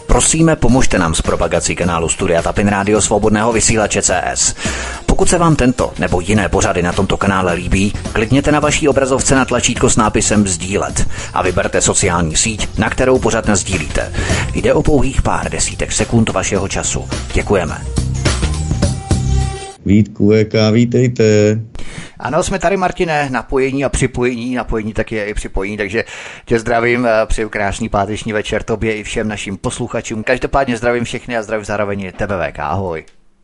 Prosíme, pomožte nám s propagací kanálu Studia Tapin Rádio Svobodného vysílače CS. Pokud se vám tento nebo jiné pořady na tomto kanále líbí, klikněte na vaší obrazovce na tlačítko s nápisem sdílet a vyberte sociální síť, na kterou pořad nasdílíte. Jde o pouhých pár desítek sekund vašeho času. Děkujeme. Vítku, vítejte. Ano, jsme tady, Martine, napojení a připojení, napojení taky je i připojení, takže tě zdravím, přeju krásný páteční večer tobě i všem našim posluchačům. Každopádně zdravím všechny a zdravím zároveň tebe, VK, ahoj.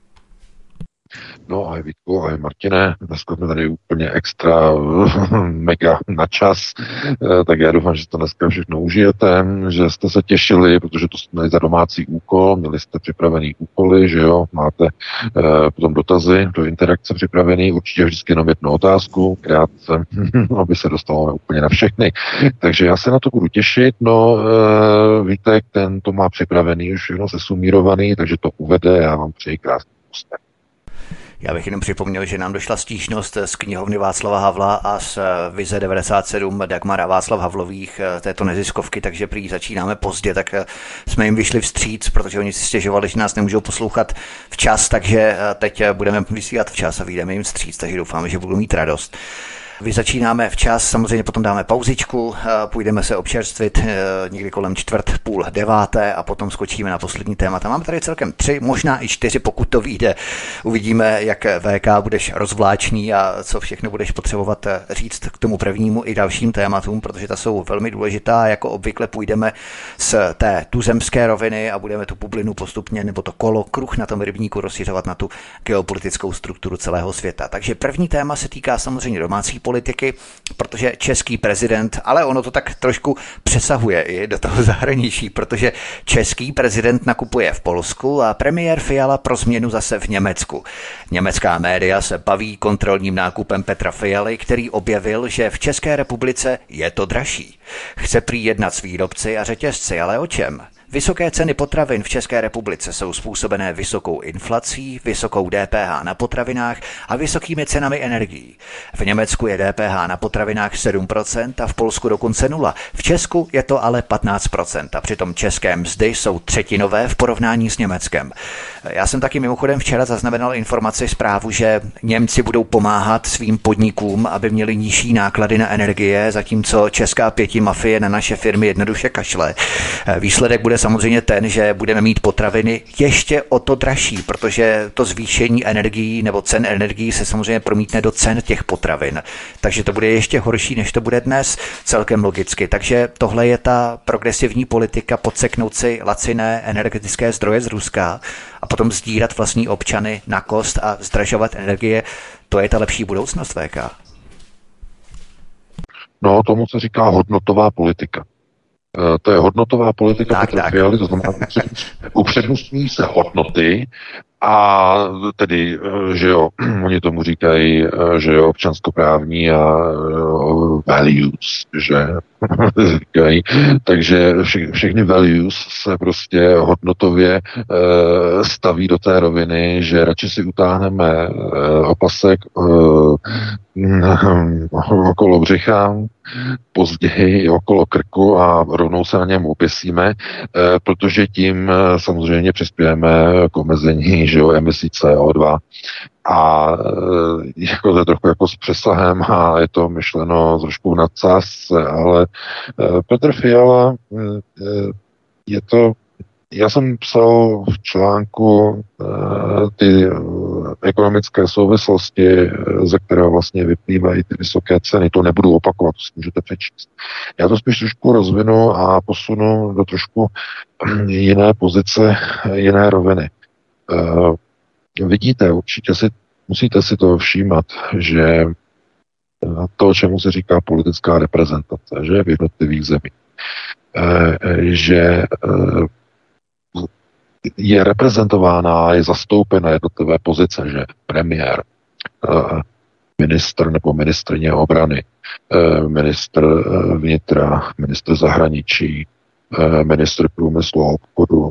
No, ahoj Vítku, ahoj Martine, dneska jsme tady úplně extra mega na čas, tak já doufám, že to dneska všechno užijete, že jste se těšili, protože to jste měli za domácí úkol, měli jste připravený úkoly, že jo, máte potom dotazy do interakce připravený, určitě vždycky jenom jednu otázku, krátce, aby se dostalo úplně na všechny, takže já se na to budu těšit, no Vítek, ten to má připravený, už všechno sesumírovaný, takže to uvede, já vám přeji krásný úspěch. Já bych jenom připomněl, že nám došla stížnost z knihovny Václava Havla a z Vize 97 Dagmara Václav Havlových této neziskovky, takže prý začínáme pozdě, tak jsme jim vyšli vstříc, protože oni si stěžovali, že nás nemůžou poslouchat včas, takže teď budeme vysílat včas a vyjdeme jim vstříc, takže doufáme, že budou mít radost. Vy začínáme včas, samozřejmě potom dáme pauzičku, půjdeme se občerstvit někdy kolem 8:45 a potom skočíme na poslední témata. Máme tady celkem 3, možná i 4, pokud to vyjde. Uvidíme, jak VK budeš rozvláčný a co všechno budeš potřebovat říct k tomu prvnímu i dalším tématům, protože ta jsou velmi důležitá. Jako obvykle půjdeme z té tuzemské roviny a budeme tu bublinu postupně, nebo to kruh na tom rybníku rozšiřovat na tu geopolitickou strukturu celého světa. Takže první téma se týká samozřejmě domácí politiky, protože český prezident, ale ono to tak trošku přesahuje i do toho zahraničí, protože český prezident nakupuje v Polsku a premiér Fiala pro změnu zase v Německu. Německá média se baví kontrolním nákupem Petra Fialy, který objevil, že v České republice je to dražší. Chce prý jednat s výrobci a řetězci, ale o čem? Vysoké ceny potravin v České republice jsou způsobené vysokou inflací, vysokou DPH na potravinách a vysokými cenami energií. V Německu je DPH na potravinách 7% a v Polsku dokonce 0. V Česku je to ale 15% a přitom české mzdy jsou třetinové v porovnání s Německem. Já jsem taky mimochodem včera zaznamenal zprávu, že Němci budou pomáhat svým podnikům, aby měli nižší náklady na energie, zatímco česká pětimafie na naše firmy jednoduše kašle. Výsledek bude samozřejmě ten, že budeme mít potraviny ještě o to dražší, protože to zvýšení energií nebo cen energií se samozřejmě promítne do cen těch potravin. Takže to bude ještě horší, než to bude dnes, celkem logicky. Takže tohle je ta progresivní politika podseknout si laciné energetické zdroje z Ruska a potom sdírat vlastní občany na kost a zdražovat energie. To je ta lepší budoucnost, VK. No, tomu se říká hodnotová politika. To je hodnotová politika Petra Fialy, to znamená, upřednostňují se hodnoty a tedy, že jo, oni tomu říkají, že jo, občanskoprávní a values, že říkají, takže všechny values se prostě hodnotově staví do té roviny, že radši si utáhneme opasek okolo břicha, později okolo krku a rovnou se na něm upěsíme, protože tím samozřejmě přispějeme k omezení, že jo, emisí CO2 a jako to je trochu jako s přesahem a je to myšleno trošku v nadsázce, ale Petr Fiala je to. Já jsem psal v článku ty ekonomické souvislosti, ze kterého vlastně vyplývají ty vysoké ceny. To nebudu opakovat, to si můžete přečíst. Já to spíš trošku rozvinu a posunu do trošku jiné pozice, jiné roviny. Vidíte, musíte si to všímat, že to, čemu se říká politická reprezentace, že v jednotlivých zemích, že je reprezentována, je zastoupena jednotlivé pozice, že premiér, ministr nebo ministryně obrany, ministr vnitra, ministr zahraničí, ministr průmyslu a obchodu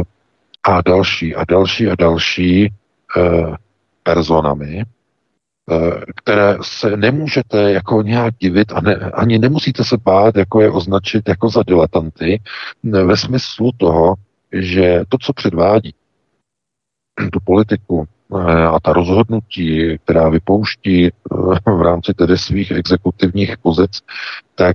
a další personami které se nemůžete jako nějak divit a ani nemusíte se bát jako je označit jako za diletanty ve smyslu toho, že to, co předvádí, tu politiku a ta rozhodnutí, která vypouští v rámci tedy svých exekutivních pozic, tak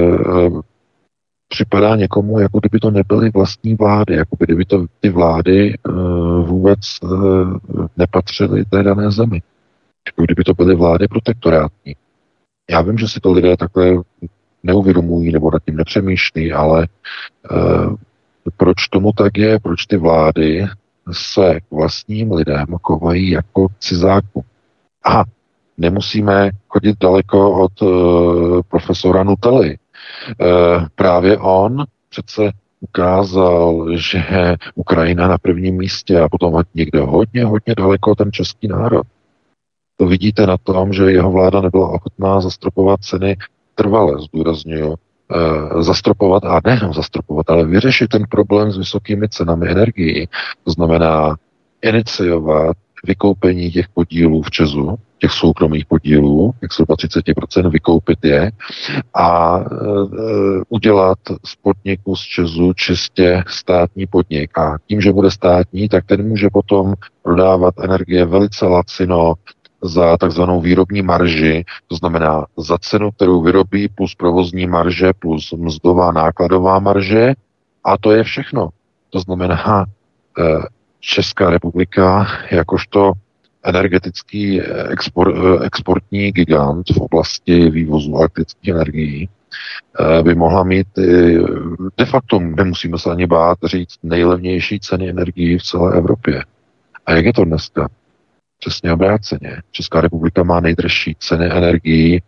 připadá někomu, jako kdyby to nebyly vlastní vlády, jako kdyby to ty vlády vůbec nepatřily té dané zemi. Jako kdyby to byly vlády protektorátní. Já vím, že si to lidé takhle neuvědomují nebo nad tím nepřemýšlí, ale proč tomu tak je, proč ty vlády se k vlastním lidem chovají jako cizákům. A nemusíme chodit daleko od profesora Nutelly. Právě on přece ukázal, že Ukrajina na prvním místě a potom někde hodně daleko ten český národ. To vidíte na tom, že jeho vláda nebyla ochotná zastropovat ceny trvale, zdůrazňuju. Zastropovat, a nejenom zastropovat, ale vyřešit ten problém s vysokými cenami energií. To znamená iniciovat vykoupení těch podílů v ČEZu, těch soukromých podílů, jak jsou 30%, vykoupit je a udělat z podniku z ČEZu čistě státní podnik. A tím, že bude státní, tak ten může potom prodávat energie velice lacino za takzvanou výrobní marži, to znamená za cenu, kterou vyrobí, plus provozní marže, plus mzdová nákladová marže, a to je všechno. To znamená, Česká republika jakožto energetický exportní gigant v oblasti vývozu elektrických energií by mohla mít de facto, nemusíme se ani bát říct, nejlevnější ceny energií v celé Evropě. A jak je to dneska? Přesně obráceně. Česká republika má nejdražší ceny energií,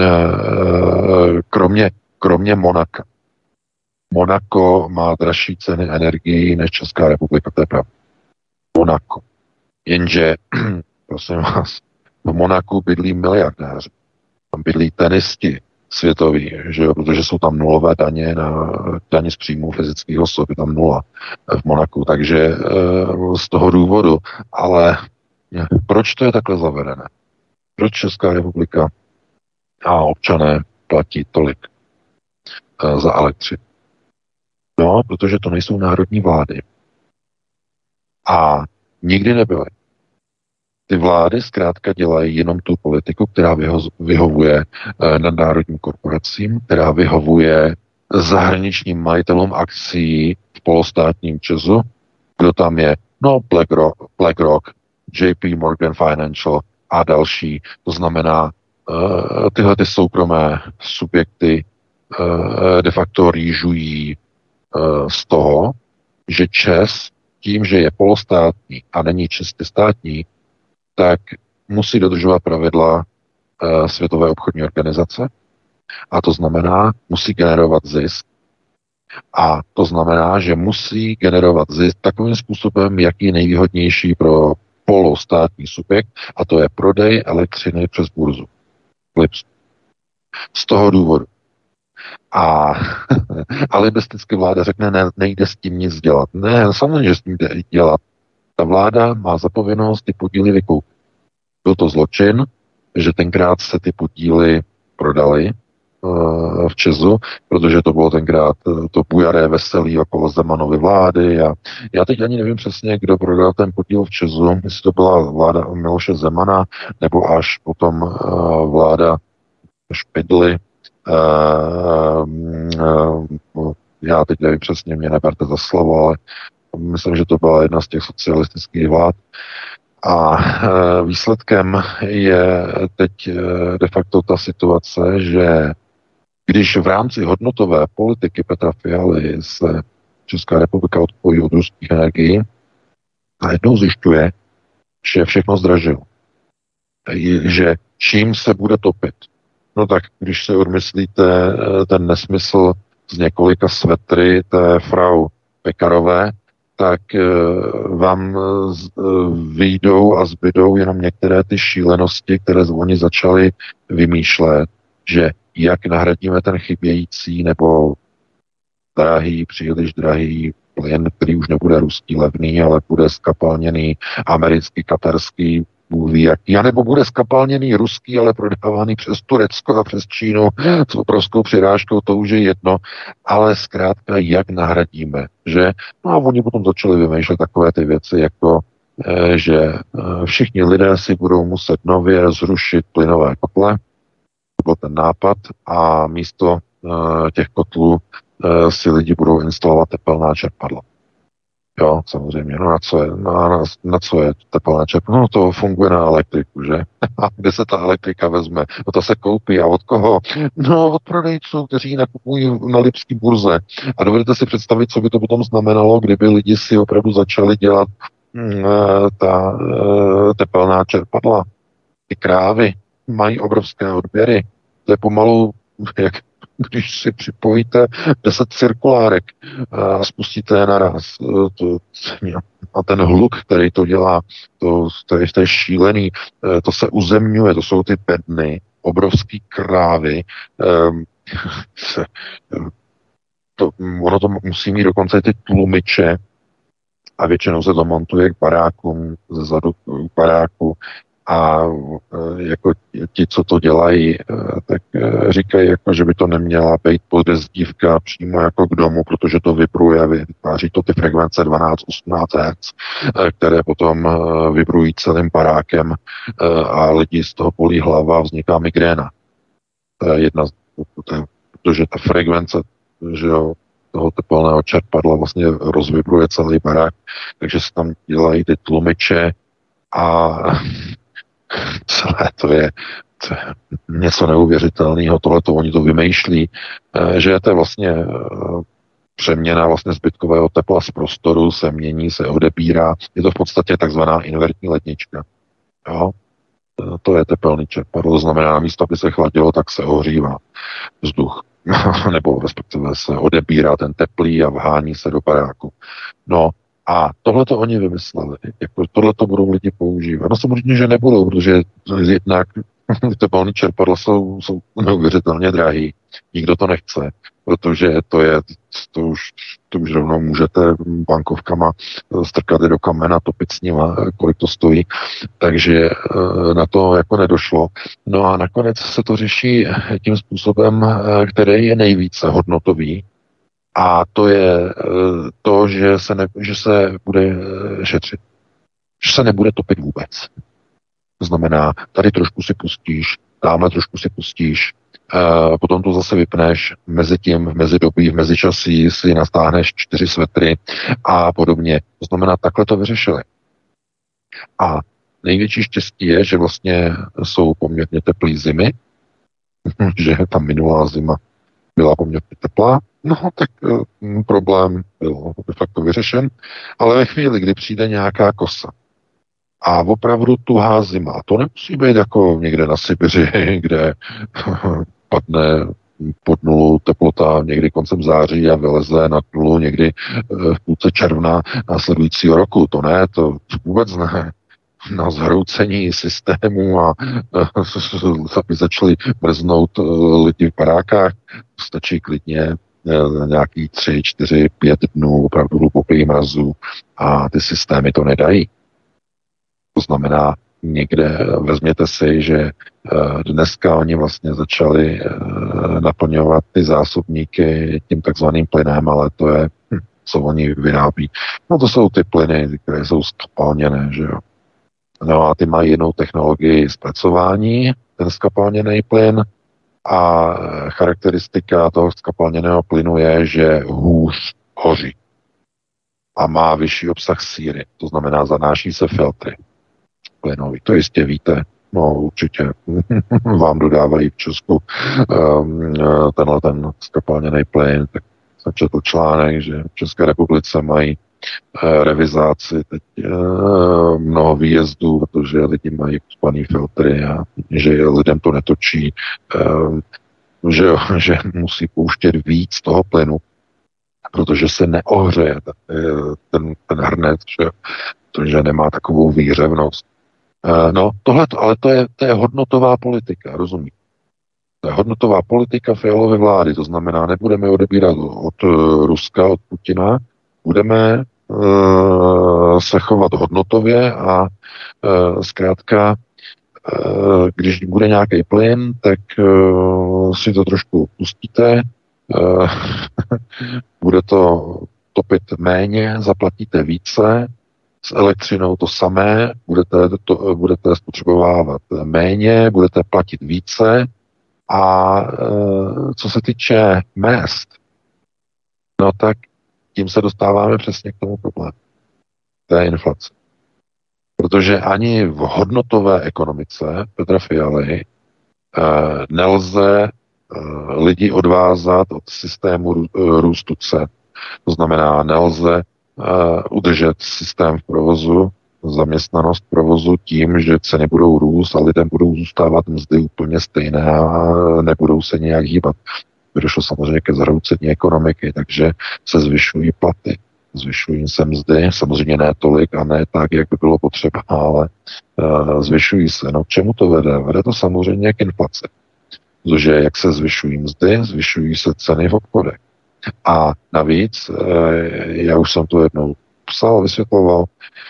kromě Monaka. Monako má dražší ceny energií než Česká republika, to je pravda. Monako. Jenže, prosím vás, v Monaku bydlí miliardéři. Tam bydlí tenisti světoví, že jo, protože jsou tam nulové daně na daně z příjmů fyzických osob, je tam nula v Monaku, takže z toho důvodu, ale proč to je takhle zavedené? Proč Česká republika a občané platí tolik za elektřinu? No, protože to nejsou národní vlády. A nikdy nebyly. Ty vlády zkrátka dělají jenom tu politiku, která vyhovuje nadnárodním korporacím, která vyhovuje zahraničním majitelům akcií v polostátním ČEZu. Kdo tam je? No, BlackRock, JP Morgan Financial a další. To znamená, tyhle ty soukromé subjekty de facto rýžují z toho, že ČEZ tím, že je polostátní a není čistě státní, tak musí dodržovat pravidla Světové obchodní organizace a to znamená, musí generovat zisk a to znamená, že musí generovat zisk takovým způsobem, jaký je nejvýhodnější pro polostátní subjekt a to je prodej elektřiny přes burzu. Z toho důvodu. A alibisticky vláda řekne, nejde s tím nic dělat. Ne, samozřejmě, že s tím jde dělat. Ta vláda má zapovinnost ty podíly vykoupit. Byl to zločin, že tenkrát se ty podíly prodaly v ČEZu, protože to bylo tenkrát to bujaré veselí okolo Zemanovy vlády a já teď ani nevím přesně, kdo prodal ten podíl v ČEZu, jestli to byla vláda Miloše Zemana, nebo až potom vláda Špidly. Já teď nevím přesně, mě neberte za slovo, ale myslím, že to byla jedna z těch socialistických vlád. A výsledkem je teď de facto ta situace, že když v rámci hodnotové politiky Petra Fialy se Česká republika odpojí od ruských energií, najednou zjišťuje, že všechno zdražilo. Že čím se bude topit. No tak, když se odmyslíte ten nesmysl z několika svetry té frau Pekarové, tak vám vyjdou a zbydou jenom některé ty šílenosti, které oni začali vymýšlet, že jak nahradíme ten chybějící nebo drahý, příliš drahý plyn, který už nebude ruský levný, ale bude skapalněný americký, katarský, Bůh ví jaký, anebo bude skapalněný ruský, ale prodávaný přes Turecko a přes Čínu s obrovskou přirážkou, to už je jedno, ale zkrátka jak nahradíme, že? No a oni potom začali vymýšlet takové ty věci, jako že všichni lidé si budou muset nově zrušit plynové kotle, to byl ten nápad, a místo těch kotlů si lidi budou instalovat tepelná čerpadla. Jo, samozřejmě. No na co je tepelná čerpadla? No to funguje na elektriku, že? A kde se ta elektrika vezme? No to se koupí. A od koho? No od prodejců, kteří nakupují na lipské burze. A dovedete si představit, co by to potom znamenalo, kdyby lidi si opravdu začali dělat ta tepelná čerpadla. Ty krávy mají obrovské odběry. To je pomalu, jak když si připojíte 10 cirkulárek a spustíte je naraz. A ten hluk, který to dělá, to je šílený, to se uzemňuje, to jsou ty bedny, obrovský krávy. Ono to musí mít dokonce ty tlumiče a většinou se to montuje k barákům, zezadu k baráku, a jako ti, co to dělají, tak říkají, jako, že by to neměla být podezdívka přímo jako k domu, protože to vibruje, vytváří to ty frekvence 12-18 Hz, které potom vibrují celým barákem a lidi z toho bolí hlava a vzniká migréna. To je jedna, protože ta frekvence, že jo, toho tepelného čerpadla vlastně rozvibruje celý barák, takže se tam dělají ty tlumiče a celé to je něco neuvěřitelného, tohleto oni to vymýšlí, že to je vlastně přeměna vlastně zbytkového tepla z prostoru, se mění, se odebírá, je to v podstatě takzvaná invertní lednička. Jo? To je tepelný čerpadlo, to znamená, na místo, aby se chladilo, tak se ohřívá vzduch. Nebo respektive se odebírá ten teplý a vhání se do baráku. No a tohle to oni vymysleli. Jako tohle to budou lidi používat. No samozřejmě, že nebudou, protože jednak tepelný čerpadla jsou neuvěřitelně drahý. Nikdo to nechce, protože to už rovnou můžete bankovkama strkat do kamena, topit s nima, kolik to stojí. Takže na to jako nedošlo. No a nakonec se to řeší tím způsobem, který je nejvíce hodnotový. A to je to, že se bude šetřit. Že se nebude topit vůbec. To znamená, tady trošku si pustíš, tamhle trošku si pustíš, potom to zase vypneš, mezi tím, v mezidobí, v mezičasí si nastáhneš 4 svetry a podobně. To znamená, takhle to vyřešili. A největší štěstí je, že vlastně jsou poměrně teplý zimy, že ta minulá zima byla poměrně teplá, no tak problém byl de facto vyřešen, ale ve chvíli, kdy přijde nějaká kosa a opravdu tuhá zima, a to nemusí být jako někde na Sibiři, kde padne pod nulu teplota někdy koncem září a vyleze na nulu někdy v půlce června následujícího roku, to ne, to vůbec ne. Na zhroucení systému a aby začali mrznout lidi v barákách, stačí klidně nějaký 3, 4, 5 dnů opravdu hlubokých mrazů a ty systémy to nedají. To znamená, někde vezměte si, že dneska oni vlastně začali naplňovat ty zásobníky tím takzvaným plynem, ale to je, co oni vyrábí. No to jsou ty plyny, které jsou skapalněné, že jo. No a ty mají jinou technologii zpracování, ten skapalněný plyn, a charakteristika toho skapalněného plynu je, že hůř hoří a má vyšší obsah síry, to znamená zanáší se filtry plynový. To jistě víte, no určitě vám dodávají v Česku tenhle ten skapalněný plyn, tak jsem četl článek, že v České republice mají revizáci teď mnoho výjezdů, protože lidi mají uspaný filtry a že lidem to netočí, že musí pouštět víc toho plynu, protože se neohřeje ten hrnec, protože nemá takovou výhřevnost. No tohleto, ale to je hodnotová politika, rozumíte? To je hodnotová politika Fialovy vlády, to znamená, nebudeme odebírat od Ruska, od Putina, budeme se chovat hodnotově a zkrátka, když bude nějaký plyn, tak si to trošku pustíte, bude to topit méně, zaplatíte více, s elektřinou to samé, budete spotřebovávat méně, budete platit více a co se týče mezd, no tak tím se dostáváme přesně k tomu problému. To je inflace. Protože ani v hodnotové ekonomice Petra Fialy nelze lidi odvázat od systému růstu cen. To znamená, nelze udržet systém v provozu, zaměstnanost v provozu tím, že ceny budou růst a lidem budou zůstávat mzdy úplně stejné a nebudou se nějak hýbat. Došlo samozřejmě ke zhroucení ekonomiky, takže se zvyšují platy, zvyšují se mzdy, samozřejmě ne tolik a ne tak, jak by bylo potřeba, ale zvyšují se. No k čemu to vede? Vede to samozřejmě k inflaci. Protože jak se zvyšují mzdy, zvyšují se ceny v obchodech. A navíc, já už jsem to jednou psal, vysvětloval,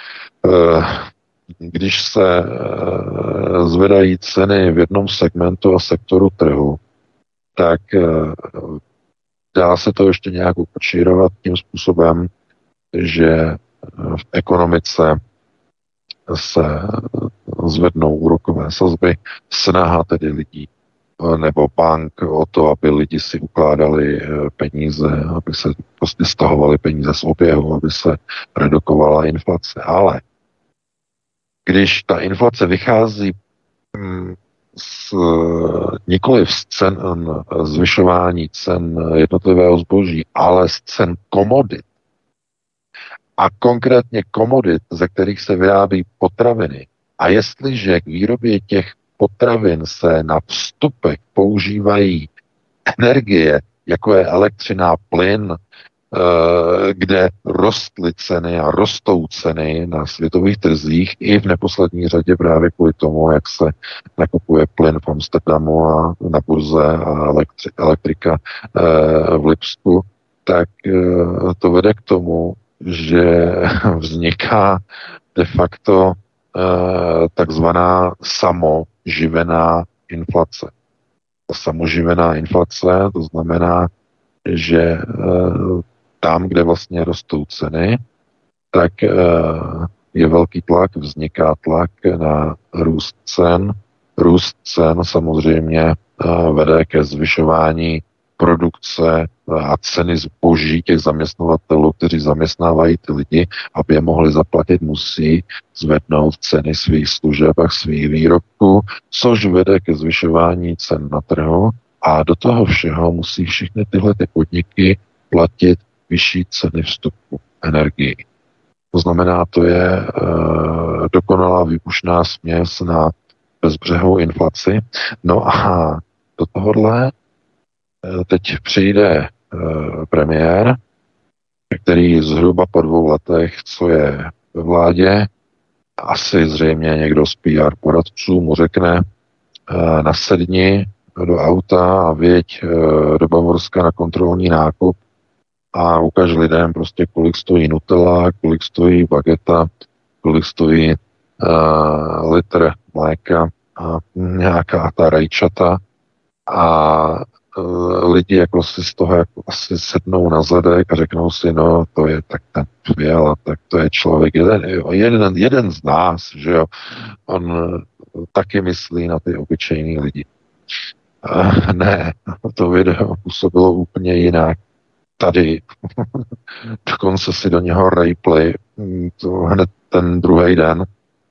když se zvedají ceny v jednom segmentu a sektoru trhu, tak dá se to ještě nějak ukočírovat tím způsobem, že v ekonomice se zvednou úrokové sazby, snaha tedy lidí nebo bank o to, aby lidi si ukládali peníze, aby se prostě stahovali peníze z oběhu, aby se redukovala inflace. Ale když ta inflace vychází nikoliv z cen, zvyšování cen jednotlivého zboží, ale z cen komodit, a konkrétně komodit, ze kterých se vyrábí potraviny, a jestliže k výrobě těch potravin se na vstupech používají energie, jako je elektřina, plyn, kde rostly ceny a rostou ceny na světových trzích i v neposlední řadě právě kvůli tomu, jak se nakupuje plyn v Amsterdamu a na burze a elektrika v Lipsku, tak to vede k tomu, že vzniká de facto takzvaná samoživená inflace. Ta samoživená inflace, to znamená, že tam, kde vlastně rostou ceny, tak je velký tlak, vzniká tlak na růst cen. Růst cen samozřejmě vede ke zvyšování produkce a ceny zboží těch zaměstnavatelů, kteří zaměstnávají ty lidi, aby je mohli zaplatit, musí zvednout ceny svých služeb a svých výrobků, což vede ke zvyšování cen na trhu a do toho všeho musí všechny tyhle ty podniky platit vyšší ceny vstupu energii. To znamená, to je dokonalá výbušná směs na bezbřehou inflaci. No a do tohohle teď přijde premiér, který zhruba po 2 letech, co je ve vládě, asi zřejmě někdo z PR poradců mu řekne, nasedni do auta a věď do Bavorska na kontrolní nákup a ukaž lidem prostě, kolik stojí Nutella, kolik stojí bageta, kolik stojí litr mléka a nějaká ta rajčata a lidi jako si z toho jako asi sednou na zadek a řeknou si, no to je tak ten Fiala, tak to je člověk jeden z nás, že jo, on taky myslí na ty obyčejný lidi. Ne, to video působilo úplně jinak. Tady dokonce si do něho replay to hned ten druhý den,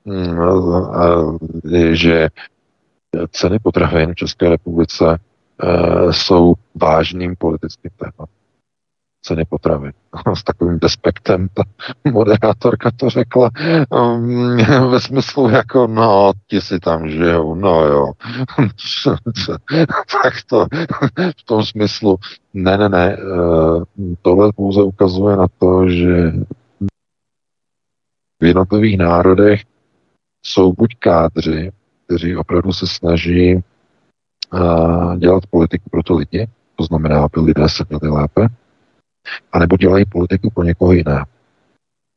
že ceny potravin v České republice jsou vážným politickým tématem. Ceny potravin. S takovým despektem ta moderátorka to řekla ve smyslu jako, no, ti si tam žijou, no jo. Tak to v tom smyslu, ne, tohle pouze ukazuje na to, že v jednotlivých národech jsou buď kádři, kteří opravdu se snaží dělat politiku pro to lidi, to znamená, aby lidé se měli lépe, anebo dělají politiku pro někoho jiného.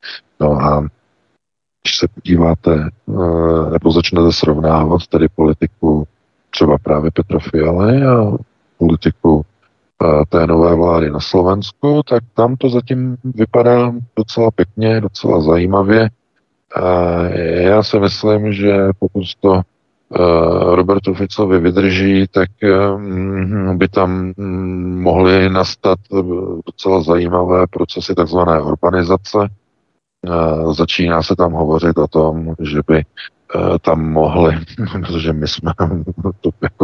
No a když se podíváte, nebo začnete srovnávat tedy politiku třeba právě Petra Fialy a politiku té nové vlády na Slovensku, tak tam to zatím vypadá docela pěkně, docela zajímavě. Já si myslím, že pokud to Robertu Ficovi vydrží, tak by tam mohly nastat docela zajímavé procesy takzvané urbanizace. Začíná se tam hovořit o tom, že by tam mohli, protože my jsme to jako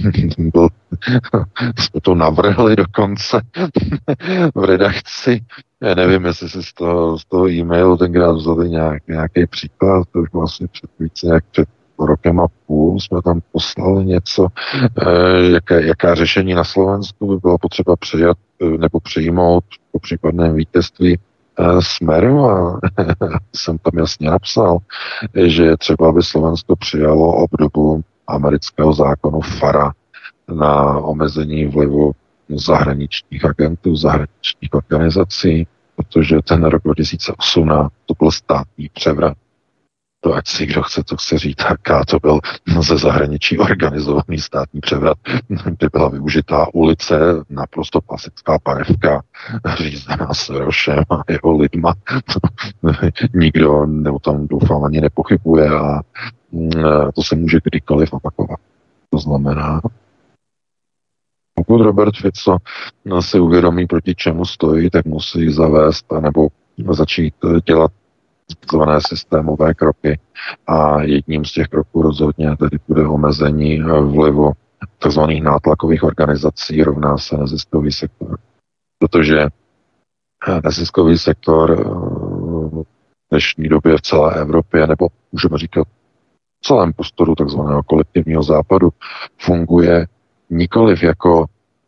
jsme to navrhli dokonce v redakci. Já nevím, jestli si z toho e-mailu tenkrát vzali nějaký příklad, to už vlastně před více jak před rokem a půl jsme tam poslali něco, jaká řešení na Slovensku by bylo potřeba přijat nebo přijmout po případném vítězství Smeru a jsem tam jasně napsal, že je třeba, aby Slovensko přijalo obdobu amerického zákonu FARA na omezení vlivu zahraničních agentů, zahraničních organizací, protože ten rok 2018 to byl státní převrat. To ať si kdo chce, to chce říct, jaká to byl ze zahraničí organizovaný státní převrat, kdy byla využitá ulice, naprosto klasická panevka, řízená Sorosem a jeho lidma. Nikdo o tom doufám ani nepochybuje a to se může kdykoliv opakovat. To znamená, pokud Robert Fico si uvědomí, proti čemu stojí, tak musí zavést nebo začít dělat takzvané systémové kroky a jedním z těch kroků rozhodně tedy bude omezení vlivu takzvaných nátlakových organizací rovná se neziskový sektor. Protože neziskový sektor v dnešní době v celé Evropě, nebo můžeme říkat v celém prostoru takzvaného kolektivního západu, funguje nikoliv jako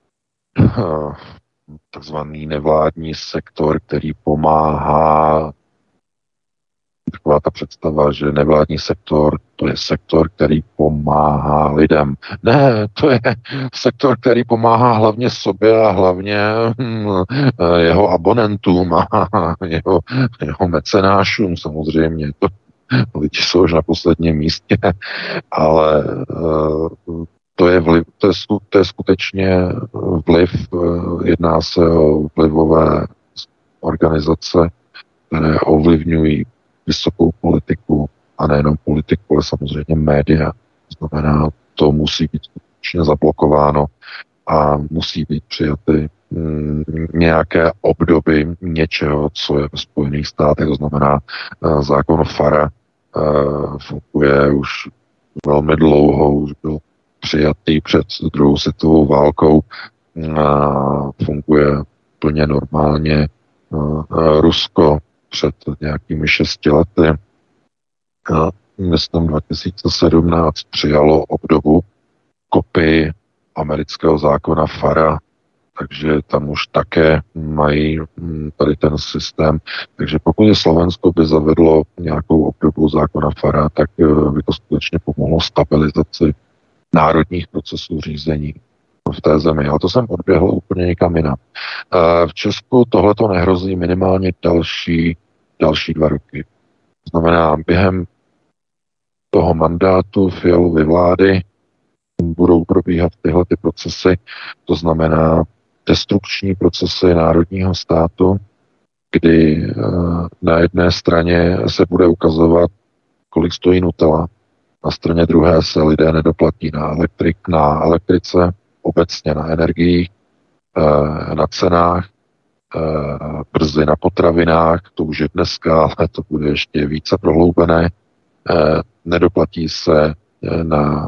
takzvaný nevládní sektor, který pomáhá. Taková ta představa, že nevládní sektor, to je sektor, který pomáhá lidem. Ne, to je sektor, který pomáhá hlavně sobě a hlavně jeho abonentům a jeho mecenášům samozřejmě. Lidi jsou už na posledním místě, ale to je vliv, to je skutečně vliv, jedná se o vlivové organizace, které ovlivňují vysokou politiku a nejenom politiku, ale samozřejmě média. To znamená, to musí být skutečně zablokováno a musí být přijaty nějaké obdoby něčeho, co je ve Spojených státech. To znamená, zákon FARA funguje už velmi dlouho, už byl přijatý před druhou světovou válkou, funguje plně normálně. Rusko před nějakými 6 lety, myslím 2017, přijalo obdobu kopii amerického zákona FARA, takže tam už také mají tady ten systém. Takže pokud je Slovensko by zavedlo nějakou obdobu zákona FARA, tak by to skutečně pomohlo stabilizaci národních procesů řízení v té zemi. Ale to jsem odběhl úplně někam jinam. V Česku tohle to nehrozí minimálně další 2 roky. To znamená, během toho mandátu Fialovy vlády budou probíhat tyhle ty procesy, to znamená destrukční procesy národního státu, kdy na jedné straně se bude ukazovat, kolik stojí Nutella, na straně druhé se lidé nedoplatí na elektrice, obecně na energiích, na cenách, brzy na potravinách, to už je dneska, ale to bude ještě více prohloubené. Nedoplatí se na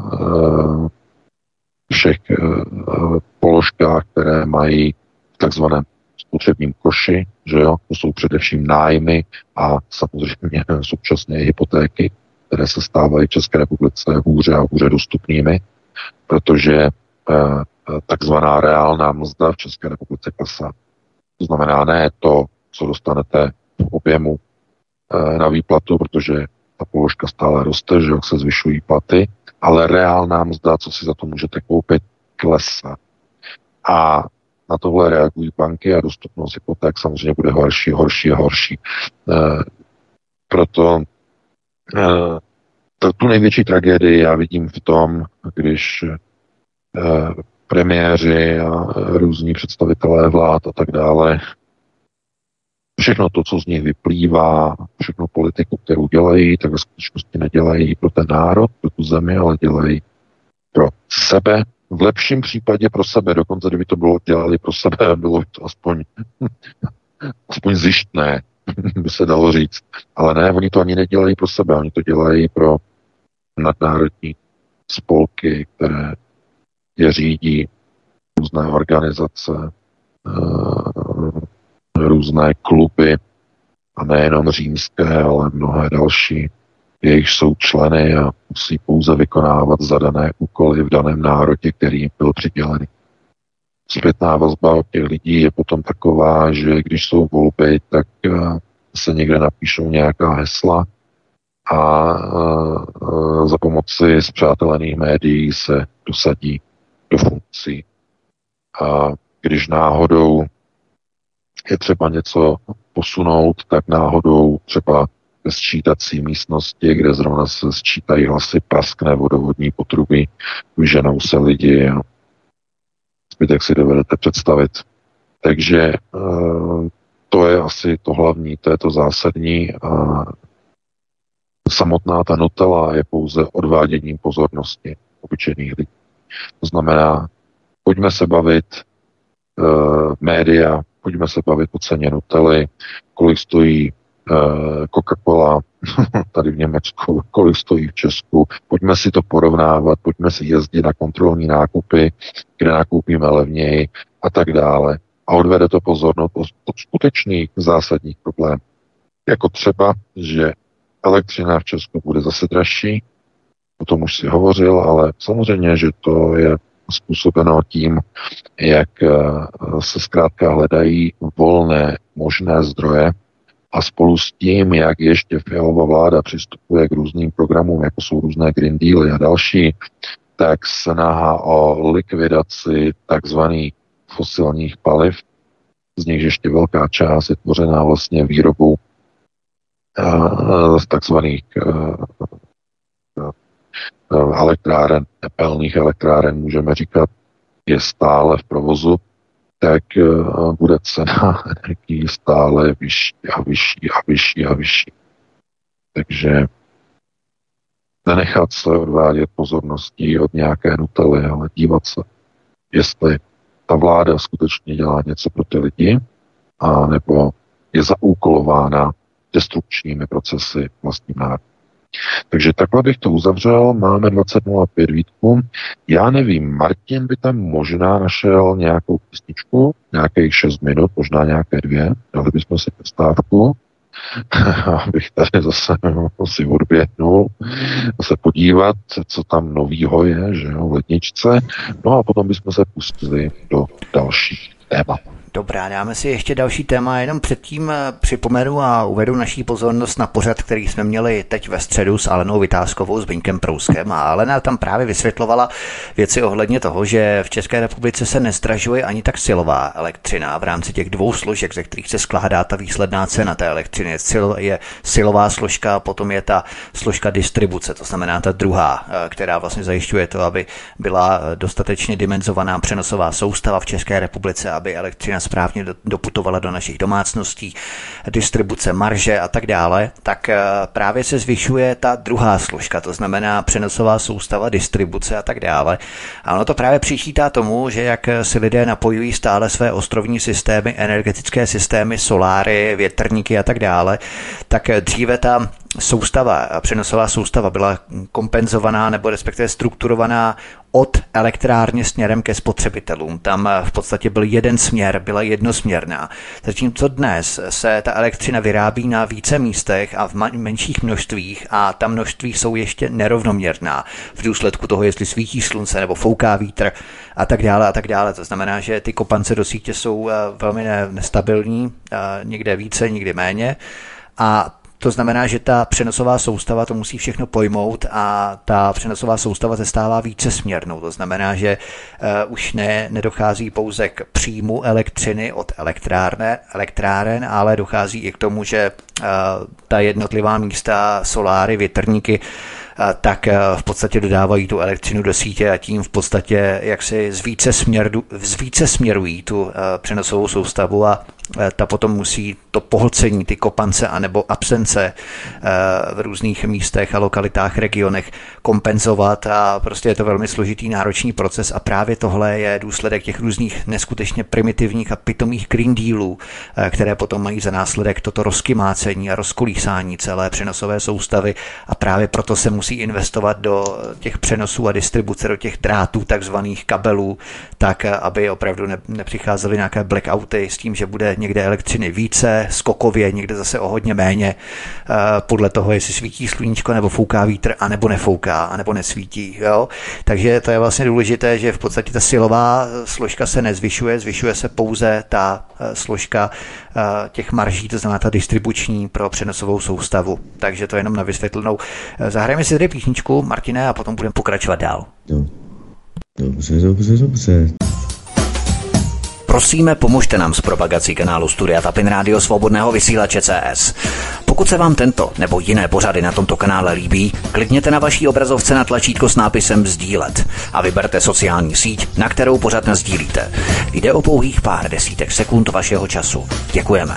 všech položkách, které mají v takzvaném spotřebním koši, že jo, to jsou především nájmy a samozřejmě současně hypotéky, které se stávají v České republice hůře a hůře dostupnými, protože takzvaná reálná mzda v České republice klesá. To znamená ne to, co dostanete v objemu na výplatu, protože ta položka stále roste, že se zvyšují platy, ale reálná mzda, co si za to můžete koupit, klesá. A na tohle reagují banky a dostupnost hypoték samozřejmě bude horší, horší a horší. Proto tu největší tragédii já vidím v tom, když premiéři a různí představitelé vlád a tak dále, všechno to, co z nich vyplývá, všechno politiku, kterou dělají, tak ve skutečnosti nedělají pro ten národ, pro tu zemi, ale dělají pro sebe. V lepším případě pro sebe, dokonce kdyby to bylo dělali pro sebe, bylo by to aspoň zjištné, by se dalo říct. Ale ne, oni to ani nedělají pro sebe, oni to dělají pro nadnárodní spolky, které je řídí, různé organizace, různé kluby, a nejenom římské, ale mnohé další, jejich jsou členy a musí pouze vykonávat zadané úkoly v daném národě, který jim byl přidělený. Zpětná vazba od těch lidí je potom taková, že když jsou volby, tak se někde napíšou nějaká hesla a za pomoci spřátelených médií se dosadí do funkcí. A když náhodou je třeba něco posunout, tak náhodou třeba ve sčítací místnosti, kde zrovna se sčítají hlasy, praskne vodovodní potrubí, vyženou se lidi a zbytek si dovedete představit. Takže to je asi to hlavní, to je to zásadní a samotná ta Nutella je pouze odváděním pozornosti obyčejných lidí. To znamená, pojďme se bavit média, pojďme se bavit o ceně Nutelly, kolik stojí Coca-Cola tady v Německu, kolik stojí v Česku, pojďme si to porovnávat, pojďme si jezdit na kontrolní nákupy, kde nakoupíme levněji a tak dále. A odvede to pozornost od skutečných zásadních problémů. Jako třeba, že elektřina v Česku bude zase dražší, o tom už si hovořil, ale samozřejmě, že to je způsobeno tím, jak se zkrátka hledají volné možné zdroje a spolu s tím, jak ještě Fialova vláda přistupuje k různým programům, jako jsou různé Green Dealy a další, tak snaha o likvidaci takzvaných fosilních paliv, z nich ještě velká část je tvořená vlastně výrobou z takzvaných elektráren, tepelných elektráren, můžeme říkat, je stále v provozu, tak bude cena energií stále vyšší a vyšší a vyšší a vyšší. Takže nenechat se odvádět pozorností od nějaké Nutelly, ale dívat se, jestli ta vláda skutečně dělá něco pro ty lidi, a nebo je zaúkolována destrukčními procesy vlastním národem. Takže takhle bych to uzavřel, máme 20.05 Vítku. Já nevím, Martin by tam možná našel nějakou písničku, nějakých 6 minut, možná nějaké 2, dali bychom si přestávku, abych tady zase si odběhnul, se podívat, co tam novýho je, že jo, v ledničce, no a potom bychom se pustili do dalších témat. Dobrá, dáme si ještě další téma, jenom předtím připomenu a uvedu naší pozornost na pořad, který jsme měli teď ve středu s Alenou Vytázkovou, s Zbyňkem Prouskem, a Alena tam právě vysvětlovala věci ohledně toho, že v České republice se nezdražuje ani tak silová elektřina v rámci těch 2 složek, ze kterých se skládá ta výsledná cena té elektřiny. Je silová složka, potom je ta složka distribuce, to znamená ta druhá, která vlastně zajišťuje to, aby byla dostatečně dimenzovaná přenosová soustava v České republice, aby elektřina správně doputovala do našich domácností, distribuce, marže a tak dále, tak právě se zvyšuje ta druhá složka, to znamená přenosová soustava, distribuce a tak dále. A ono to právě přičítá tomu, že jak si lidé napojují stále své ostrovní systémy, energetické systémy, soláry, větrníky a tak dále, tak dříve ta přenosová soustava byla kompenzovaná nebo respektive strukturovaná od elektrárny směrem ke spotřebitelům. Tam v podstatě byl jeden směr, byla jednosměrná. Zatímco dnes se ta elektřina vyrábí na více místech a v menších množstvích a ta množství jsou ještě nerovnoměrná v důsledku toho, jestli svítí slunce nebo fouká vítr a tak dále a tak dále. To znamená, že ty kopance do sítě jsou velmi nestabilní, někde více, někde méně. A To znamená, že ta přenosová soustava to musí všechno pojmout a ta přenosová soustava se stává vícesměrnou. To znamená, že už nedochází pouze k příjmu elektřiny od elektráren, ale dochází i k tomu, že ta jednotlivá místa, soláry, větrníky, tak v podstatě dodávají tu elektřinu do sítě a tím v podstatě jaksi z více směrují tu přenosovou soustavu a ta potom musí to pohlcení, ty kopance anebo absence v různých místech a lokalitách, regionech kompenzovat a prostě je to velmi složitý, náročný proces a právě tohle je důsledek těch různých neskutečně primitivních a pitomých Green Dealů, které potom mají za následek toto rozkymácení a rozkolísání celé přenosové soustavy a právě proto se musí investovat do těch přenosů a distribuce, do těch drátů, takzvaných kabelů, tak, aby opravdu nepřicházely nějaké blackouty s tím, že bude někde elektřiny více, skokově, někde zase o hodně méně, podle toho, jestli svítí sluníčko, nebo fouká vítr, anebo nefouká, anebo nesvítí. Jo? Takže to je vlastně důležité, že v podstatě ta silová složka se nezvyšuje, zvyšuje se pouze ta složka těch marží, to znamená ta distribuční pro přenosovou soustavu. Takže to jenom na vysvětlenou. Zahrajeme si tady písničku, Martine, a potom budeme pokračovat dál. Dobře. Prosíme, pomožte nám s propagací kanálu Studia Tapin Rádio Svobodného vysílače CS. Pokud se vám tento nebo jiné pořady na tomto kanále líbí, klikněte na vaší obrazovce na tlačítko s nápisem sdílet a vyberte sociální síť, na kterou pořad nasdílíte. Jde o pouhých pár desítek sekund vašeho času. Děkujeme.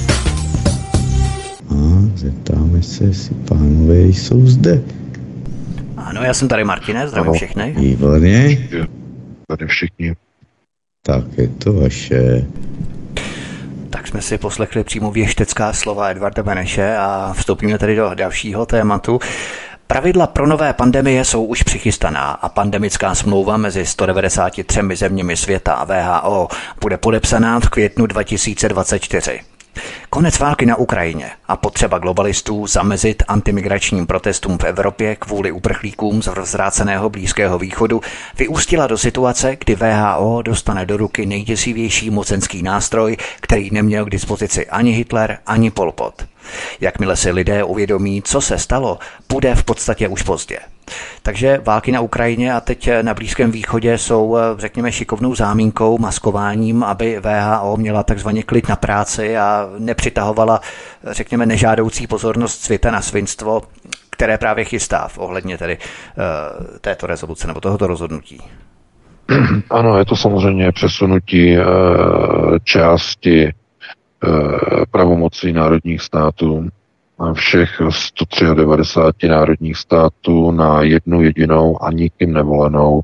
A zeptáme se, jestli pánové jsou zde. Ano, já jsem tady, Martine, zdravím všechny. Výborně. Tady všichni. Tak je to vaše. Tak jsme si poslechli přímo věštecká slova Edvarda Beneše a vstoupíme tady do dalšího tématu. Pravidla pro nové pandemie jsou už přichystaná a pandemická smlouva mezi 193 zeměmi světa a WHO bude podepsaná v květnu 2024. Konec války na Ukrajině a potřeba globalistů zamezit antimigračním protestům v Evropě kvůli uprchlíkům z rozvráceného Blízkého východu vyústila do situace, kdy WHO dostane do ruky nejděsivější mocenský nástroj, který neměl k dispozici ani Hitler, ani Pol Pot. Jakmile si lidé uvědomí, co se stalo, bude v podstatě už pozdě. Takže války na Ukrajině a teď na Blízkém východě jsou, řekněme, šikovnou zámínkou, maskováním, aby WHO měla takzvaně klid na práci a nepřitahovala, řekněme, nežádoucí pozornost světa na svinstvo, které právě chystá v ohledně tedy této rezoluce nebo tohoto rozhodnutí. Ano, je to samozřejmě přesunutí části pravomocí národních států, všech 193 národních států na jednu jedinou a nikým nevolenou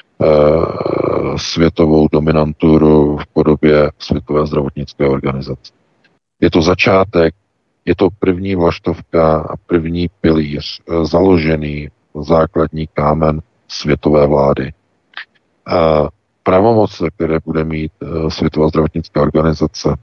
světovou dominanturu v podobě Světové zdravotnické organizace. Je to začátek, je to první vlaštovka a první pilíř, založený základní kámen světové vlády. Pravomoce, které bude mít Světová zdravotnická organizace,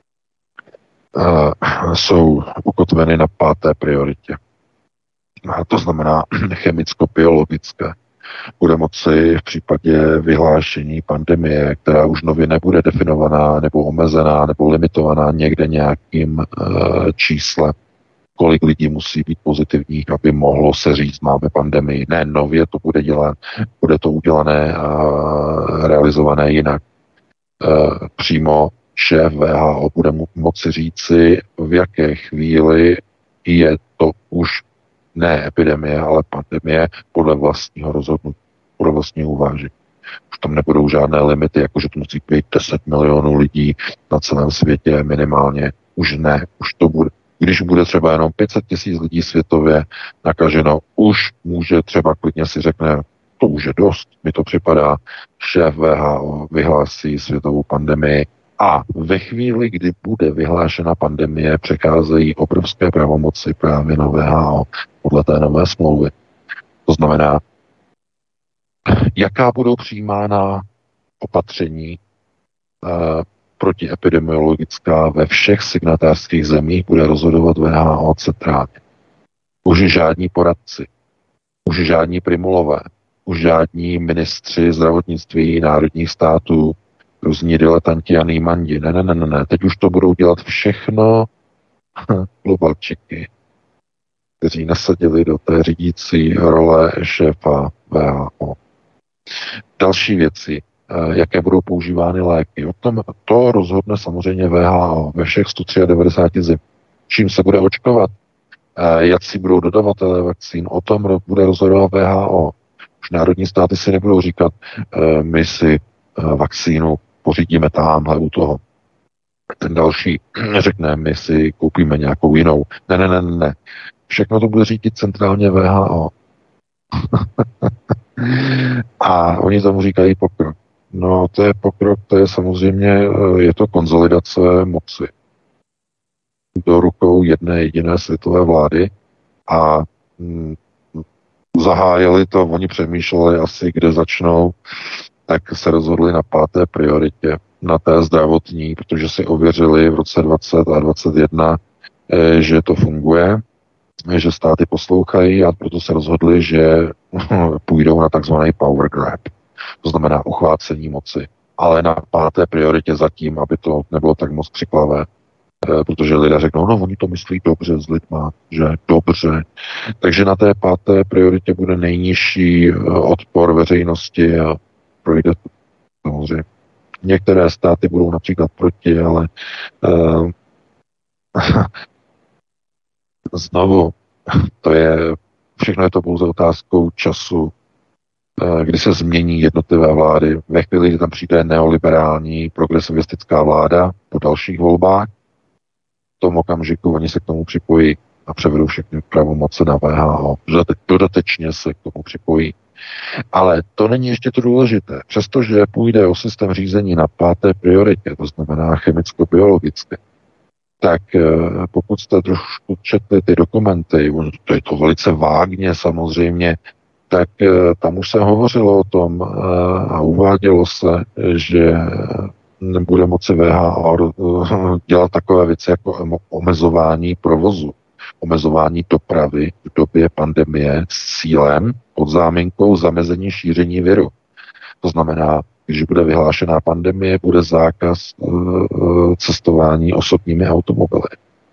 jsou ukotveny na 5. prioritě. A to znamená chemicko-biologické. Bude moci v případě vyhlášení pandemie, která už nově nebude definovaná nebo omezená nebo limitovaná někde nějakým číslem, kolik lidí musí být pozitivních, aby mohlo se říct, máme pandemii. Ne, nově to bude to udělané a realizované jinak. Přímo šéf WHO bude moci říci, v jaké chvíli je to už ne epidemie, ale pandemie podle vlastního rozhodnutí, podle vlastního uvážení. Už tam nebudou žádné limity, jako že to musí být 10 milionů lidí na celém světě minimálně. Už ne, už to bude. Když bude třeba jenom 500 000 lidí světově nakaženo, už může třeba klidně si řekne, to už je dost, mi to připadá, šéf WHO vyhlásí světovou pandemii. A ve chvíli, kdy bude vyhlášena pandemie, přecházejí obrovské pravomoci právě na WHO podle té nové smlouvy. To znamená, jaká budou přijímána opatření protiepidemiologická ve všech signatářských zemích, bude rozhodovat WHO centrálně. Už žádní poradci, už žádní primulové, už žádní ministři zdravotnictví národních států, různí diletanti a nýmandi. Ne. Teď už to budou dělat všechno globalčiky, kteří nasadili do té řídící role šéfa WHO. Další věci, jaké budou používány léky. O tom to rozhodne samozřejmě WHO ve všech 193 zemích. Čím se bude očkovat, jak si budou dodavatelé vakcín, o tom bude rozhodovat WHO. Už národní státy si nebudou říkat, my si vakcínu pořídíme tamhle u toho. Ten další řekne, my si koupíme nějakou jinou. Ne. Všechno to bude řídit centrálně WHO. A oni tomu říkají pokrok. No, to je pokrok, to je samozřejmě, je to konsolidace moci do rukou jedné jediné světové vlády a zahájili to, oni přemýšleli asi, kde začnou, tak se rozhodli na 5. prioritě, na té zdravotní, protože si ověřili v roce 20 a 21, že to funguje, že státy poslouchají a proto se rozhodli, že půjdou na takzvaný power grab, to znamená uchvácení moci, ale na 5. prioritě zatím, aby to nebylo tak moc křiklavé, protože lidé řeknou, no oni to myslí dobře s lidma, že dobře. Takže na té 5. prioritě bude nejnižší odpor veřejnosti a projde to samozřejmě. Některé státy budou například proti, ale znovu, všechno je to pouze otázkou času, kdy se změní jednotlivé vlády. Ve chvíli, kdy tam přijde neoliberální progresivistická vláda po dalších volbách, v tom okamžiku oni se k tomu připojí a převedou všechny pravomoce na WHO. Dodatečně se k tomu připojí. Ale to není ještě to důležité. Přestože půjde o systém řízení na 5. prioritě, to znamená chemicko-biologické, tak pokud jste trošku četli ty dokumenty, to je to velice vágně samozřejmě, tak tam už se hovořilo o tom a uvádělo se, že nebude moci WHO dělat takové věci jako omezování provozu, omezování dopravy v době pandemie s cílem pod záminkou zamezení šíření viru. To znamená, když bude vyhlášená pandemie, bude zákaz cestování osobními automobily.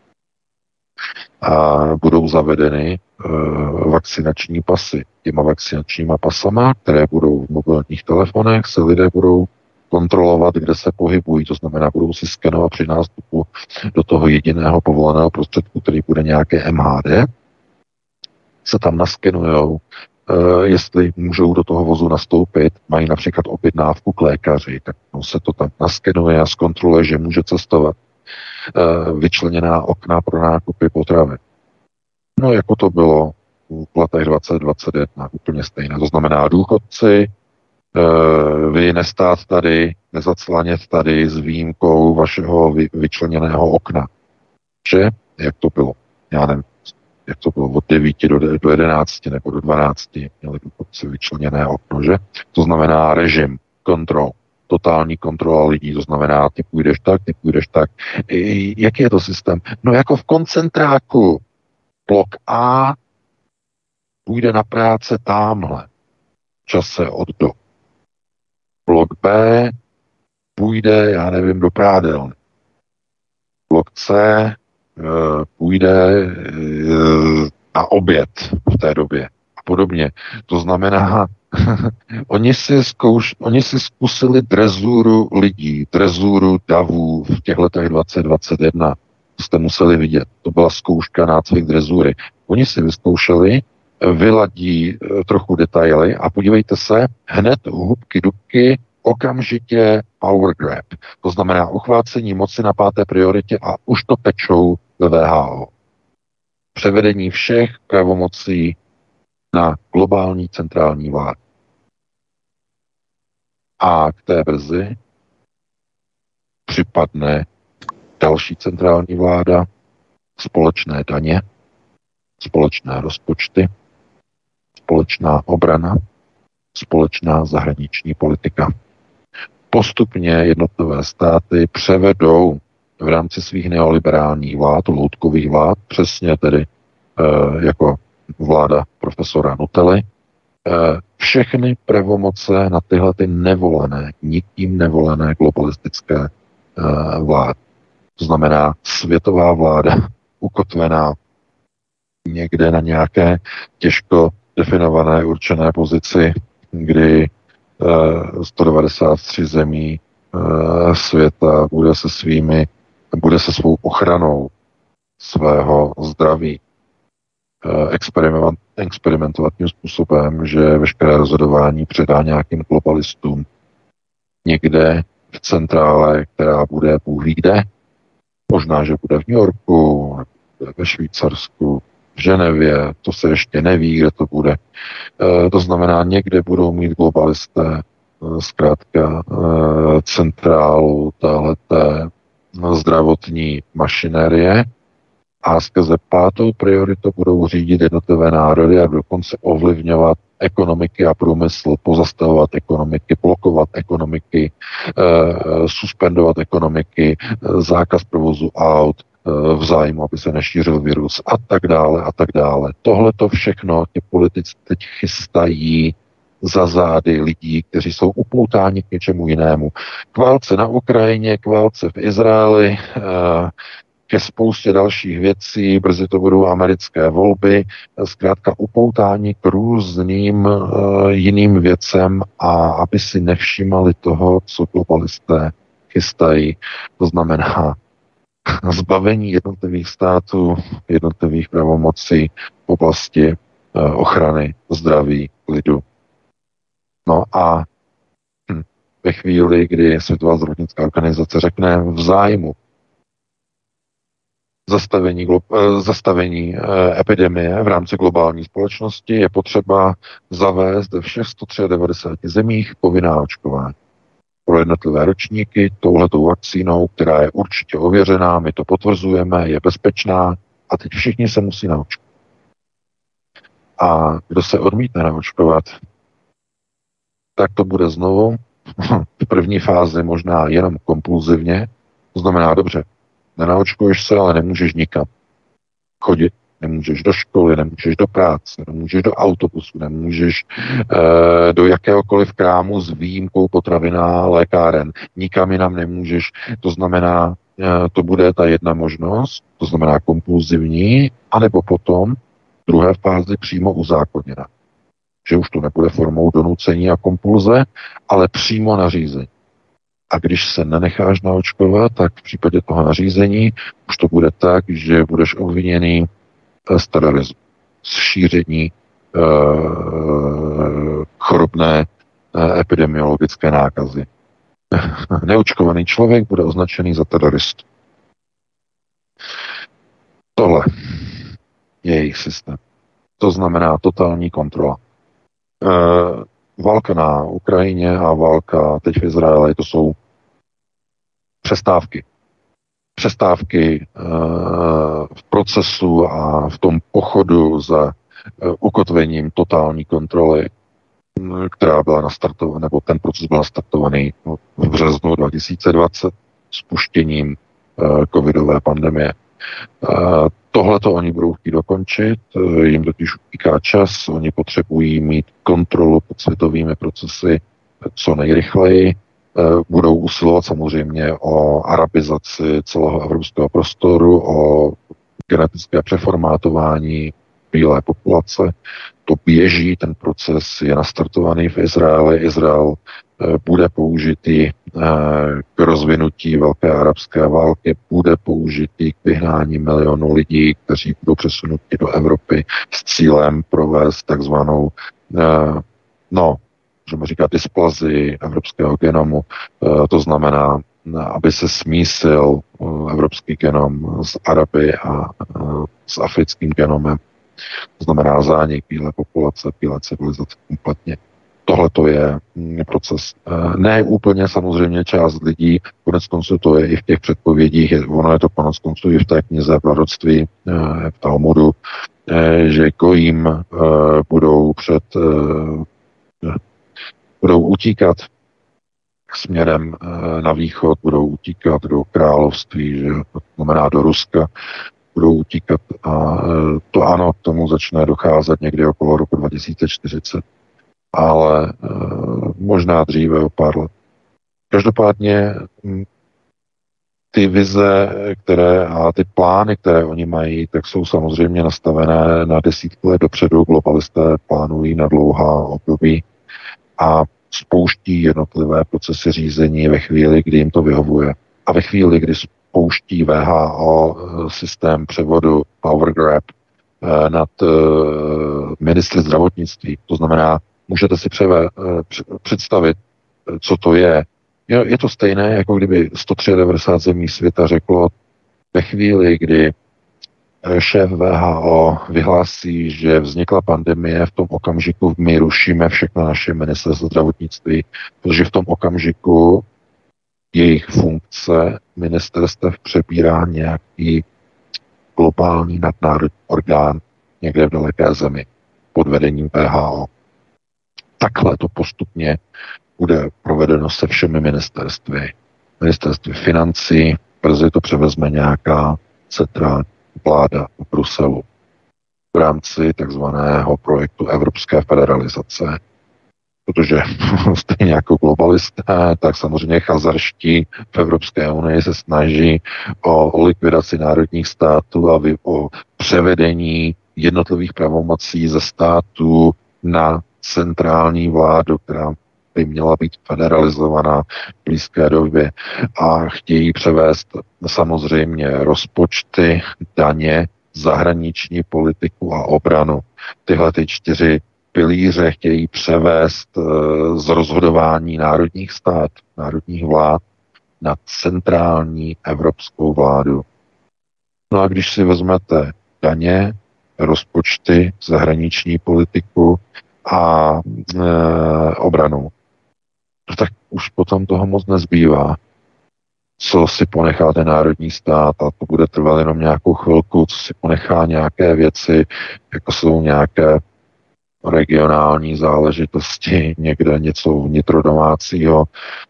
A budou zavedeny vakcinační pasy. Těma vakcinačníma pasama, které budou v mobilních telefonech, se lidé budou kontrolovat, kde se pohybují. To znamená, budou si skenovat při nástupu do toho jediného povoleného prostředku, který bude nějaké MHD, se tam naskenujou, jestli můžou do toho vozu nastoupit, mají například objednávku k lékaři, tak se to tam naskenuje a zkontroluje, že může cestovat. Vyčleněná okna pro nákupy potravy. No, jako to bylo v letech 2021, úplně stejné. To znamená důchodci, vy nestát tady, nezaclanět tady s výjimkou vašeho vyčleněného okna. Že? Jak to bylo? Já nevím, jak to bylo od 9 do 11 nebo do 12 měli důchodci vyčleněné okno, že? To znamená režim, kontrol, totální kontrola lidí, to znamená, ty půjdeš tak. Jaký je to systém? No jako v koncentráku. Blok A půjde na práce támhle, čase od do. Blok B půjde, já nevím, do prádelny. Blok C půjde na oběd v té době a podobně. To znamená, oni si zkusili drezuru lidí, drezuru davů v těch letech 2021. To jste museli vidět. To byla zkouška nácvik drezury. Oni si vyzkoušeli, vyladí trochu detaily a podívejte se, hned hubky dubky, okamžitě power grab. To znamená uchvácení moci na 5. prioritě a už to pečou ve WHO. Převedení všech pravomocí na globální centrální vládu. A k té brzy připadne další centrální vláda, společné daně, společné rozpočty, společná obrana, společná zahraniční politika. Postupně jednotlivé státy převedou v rámci svých neoliberálních vlád, loutkových vlád, přesně tedy jako vláda profesora Nutelly, všechny pravomoce na tyhle ty nevolené, nikým nevolené globalistické vlády. To znamená světová vláda ukotvená někde na nějaké těžko definované určené pozici, kdy 193 zemí světa bude se svou ochranou svého zdraví experimentovat tím způsobem, že veškeré rozhodování předá nějakým globalistům někde v centrále, která bude Bůh ví kde. Možná, že bude v New Yorku, ve Švýcarsku, v Ženevě, to se ještě neví, kde to bude. To znamená, někde budou mít globalisté zkrátka centrálu téhleté zdravotní mašinérie a skrze pátou prioritu budou řídit jednotlivé národy a dokonce ovlivňovat ekonomiky a průmysl, pozastavovat ekonomiky, blokovat ekonomiky, suspendovat ekonomiky, zákaz provozu aut v zájmu, aby se nešířil virus a tak dále a tak dále. Tohle to všechno ti politici teď chystají za zády lidí, kteří jsou upoutáni k něčemu jinému. K válce na Ukrajině, k válce v Izraeli, ke spoustě dalších věcí, brzy to budou americké volby, zkrátka upoutání k různým jiným věcem a aby si nevšímali toho, co globalisté chystají. To znamená zbavení jednotlivých států, jednotlivých pravomocí v oblasti ochrany zdraví lidu. No a ve chvíli, kdy Světová zdravotnická organizace řekne v zájmu zastavení epidemie v rámci globální společnosti, je potřeba zavést ve všech 193 zemích povinná očkování pro jednotlivé ročníky touhletou vakcínou, která je určitě ověřená, my to potvrzujeme, je bezpečná a teď všichni se musí naočkovat. A kdo se odmítne naočkovat, tak to bude znovu v první fázi možná jenom kompulzivně, to znamená dobře, nenaočkuješ se, ale nemůžeš nikam chodit, nemůžeš do školy, nemůžeš do práce, nemůžeš do autobusu, nemůžeš do jakéhokoliv krámu s výjimkou potravina, lékáren, nikam jinam nemůžeš, to znamená, to bude ta jedna možnost, to znamená kompulzivní, anebo potom v druhé fázi přímo uzákoněna. Že už to nebude formou donucení a kompulze, ale přímo nařízení. A když se nenecháš naočkovat, tak v případě toho nařízení už to bude tak, že budeš obviněný z terorismu, z šíření chorobné epidemiologické nákazy. Neočkovaný člověk bude označený za teroristu. Tohle je jejich systém. To znamená totální kontrola. Válka na Ukrajině a válka teď v Izraeli, to jsou přestávky. Přestávky v procesu a v tom pochodu za ukotvením totální kontroly, která byla nastartovaná, nebo ten proces byl nastartovaný v březnu 2020 spuštěním covidové pandemie. Tohleto oni budou chtít dokončit, jim totiž utíká čas, oni potřebují mít kontrolu pod světovými procesy co nejrychleji, budou usilovat samozřejmě o arabizaci celého evropského prostoru, o genetické přeformátování bílé populace. To běží, ten proces je nastartovaný v Izraeli. Izrael bude použitý k rozvinutí velké arabské války, bude použitý k vyhnání milionů lidí, kteří budou přesunuti do Evropy s cílem provést takzvanou, můžeme říkat, dysplazii evropského genomu. To znamená, aby se smísil evropský genom s Araby a s africkým genomem. To znamená zánik bílé populace, bílé civilizace kompletně. Tohle to je proces. Ne úplně samozřejmě část lidí, konec konců to je i v těch předpovědích, ono je to konec konců i v té knize proroctví v Talmudu, že Gojím budou utíkat směrem na východ, budou utíkat do království, že to znamená do Ruska, budou utíkat a to ano, k tomu začne docházet někdy okolo roku 2040, ale možná dříve o pár let. Každopádně ty vize, a ty plány, které oni mají, tak jsou samozřejmě nastavené na desítky let dopředu. Globalisté plánují na dlouhá období a spouští jednotlivé procesy řízení ve chvíli, kdy jim to vyhovuje. A ve chvíli, kdy spouští VHO systém převodu Power Grab nad ministry zdravotnictví, to znamená, můžete si představit, co to je. Je to stejné, jako kdyby 193 zemí světa řeklo ve chvíli, kdy šéf VHO vyhlásí, že vznikla pandemie, v tom okamžiku my rušíme všechno naše ministerstvo zdravotnictví, protože v tom okamžiku jejich funkce ministerstev přebírá nějaký globální nadnárodní orgán někde v daleké zemi pod vedením VHO. Takhle to postupně bude provedeno se všemi ministerstvy. Ministerství financí, brzy to převezme nějaká centrální vláda v Bruselu v rámci takzvaného projektu Evropské federalizace. Protože stejně jako globalisté, tak samozřejmě chazarští v Evropské unii se snaží o likvidaci národních států a o převedení jednotlivých pravomocí ze států na centrální vládu, která by měla být federalizovaná v blízké době a chtějí převést samozřejmě rozpočty, daně, zahraniční politiku a obranu. Tyhle ty 4 pilíře chtějí převést z rozhodování národních států, národních vlád na centrální evropskou vládu. No a když si vezmete daně, rozpočty, zahraniční politiku a obranu, tak už potom toho moc nezbývá. Co si ponechá ten národní stát, a to bude trvat jenom nějakou chvilku, co si ponechá nějaké věci, jako jsou nějaké regionální záležitosti, někde něco vnitrodomácího,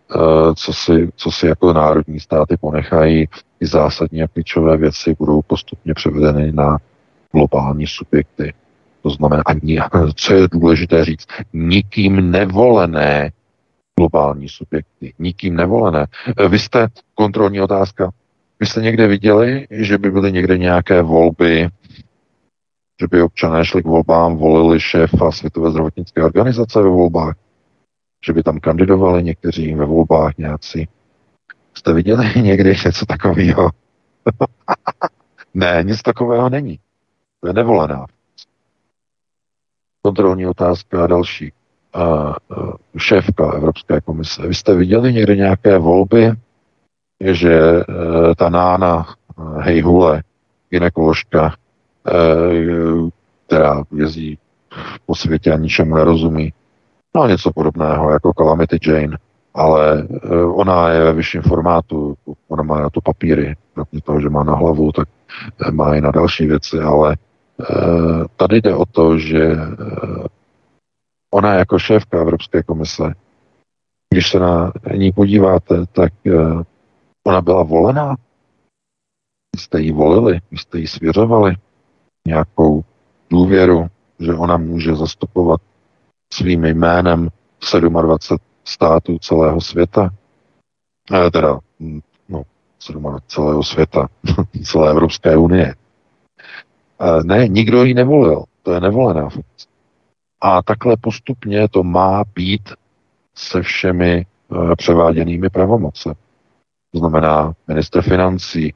co si jako národní státy ponechají, ty zásadní a klíčové věci budou postupně převedeny na globální subjekty. To znamená, co je důležité říct, nikým nevolené globální subjekty. Nikým nevolené. Vy jste, kontrolní otázka, vy jste někde viděli, že by byly někde nějaké volby, že by občané šli k volbám, volili šéfa Světové zdravotnické organizace ve volbách, že by tam kandidovali někteří ve volbách nějací. Jste viděli někdy něco takového? Ne, nic takového není. To je nevolená. Kontrolní otázka a další. Šéfka Evropské komise. Vy jste viděli někde nějaké volby, že ta Nána Hejhule, gynekoložka, která jezdí po světě a ničemu nerozumí, no něco podobného jako Calamity Jane, ale ona je ve vyšším formátu, ona má na to papíry, kromě toho, že má na hlavu, tak má i na další věci, ale tady jde o to, že ona jako šéfka Evropské komise, když se na ní podíváte, tak ona byla volená. Vy jste ji volili, vy jste ji svěřovali nějakou důvěru, že ona může zastupovat svým jménem 27 států celého světa. Teda, no, 27 celého světa, celé Evropské unie. Ne, nikdo ji nevolil. To je nevolená funkce. A takhle postupně to má být se všemi převáděnými pravomoce. To znamená, ministr financí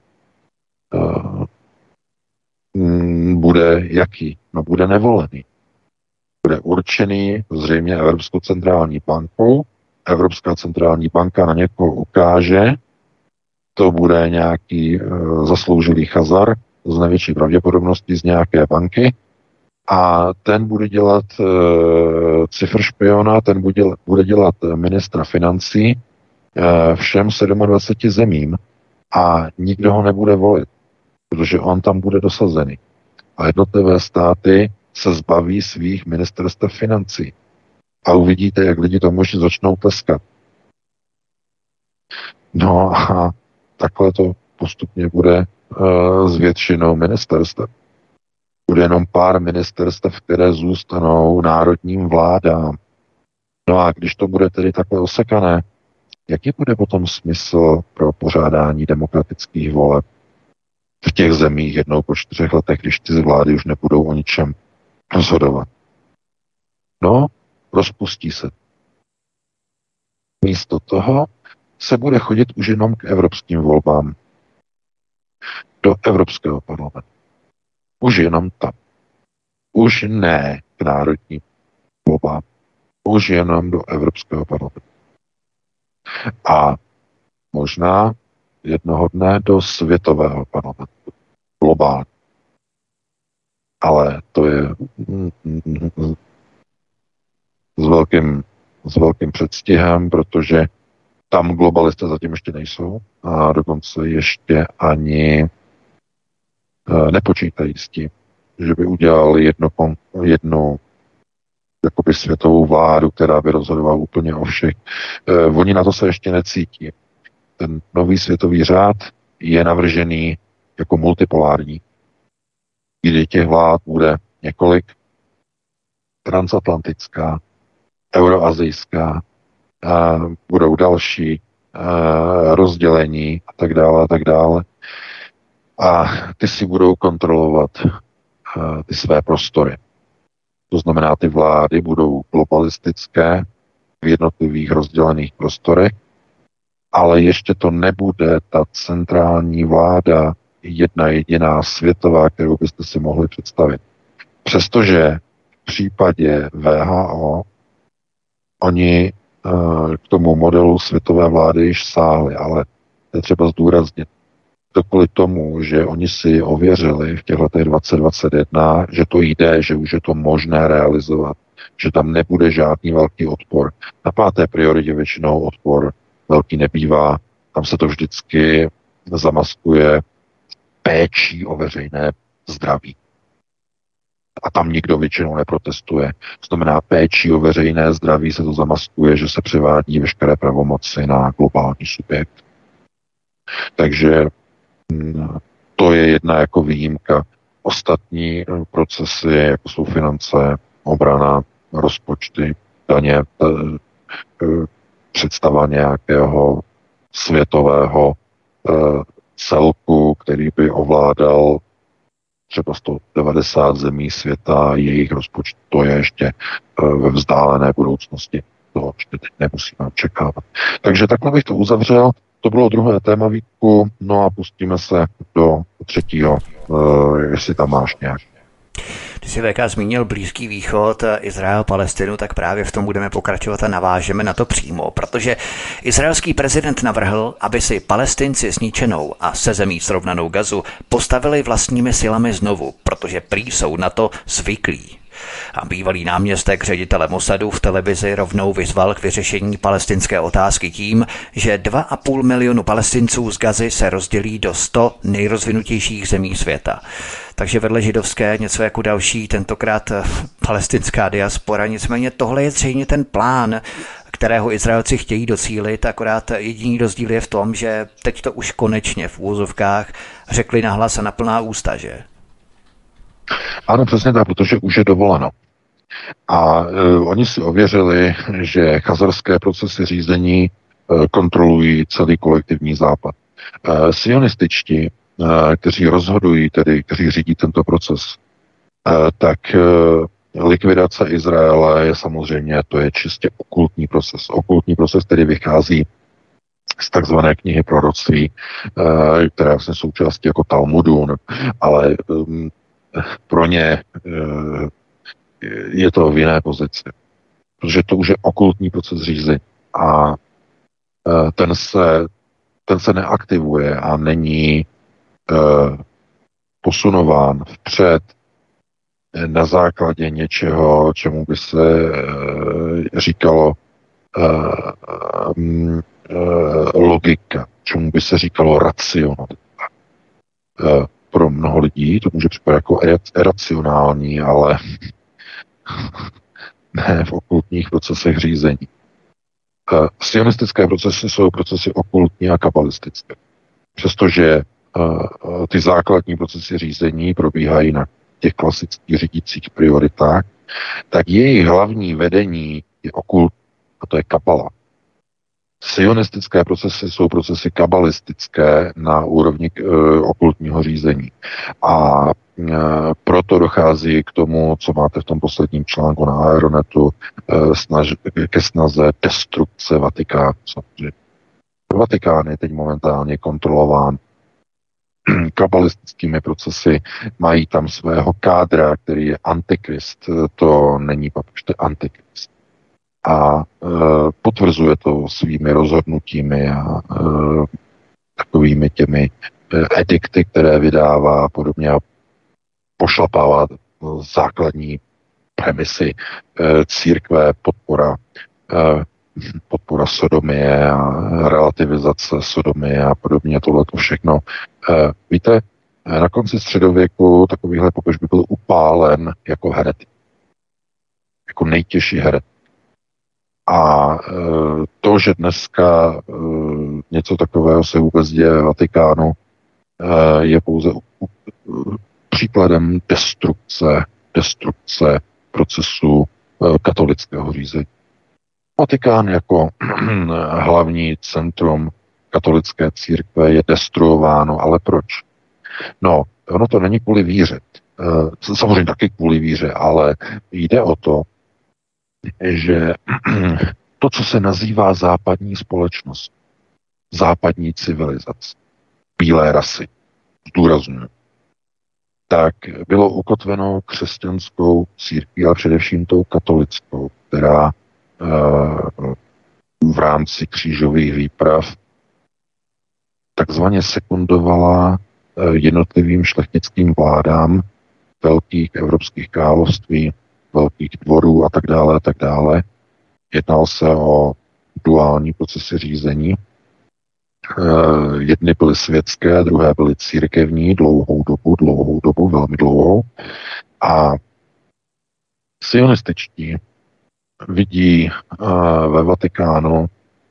bude jaký? No bude nevolený. Bude určený zřejmě Evropskou centrální bankou. Evropská centrální banka na někoho ukáže, to bude nějaký zasloužilý chazar z největší pravděpodobností z nějaké banky a ten bude dělat cifršpiona, ten bude dělat ministra financí všem 27 zemím a nikdo ho nebude volit, protože on tam bude dosazený. A jednotlivé státy se zbaví svých ministerstev financí. A uvidíte, jak lidi tomu už začnou tleskat. No a takhle to postupně bude s většinou ministerstev. Bude jenom pár ministerstev, které zůstanou národním vládám. No a když to bude tedy takhle osekané, jaký bude potom smysl pro pořádání demokratických voleb v těch zemích jednou po 4 letech, když ty vlády už nebudou o ničem rozhodovat? No, rozpustí se. Místo toho se bude chodit už jenom k evropským volbám. Do Evropského parlamentu. Už jenom tam. Už ne k národním volbám. Už jenom do Evropského parlamentu. A možná jednoho dne do světového parlamentu. Globálně. Ale to je s velkým předstihem, protože tam globalisté zatím ještě nejsou a dokonce ještě ani nepočítají s tím, že by udělali jednu jakoby světovou vládu, která by rozhodovala úplně o všech. Oni na to se ještě necítí. Ten nový světový řád je navržený jako multipolární, kdy těch vlád bude několik: transatlantická, euroazijská, budou další rozdělení a tak dále a tak dále. A ty si budou kontrolovat ty své prostory. To znamená, ty vlády budou globalistické v jednotlivých rozdělených prostorech, ale ještě to nebude ta centrální vláda, jedna jediná světová, kterou byste si mohli představit. Přestože v případě WHO oni k tomu modelu světové vlády již sáhli, ale to je třeba zdůraznit. To kvůli tomu, že oni si ověřili v těch letech 2021, že to jde, že už je to možné realizovat, že tam nebude žádný velký odpor. Na 5. prioritě většinou odpor velký nebývá, tam se to vždycky zamaskuje péčí o veřejné zdraví. A tam nikdo většinou neprotestuje. To znamená, péčí o veřejné zdraví se to zamaskuje, že se převádí veškeré pravomoci na globální subjekt. Takže to je jedna jako výjimka. Ostatní procesy, jako jsou finance, obrana, rozpočty, daně, představa nějakého světového celku, který by ovládal třeba 190 zemí světa, jejich rozpočet, to je ještě ve vzdálené budoucnosti. To ještě teď nemusíme očekávat. Takže takhle bych to uzavřel. To bylo druhé téma, Vítku, no a pustíme se do třetího, jestli tam máš nějak. Když si VK zmínil Blízký východ, Izrael, Palestinu, tak právě v tom budeme pokračovat a navážeme na to přímo, protože izraelský prezident navrhl, aby si Palestinci zničenou a se zemí srovnanou Gazu postavili vlastními silami znovu, protože prý jsou na to zvyklí. A bývalý náměstek ředitele Mossadu v televizi rovnou vyzval k vyřešení palestinské otázky tím, že 2,5 milionu Palestinců z Gazy se rozdělí do 100 nejrozvinutějších zemí světa. Takže vedle židovské něco jako další, tentokrát palestinská diaspora. Nicméně tohle je zřejmě ten plán, kterého Izraelci chtějí docílit, akorát jediný rozdíl je v tom, že teď to už konečně v úvozovkách řekli nahlas a na plná ústa, že? Ano, přesně tak, protože už je dovoleno. A oni si ověřili, že chazarské procesy řízení kontrolují celý kolektivní západ. Sionističtí, kteří rozhodují, tedy kteří řídí tento proces, tak likvidace Izraele je samozřejmě, to je čistě okultní proces. Okultní proces, který vychází z takzvané knihy proroctví, která je vlastně součástí jako Talmudu, ale pro ně je to v jiné pozici, protože to už je okultní proces řízení a ten se neaktivuje a není posunován vpřed na základě něčeho, čemu by se říkalo logika, čemu by se říkalo racionalita. Pro mnoho lidí to může připadat jako racionální, ale ne v okultních procesech řízení. Sionistické procesy jsou procesy okultní a kabalistické. Přestože ty základní procesy řízení probíhají na těch klasických řídících prioritách, tak jejich hlavní vedení je okult, a to je kabala. Sionistické procesy jsou procesy kabalistické na úrovni okultního řízení. A proto dochází k tomu, co máte v tom posledním článku na Aeronetu, ke snaze destrukce Vatikánu. Vatikán je teď momentálně kontrolován kabalistickými procesy, mají tam svého kádra, který je antikrist, to není papež, to je antikrist. A potvrzuje to svými rozhodnutími a takovými těmi edikty, které vydává a podobně, a pošlapává základní premisy církve, podpora sodomie a relativizace sodomie a podobně, tohleto všechno. Víte, na konci středověku takovýhle papež by byl upálen jako heretik. Jako nejtěžší heretik. A to, že dneska něco takového se vůbec děje v Vatikánu, je pouze příkladem destrukce procesu katolického řízení. Vatikán jako hlavní centrum katolické církve je destruováno, ale proč? No, ono to není kvůli víře. Samozřejmě taky kvůli víře, ale jde o to, že to, co se nazývá západní společnost, západní civilizace, bílé rasy, zdůrazňuji, tak bylo ukotveno křesťanskou církví, ale především tou katolickou, která v rámci křížových výprav takzvaně sekundovala jednotlivým šlechtickým vládám velkých evropských království, velkých dvorů a tak dále a tak dále. Jednalo se o duální procesy řízení. Jedny byly světské, druhé byly církevní, dlouhou dobu, velmi dlouhou. A sionističtí vidí ve Vatikánu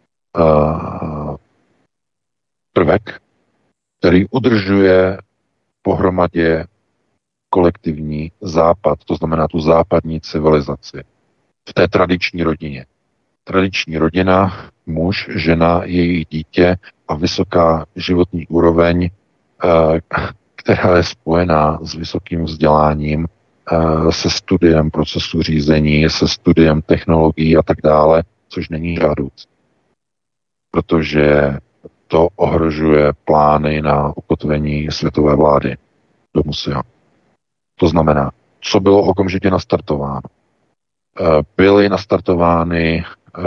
prvek, který udržuje pohromadě kolektivní západ, to znamená tu západní civilizaci v té tradiční rodině. Tradiční rodina, muž, žena, jejich dítě a vysoká životní úroveň, která je spojená s vysokým vzděláním, se studiem procesu řízení, se studiem technologií a tak dále, což není žádoucí. Protože to ohrožuje plány na ukotvení světové vlády do musea. To znamená, co bylo okamžitě nastartováno? Byly nastartovány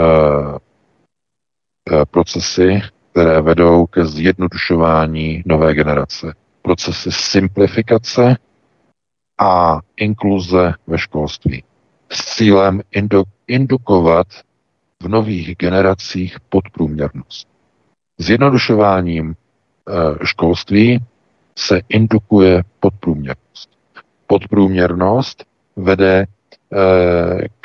procesy, které vedou ke zjednodušování nové generace. Procesy simplifikace a inkluze ve školství. S cílem indukovat v nových generacích podprůměrnost. Zjednodušováním školství se indukuje podprůměrnost. Podprůměrnost vede k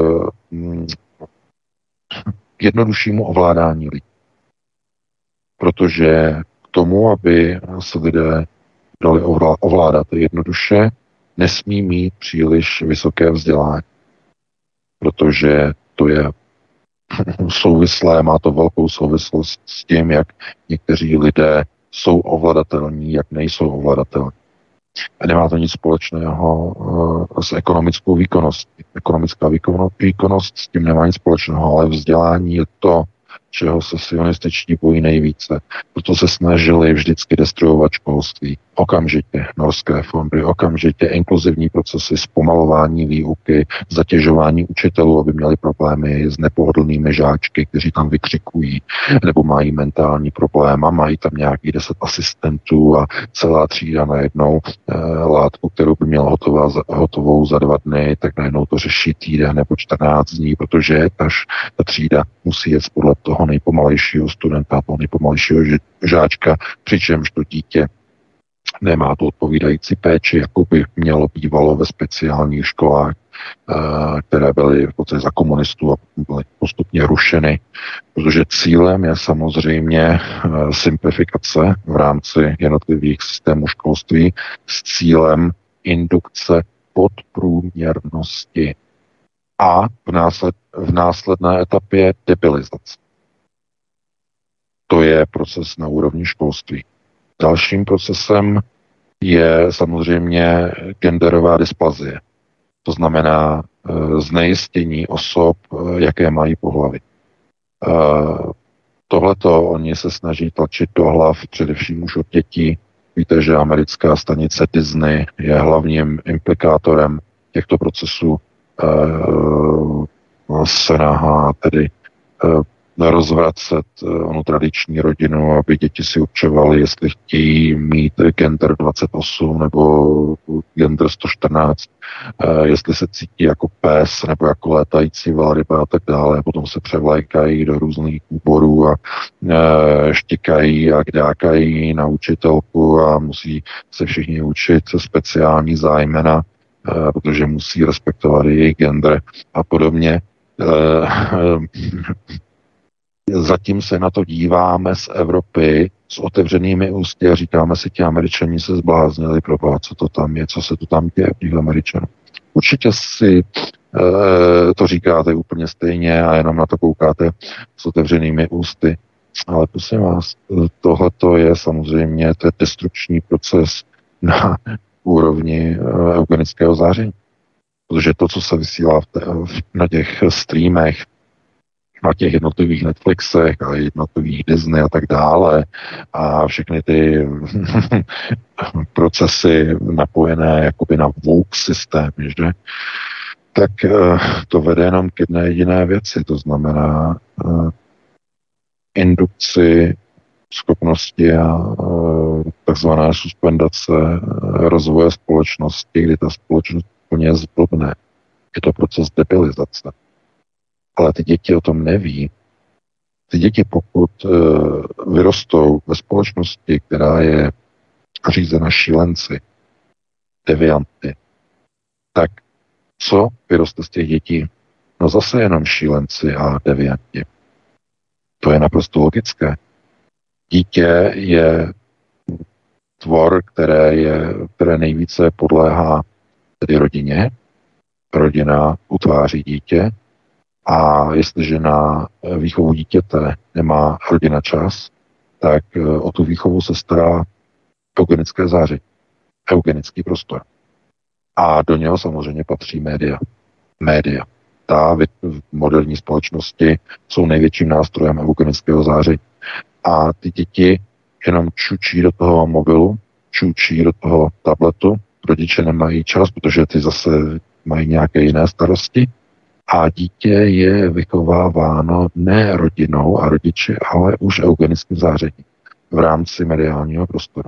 jednoduššímu ovládání lidí. Protože k tomu, aby se lidé dali ovládat jednoduše, nesmí mít příliš vysoké vzdělání. Protože to je souvislé, má to velkou souvislost s tím, jak někteří lidé jsou ovladatelní, jak nejsou ovladatelní. A nemá to nic společného s ekonomickou výkonností. Ekonomická výkonnost s tím nemá nic společného, ale vzdělání je to, čeho se sionističtí bojí nejvíce. Proto se snažili vždycky destruovat školství. Okamžitě norské fondy, okamžitě inkluzivní procesy, zpomalování výuky, zatěžování učitelů, aby měli problémy s nepohodlnými žáčky, kteří tam vykřikují, nebo mají mentální problém a mají tam nějaký 10 asistentů a celá třída najednou látku, kterou by měla hotovou za 2 dny, tak najednou to řeší týden nebo 14 dní, protože ta třída musí jet podle toho nejpomalejšího studenta, toho nejpomalejšího žáčka, přičemž to dítě nemá tu odpovídající péči, jako by mělo bývalo ve speciálních školách, které byly v podstatě za komunistů a byly postupně rušeny, protože cílem je samozřejmě simplifikace v rámci jednotlivých systémů školství s cílem indukce podprůměrnosti a v následné etapě debilizace. To je proces na úrovni školství. Dalším procesem je samozřejmě genderová dysplazie. To znamená znejistění osob, jaké mají pohlaví. Tohleto oni se snaží tlačit do hlav především už od dětí. Víte, že americká stanice Disney je hlavním implikátorem těchto procesů. Snaha tedy rozvracet onu tradiční rodinu, aby děti si určovaly, jestli chtějí mít gender 28 nebo gender 114, jestli se cítí jako pes nebo jako létající velryba a tak dále. Potom se převlékají do různých úborů a štikají a kdákají na učitelku a musí se všichni učit speciální zájmena, protože musí respektovat jejich gender a podobně. Zatím se na to díváme z Evropy s otevřenými ústy a říkáme si, ti Američani se zbláznili, proboha, co to tam je, co se to tam děje v těch Američanů. Určitě si to říkáte úplně stejně a jenom na to koukáte s otevřenými ústy. Ale prosím vás, tohleto je samozřejmě destrukční proces na úrovni eugenického záření. Protože to, co se vysílá na těch streamech, na těch jednotlivých Netflixech a jednotlivých Disney a tak dále a všechny ty procesy napojené jakoby na woke systém, že? Tak to vede jenom k jedné jediné věci, to znamená indukci schopnosti a takzvaná suspendace rozvoje společnosti, kdy ta společnost úplně zblbne. Je to proces debilizace. Ale ty děti o tom neví. Ty děti, pokud vyrostou ve společnosti, která je řízena šílenci, devianty, tak co vyroste z těch dětí? No zase jenom šílenci a devianti. To je naprosto logické. Dítě je tvor, které nejvíce podléhá tedy rodině. Rodina utváří dítě a jestliže na výchovu dítěte nemá rodina čas, tak o tu výchovu se stará eugenické záření, eugenický prostor. A do něho samozřejmě patří média. Média. Ta v moderní společnosti jsou největším nástrojem eugenického záření. A ty děti jenom čučí do toho mobilu, čučí do toho tabletu, rodiče nemají čas, protože ty zase mají nějaké jiné starosti a dítě je vychováváno ne rodinou a rodiči, ale už eugenickým zářením v rámci mediálního prostoru.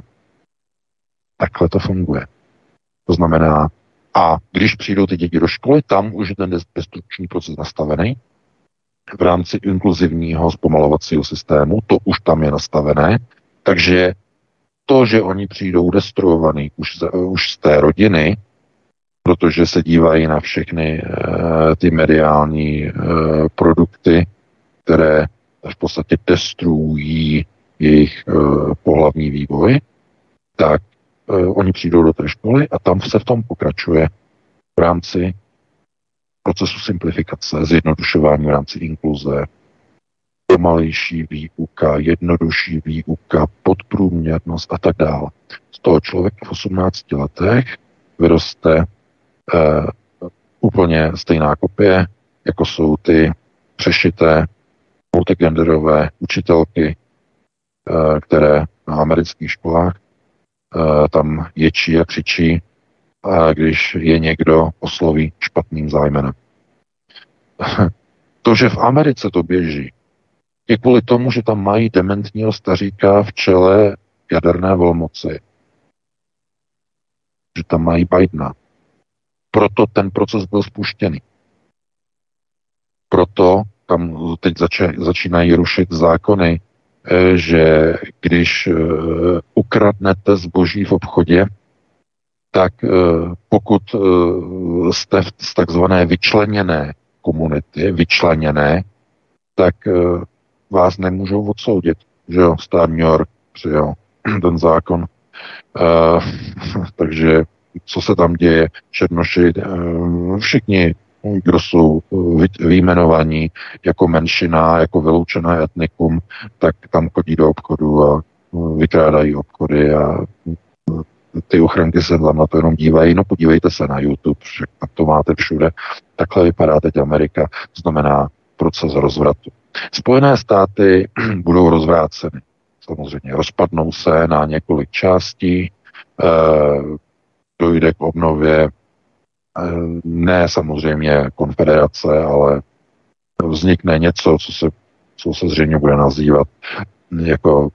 Takhle to funguje. To znamená, a když přijdou ty děti do školy, tam už je ten destrukční proces nastavený. V rámci inkluzivního zpomalovacího systému, to už tam je nastavené, takže to, že oni přijdou destruovaný už z té rodiny, protože se dívají na všechny ty mediální produkty, které v podstatě destruují jejich pohlavní vývoj, tak oni přijdou do té školy a tam se v tom pokračuje v rámci procesu simplifikace, zjednodušování v rámci inkluze, pomalejší výuka, jednodušší výuka, podprůměrnost a tak dále. Z toho člověk v 18 letech vyroste úplně stejná kopie, jako jsou ty přešité multigenderové učitelky, které na amerických školách tam ječí a křičí, když je někdo osloví špatným zájmenem. To, že v Americe to běží, je kvůli tomu, že tam mají dementního staříka v čele jaderné velmoci. Že tam mají Bidena. Proto ten proces byl spuštěný. Proto tam teď začínají rušit zákony, že když ukradnete zboží v obchodě, tak pokud jste z takzvané vyčleněné komunity, tak vás nemůžou odsoudit. Že jo, stát New York přijal ten zákon. Takže co se tam děje? Černoši, všichni kdo jsou vyjmenovaní jako menšina, jako vyloučené etnikum, tak tam chodí do obchodu a vykrádají obchody a ty ochranky se tam na to jenom dívají. No podívejte se na YouTube, že to máte všude. Takhle vypadá teď Amerika, to znamená proces rozvratu. Spojené státy budou rozvráceny. Samozřejmě rozpadnou se na několik částí, dojde k obnově, ne samozřejmě konfederace, ale vznikne něco, co se zřejmě bude nazývat jako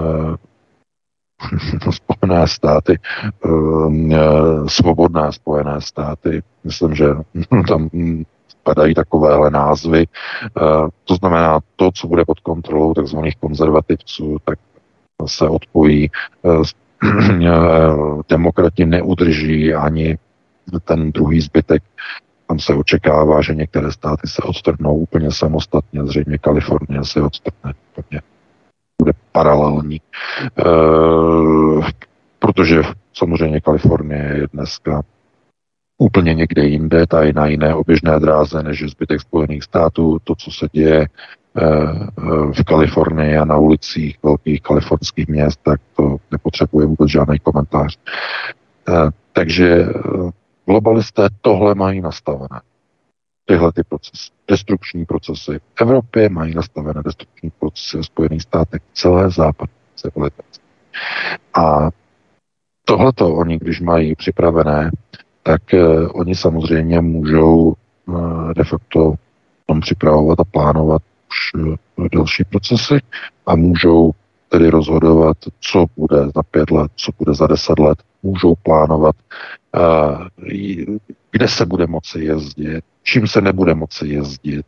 Spojené státy, svobodné Spojené státy. Myslím, že tam padají takovéhle názvy. To znamená, to, co bude pod kontrolou takzvaných konzervativců, tak se odpojí. Demokrati neudrží ani ten druhý zbytek. Tam se očekává, že některé státy se odtrhnou úplně samostatně, zřejmě Kalifornie se odtrhne úplně. Bude paralelní. Protože samozřejmě Kalifornie je dneska úplně někde jinde, ta je na jiné oběžné dráze než zbytek Spojených států. To, co se děje v Kalifornii a na ulicích velkých kalifornských měst, tak to nepotřebuje vůbec žádný komentář. Takže globalisté tohle mají nastavené. Tyhle ty procesy, destrukční procesy. V Evropě mají nastavené destrukční procesy v Spojených státech, celé západní civilizace. A tohleto oni, když mají připravené, tak oni samozřejmě můžou de facto tom připravovat a plánovat už další procesy a můžou tedy rozhodovat, co bude za 5 let, co bude za 10 let. Můžou plánovat, kde se bude moci jezdit, čím se nebude moci jezdit.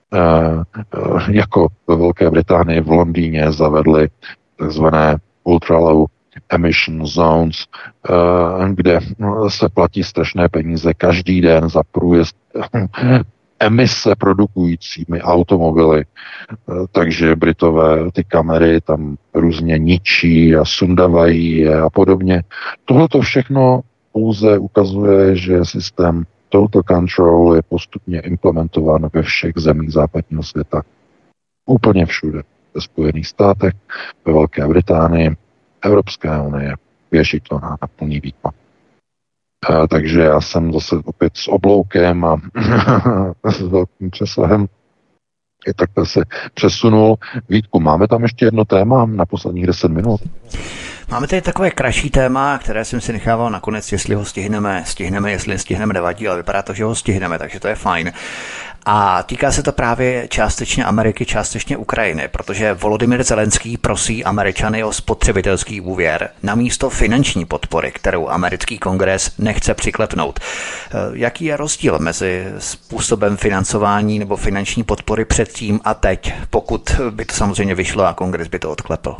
Jako ve Velké Británii v Londýně zavedli takzvané ultra-low emission zones, kde se platí strašné peníze každý den za průjezd emise produkujícími automobily. Takže Britové ty kamery tam různě ničí a sundavají je a podobně. Tohle to všechno pouze ukazuje, že systém total control je postupně implementován ve všech zemích západního světa. Úplně všude. Ve Spojených státech, ve Velké Británii, Evropské unie. Běží to na plný výkon. Takže já jsem zase opět s obloukem a s velkým přesahem i takhle se přesunul. Vítku, máme tam ještě jedno téma na posledních 10 minut? Máme tady takové kratší téma, které jsem si nechával nakonec, jestli ho stihneme, jestli nestihneme, nevadí, ale vypadá to, že ho stihneme, takže to je fajn. A týká se to právě částečně Ameriky, částečně Ukrajiny, protože Volodymyr Zelenský prosí Američany o spotřebitelský úvěr namísto finanční podpory, kterou americký kongres nechce přiklepnout. Jaký je rozdíl mezi způsobem financování nebo finanční podpory předtím a teď, pokud by to samozřejmě vyšlo a kongres by to odklepl?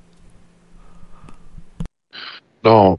No,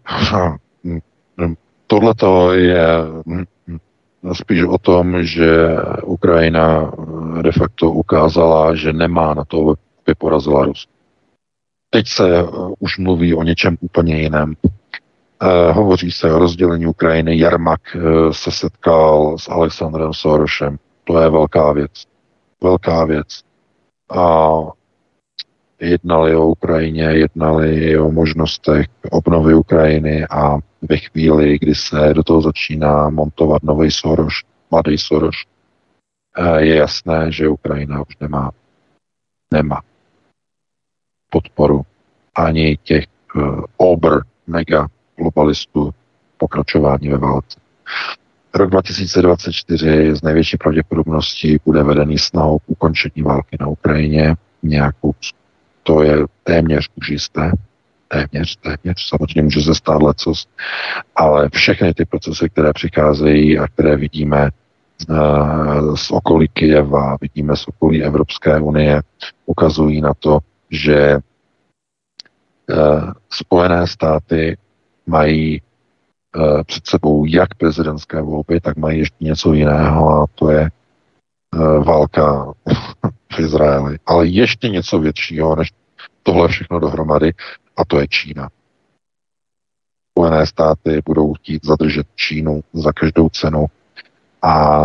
tohleto je spíš o tom, že Ukrajina de facto ukázala, že nemá na to, aby porazila Rusko. Teď se už mluví o něčem úplně jiném. Hovoří se o rozdělení Ukrajiny. Jarmak se setkal s Alexandrem Sorosem. To je velká věc. Velká věc. A jednali o Ukrajině, jednali o možnostech obnovy Ukrajiny a ve chvíli, kdy se do toho začíná montovat nový Soros, mladý Soros, je jasné, že Ukrajina už nemá podporu ani těch mega globalistů pokračování ve válce. Rok 2024 z největší pravděpodobností bude vedený snahou k ukončení války na Ukrajině nějakou. To je téměř už jisté. Téměř. Samozřejmě může se stát lecos, ale všechny ty procesy, které přicházejí a které vidíme z okolí Kyjeva, vidíme z okolí Evropské unie, ukazují na to, že Spojené státy mají před sebou jak prezidentské volby, tak mají ještě něco jiného a to je válka v Izraeli. Ale ještě něco většího než tohle všechno dohromady a to je Čína. Spojené státy budou chtít zadržet Čínu za každou cenu. A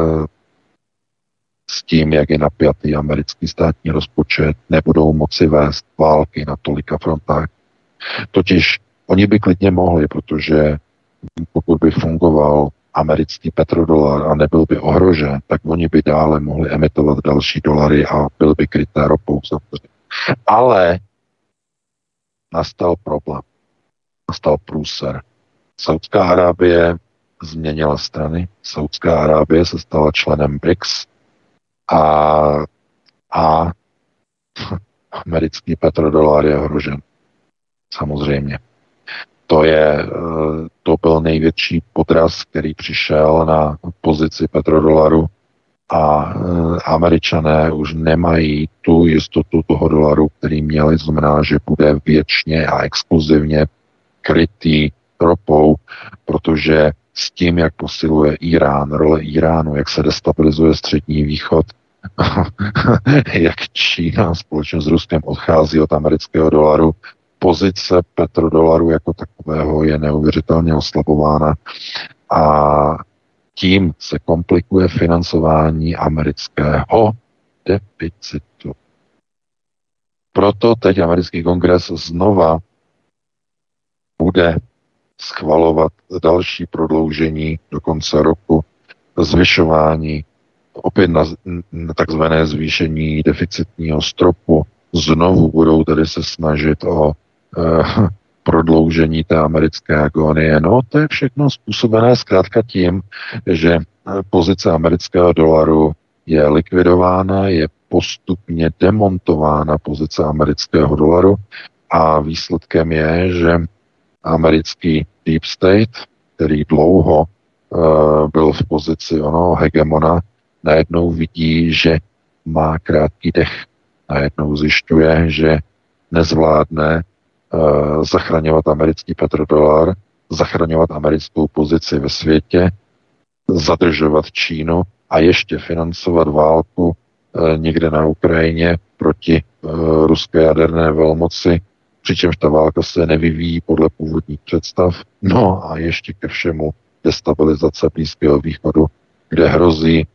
s tím, jak je napjatý americký státní rozpočet, nebudou moci vést války na tolika frontách. Totiž oni by klidně mohli, protože pokud by fungoval americký petrodolar a nebyl by ohrožen, tak oni by dále mohli emitovat další dolary a byl by kryté ropou. Ale nastal problém. Nastal průser. Saudská Arábie změnila strany. Saudská Arábie se stala členem BRICS a americký petrodolar je ohrožen. Samozřejmě. To byl největší podraz, který přišel na pozici petrodolaru a Američané už nemají tu jistotu toho dolaru, který měli, znamená, že bude věčně a exkluzivně krytý ropou, protože s tím, jak posiluje Irán, role Iránu, jak se destabilizuje Střední východ, jak Čína společně s Ruskem odchází od amerického dolaru, pozice petrodolaru jako takového je neuvěřitelně oslabována a tím se komplikuje financování amerického deficitu. Proto teď americký kongres znova bude schvalovat další prodloužení do konce roku, zvyšování, opět na takzvané zvýšení deficitního stropu. Znovu budou tedy se snažit o prodloužení té americké agonie. No, to je všechno způsobené zkrátka tím, že pozice amerického dolaru je likvidována, je postupně demontována pozice amerického dolaru a výsledkem je, že americký deep state, který dlouho byl v pozici onoho hegemona, najednou vidí, že má krátký dech. Najednou zjišťuje, že nezvládne zachraňovat americký petrodolar, zachraňovat americkou pozici ve světě, zadržovat Čínu a ještě financovat válku někde na Ukrajině proti ruské jaderné velmoci, přičemž ta válka se nevyvíjí podle původních představ. No a ještě ke všemu destabilizace Blízkého východu, kde hrozí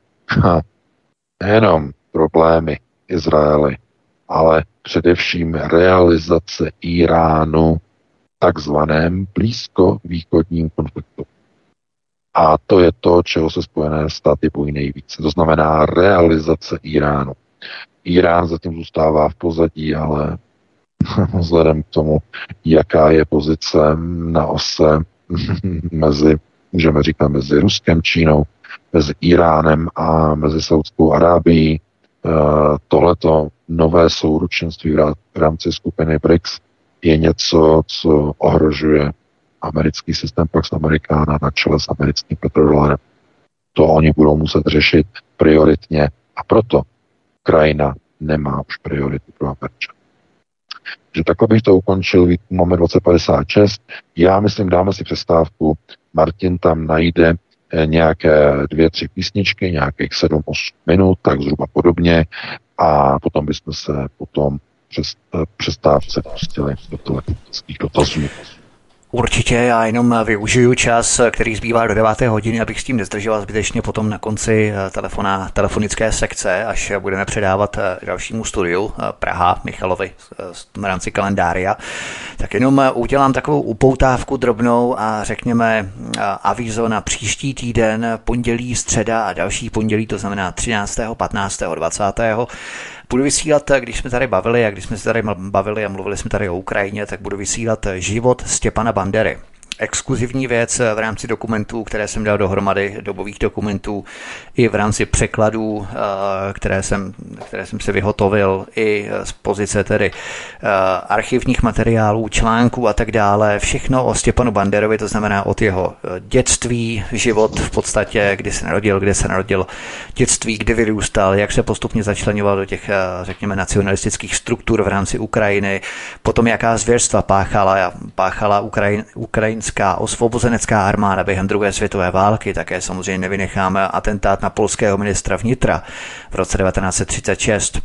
nejenom problémy Izraeli, ale především realizace Iránu v takzvaném blízkovýchodním konfliktu. A to je to, čeho se Spojené státy bojí nejvíce. To znamená realizace Iránu. Irán zatím zůstává v pozadí, ale vzhledem k tomu, jaká je pozice na ose můžeme říkat mezi Ruskem, Čínou, mezi Iránem a mezi Saudskou Arábií, tohleto nové souručenství v rámci skupiny BRICS je něco, co ohrožuje americký systém Pax Americana na čele s americkým petrodolarem. To oni budou muset řešit prioritně a proto Ukrajina nemá už prioritu pro Američany. Že takhle bych to ukončil, máme 2056. Já myslím, dáme si přestávku. Martin tam najde nějaké 2-3 písničky, nějakých 7-8 minut, tak zhruba podobně. A potom bychom se přestávce pustili do telefonických dotazů. Určitě, já jenom využiju čas, který zbývá do 9. hodiny, abych s tím nezdržoval zbytečně potom na konci telefonické sekce, až budeme předávat dalšímu studiu Praha Michalovi v rámci kalendária. Tak jenom udělám takovou upoutávku drobnou a řekněme avízo na příští týden, pondělí, středa a další pondělí, to znamená 13., 15., 20. Budu vysílat, když jsme tady bavili a mluvili jsme tady o Ukrajině, tak budu vysílat Život Stěpana Bandery. Exkluzivní věc v rámci dokumentů, které jsem dal dohromady, dobových dokumentů, i v rámci překladů, které jsem si vyhotovil, i z pozice tedy archivních materiálů, článků a tak dále. Všechno o Stěpanu Banderovi, to znamená od jeho dětství, život v podstatě, kdy se narodil, dětství, kdy vyrůstal, jak se postupně začleňoval do těch, řekněme, nacionalistických struktur v rámci Ukrajiny, potom jaká zvěrstva páchala ukrajinská osvobozenecká armáda během druhé světové války, také samozřejmě nevynecháme atentát na polského ministra vnitra v roce 1936.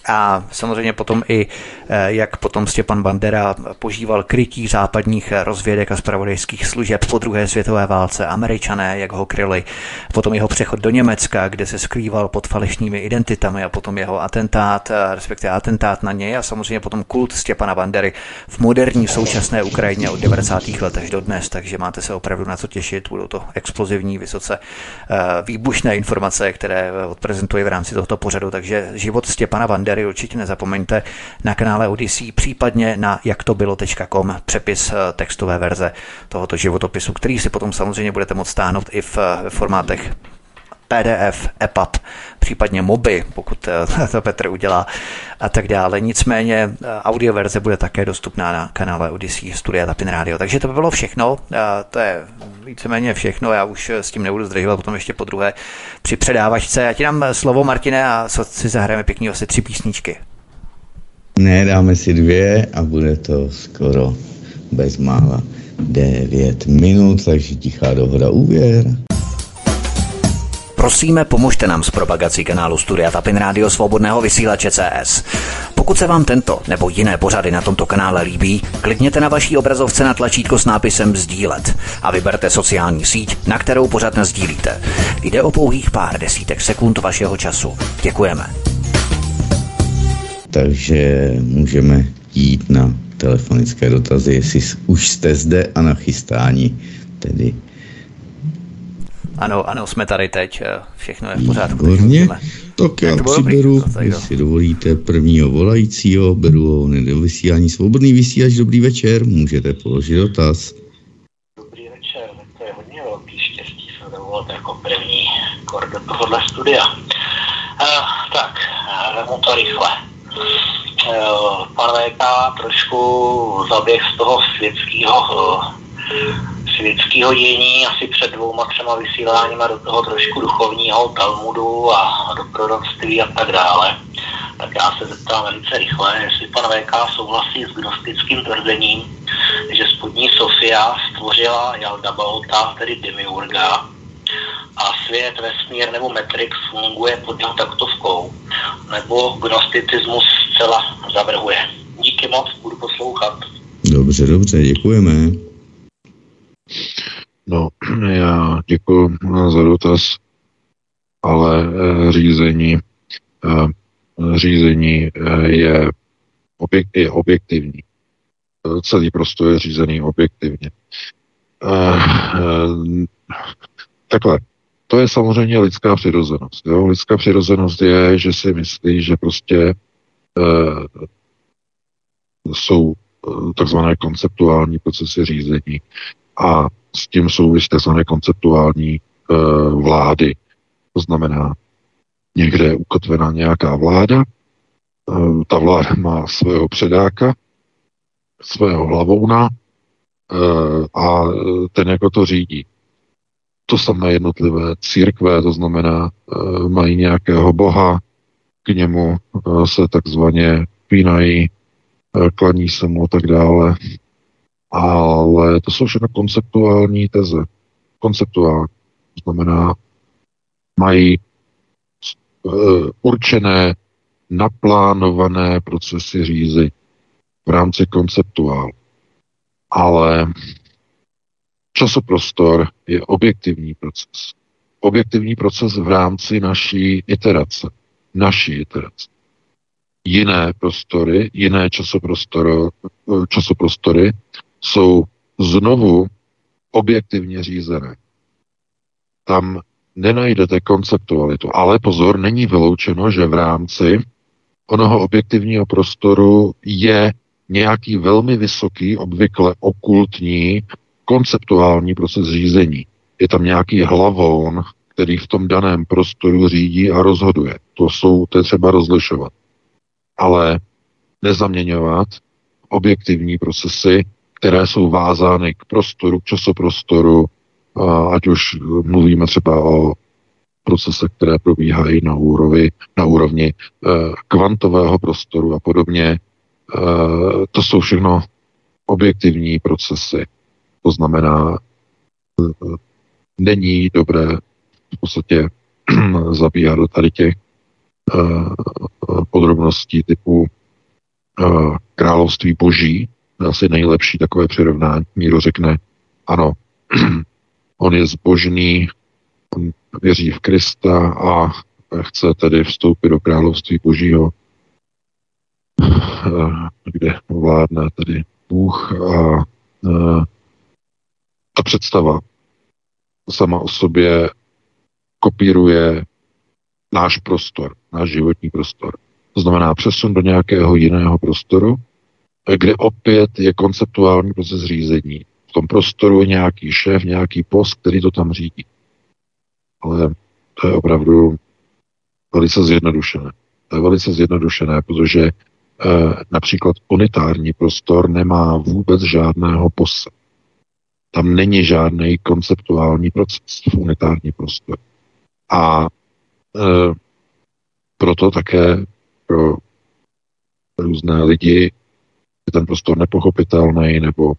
A samozřejmě potom i, jak potom Stepan Bandera požíval krytí západních rozvědek a zpravodajských služeb po druhé světové válce, Američané, jak ho kryli, potom jeho přechod do Německa, kde se skrýval pod falešnými identitami a potom jeho atentát, respektive atentát na něj a samozřejmě potom kult Stepana Bandery v moderní současné Ukrajině od 90. let až do dnes, takže máte se opravdu na co těšit, budou to explozivní, vysoce výbušné informace, které odprezentuji v rámci tohoto pořadu, takže život Stepana Bandery určitě nezapomeňte na kanále Odyssey, případně na jaktobylo.com přepis textové verze tohoto životopisu, který si potom samozřejmě budete moct stáhnout i v formátech PDF, EPUB, případně MOBI, pokud to Petr udělá a tak dále. Nicméně audioverze bude také dostupná na kanále Odyssey Studia Tapin Radio. Takže to by bylo všechno. To je víceméně všechno. Já už s tím nebudu zdržovat potom ještě po druhé při předávačce. Já ti dám slovo, Martine, a si zahrajeme pěkný asi 3 písničky. Ne, dáme si 2 a bude to skoro bezmála 9 minut, takže tichá dohoda, úvěr. Prosíme, pomožte nám s propagací kanálu Studia Tapin Radio Svobodného vysílače CS. Pokud se vám tento nebo jiné pořady na tomto kanále líbí, klikněte na vaší obrazovce na tlačítko s nápisem sdílet a vyberte sociální síť, na kterou pořad nasdílíte. Jde o pouhých pár desítek sekund vašeho času. Děkujeme. Takže můžeme jít na telefonické dotazy, jestli už jste zde a nachystáni tedy. Ano, jsme tady teď, všechno je v pořádku. Výborně, tak já přiberu, jestli dovolíte, prvního volajícího, beru ho do vysílání Svobodný vysílač, dobrý večer, můžete položit dotaz. Dobrý večer, to je hodně velký štěstí se dovolit jako první kor do tohohle studia. Tak, vezmu to rychle. Pan VK trošku zaběh z toho světského dění asi před 2-3 vysíláníma do toho trošku duchovního Talmudu a do proroctví a tak dále. Tak já se zeptám velice rychle, jestli pan VK souhlasí s gnostickým tvrzením, že spodní Sofia stvořila Jaldabaota, tedy Demiurga, a svět, vesmír nebo Matrix funguje pod jeho taktovkou, nebo gnosticismus zcela zavrhuje. Díky moc, budu poslouchat. Dobře, děkujeme. No, já děkuji za dotaz, ale řízení je objektivní. Celý prostor je řízený objektivně. Takhle, to je samozřejmě lidská přirozenost. Jo? Lidská přirozenost je, že si myslí, že prostě jsou takzvané konceptuální procesy řízení a s tím souvisí takzvané konceptuální vlády. To znamená, někde je ukotvená nějaká vláda, ta vláda má svého předáka, svého hlavouna a ten jako to řídí. To samé jednotlivé církve, to znamená, mají nějakého boha, k němu se takzvaně pínají, klaní se mu a tak dále. Ale to jsou všechno konceptuální teze. Konceptuální. To znamená, mají určené, naplánované procesy řízení v rámci konceptuálu. Ale časoprostor je objektivní proces. Objektivní proces v rámci naší iterace. Jiné prostory, jiné časoprostory jsou znovu objektivně řízené. Tam nenajdete konceptualitu, ale pozor, není vyloučeno, že v rámci onoho objektivního prostoru je nějaký velmi vysoký, obvykle okultní, konceptuální proces řízení. Je tam nějaký hlavoun, který v tom daném prostoru řídí a rozhoduje. To je třeba rozlišovat. Ale nezaměňovat objektivní procesy, které jsou vázány k prostoru, k časoprostoru, ať už mluvíme třeba o procesech, které probíhají na úrovni kvantového prostoru a podobně. To jsou všechno objektivní procesy. To znamená, není dobré v podstatě zabíhat do tady těch podrobností typu království boží, asi nejlepší takové přirovnání. Někdo řekne, ano, on je zbožný, on věří v Krista a chce tedy vstoupit do království božího, kde vládne tedy Bůh a ta představa sama o sobě kopíruje náš prostor, náš životní prostor. To znamená přesun do nějakého jiného prostoru, kde opět je konceptuální proces řízení. V tom prostoru je nějaký šéf, nějaký post, který to tam řídí. Ale to je opravdu velice zjednodušené. To je velice zjednodušené, protože například unitární prostor nemá vůbec žádného pose. Tam není žádný konceptuální proces v unitární prostor. A proto také pro různé lidi je ten prostor nepochopitelný nebo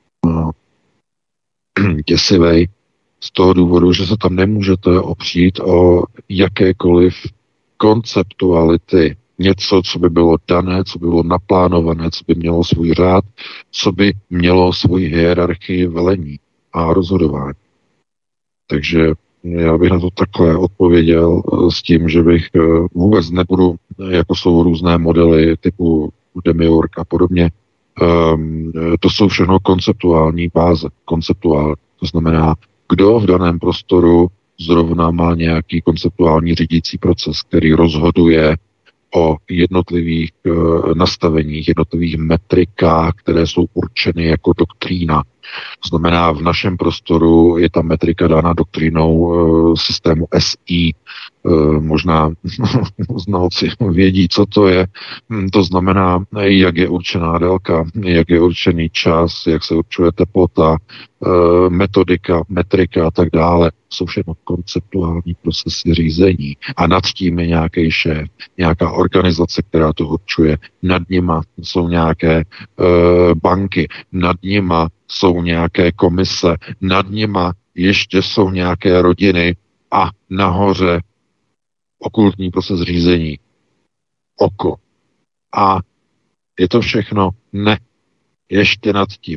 děsivej z toho důvodu, že se tam nemůžete opřít o jakékoliv konceptuality. Něco, co by bylo dané, co by bylo naplánované, co by mělo svůj řád, co by mělo svoji hierarchii velení a rozhodování. Takže já bych na to takhle odpověděl s tím, že bych vůbec nebudu, jako jsou různé modely typu Demiurg a podobně, to jsou všechno konceptuální báze, konceptuální. To znamená, kdo v daném prostoru zrovna má nějaký konceptuální řídící proces, který rozhoduje o jednotlivých nastaveních, jednotlivých metrikách, které jsou určeny jako doktrína. To znamená, v našem prostoru je ta metrika dána doktrínou systému SI. Možná znalci vědí, co to je. To znamená, jak je určená délka, jak je určený čas, jak se určuje teplota, metodika, metrika a tak dále. Jsou všechno konceptuální procesy řízení. A nad tím je nějaký šéf, nějaká organizace, která to určuje. Nad nima jsou nějaké banky, nad nima jsou nějaké komise, nad nima ještě jsou nějaké rodiny a nahoře okultní proces řízení. Oko. A je to všechno? Ne. Ještě nad tím.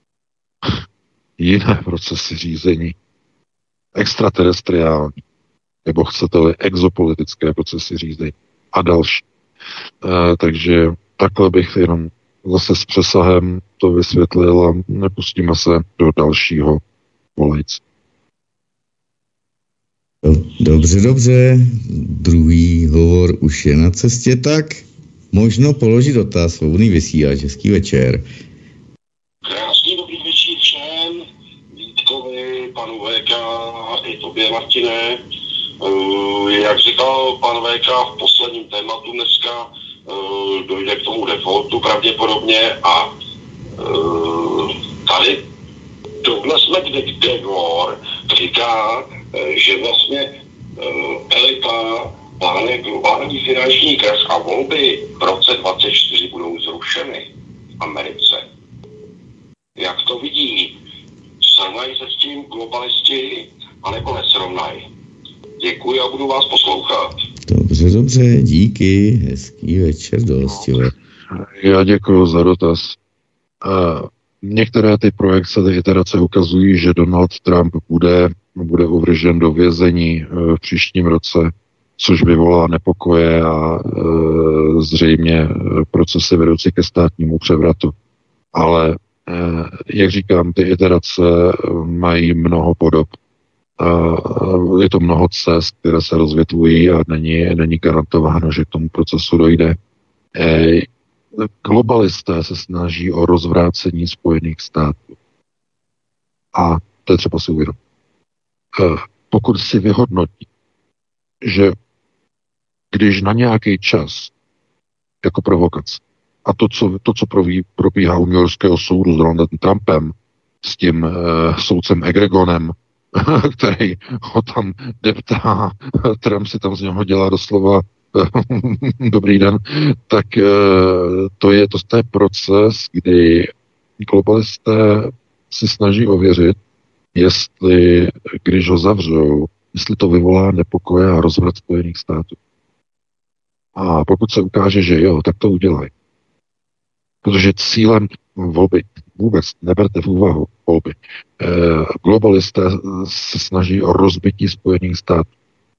Jiné procesy řízení. Extraterestriální. Nebo chcete-li exopolitické procesy řízení. A další. Takže takhle bych jenom zase s přesahem to vysvětlil a nepustíme se do dalšího volejce. Dobře. Druhý hovor už je na cestě, tak možno položit dotaz. Svobodný vysílač, hezký večer. Krásný dobrý večer všem, Vítkovi, panu VK i tobě, Martine. Jak říkal pan VK v posledním tématu dneska, dojde k tomu defaultu pravděpodobně a tady Douglas McGregor říká, že vlastně elita plánuje globální finanční kres a volby v roce 2024 budou zrušeny v Americe. Jak to vidí? Srovnají se s tím globalisti, anebo nesrovnají? Děkuji a budu vás poslouchat. Dobře, díky, hezký večer, dostivé. Já děkuji za dotaz. Některé ty projekce, ty iterace ukazují, že Donald Trump bude uvržen do vězení v příštím roce, což vyvolá nepokoje a zřejmě procesy vedoucí ke státnímu převratu. Ale, jak říkám, ty iterace mají mnoho podob. Je to mnoho cest, které se rozvětvují a není garantováno, že k tomu procesu dojde. Globalisté se snaží o rozvrácení Spojených států. A to je třeba si uvědomit. Pokud si vyhodnotí, že když na nějaký čas jako provokace a to, co probíhá u New Yorkského soudu s Donaldem Trumpem, s tím soudcem Egregonem, který ho tam deptá, Trump si tam z něho dělá doslova dobrý den, tak to je proces, kdy globalisté si snaží ověřit, jestli, když ho zavřou, jestli to vyvolá nepokoje a rozvrat Spojených států. A pokud se ukáže, že jo, tak to udělají. Protože cílem volby, vůbec neberte v úvahu volby, globalisté se snaží o rozbití Spojených států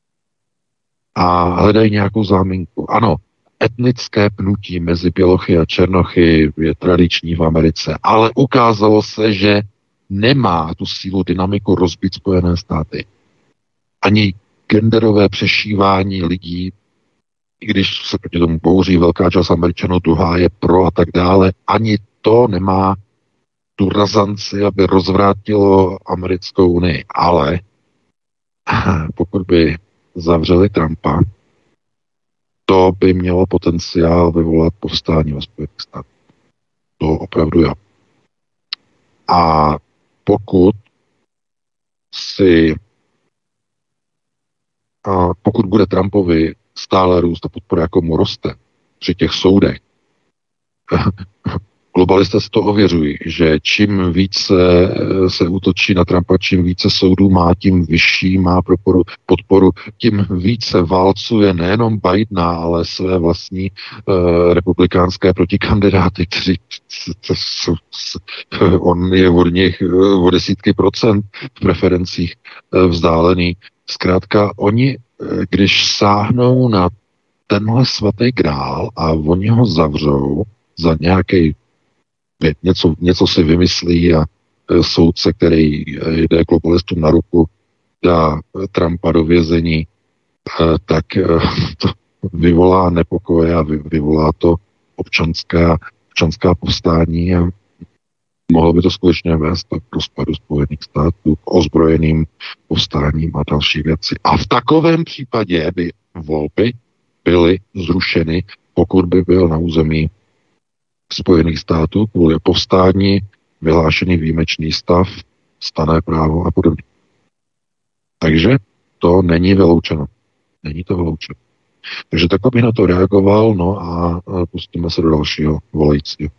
a hledají nějakou záminku. Ano, etnické pnutí mezi bělochy a černochy je tradiční v Americe, ale ukázalo se, že nemá tu sílu dynamiku rozbit Spojené státy. Ani genderové přešívání lidí, i když se proti tomu bouří velká část Američanů, druhá je pro a tak dále, ani to nemá tu razanci, aby rozvrátilo Americkou unii. Ale pokud by zavřeli Trumpa, to by mělo potenciál vyvolat povstání ve Spojených státech. To opravdu jo. A pokud bude Trumpovi stále růst a podpora, jako mu roste při těch soudech, globalisté si to ověřují, že čím více se útočí na Trumpa, čím více soudů má, tím vyšší má podporu, tím více válcuje nejenom Bidena, ale své vlastní republikánské protikandidáty, kteří on je od nich o desítky procent v preferencích vzdálený. Zkrátka, oni, když sáhnou na tenhle svatý grál a oni ho zavřou za nějaký něco si vymyslí a soudce, který jde globalistům na ruku, dá Trumpa do vězení, tak to vyvolá nepokoje a vyvolá to občanská povstání a mohlo by to skutečně vést k rozpadu Spojených států, k ozbrojeným povstáním a další věci. A v takovém případě by volby byly zrušeny, pokud by byl na území Spojených států kvůli povstání vyhlášený výjimečný stav, stanné právo a podobně. Takže to není vyloučeno. Není to vyloučeno. Takže takhle bych na to reagoval, no a pustíme se do dalšího volajícího.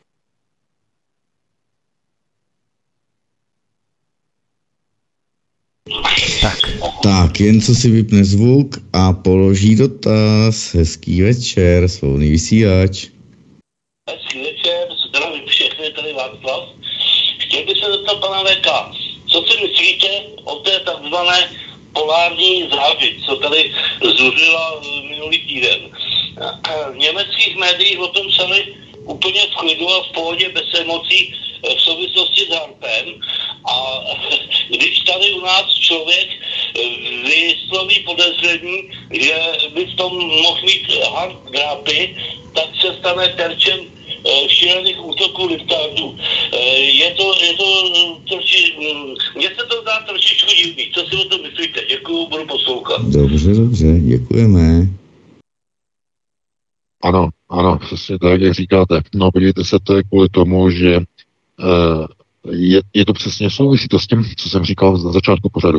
Tak, jen co si vypne zvuk a položí dotaz. Hezký večer, svobodný vysílač. Hezký večer, zdravím všechny, tady Václav. Chtěl bych se zeptat pana VK, co si myslíte o té takzvané polární zráži, co tady zuřila minulý týden. V německých médiích o tom psali úplně v klidu a v pohodě, bez emocí, v souvislosti s harpem. A když tady u nás člověk vysloví podezření, že by v tom mohl mít harp drápy, tak se stane terčem šílených útoků liftářů. Mně se to zdá trošičku divný. Co si o tom myslíte? Děkuju, budu poslouchat. Dobře, děkujeme. Ano, přesně tak, jak říkáte. No, podívejte se, to je kvůli tomu, že je to přesně souvisí to s tím, co jsem říkal na začátku pořadu.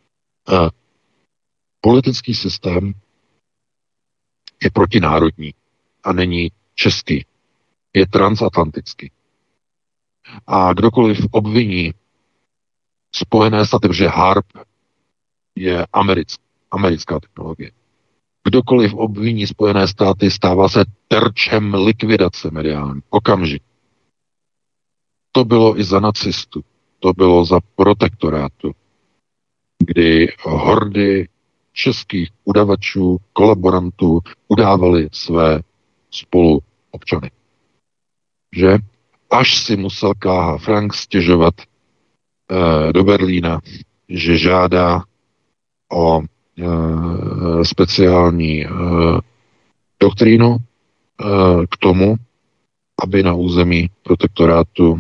Politický systém je protinárodní a není český. Je transatlantický. A kdokoliv obviní Spojené státy, protože HARP je americká technologie. Kdokoliv obviní Spojené státy, stává se terčem likvidace mediální. Okamžik. To bylo i za nacistů. To bylo za protektorátu, kdy hordy českých udavačů, kolaborantů udávali své spoluobčany. Že? Až si musel K.H. Frank stěžovat do Berlína, že žádá o speciální doktrínu k tomu, aby na území protektorátu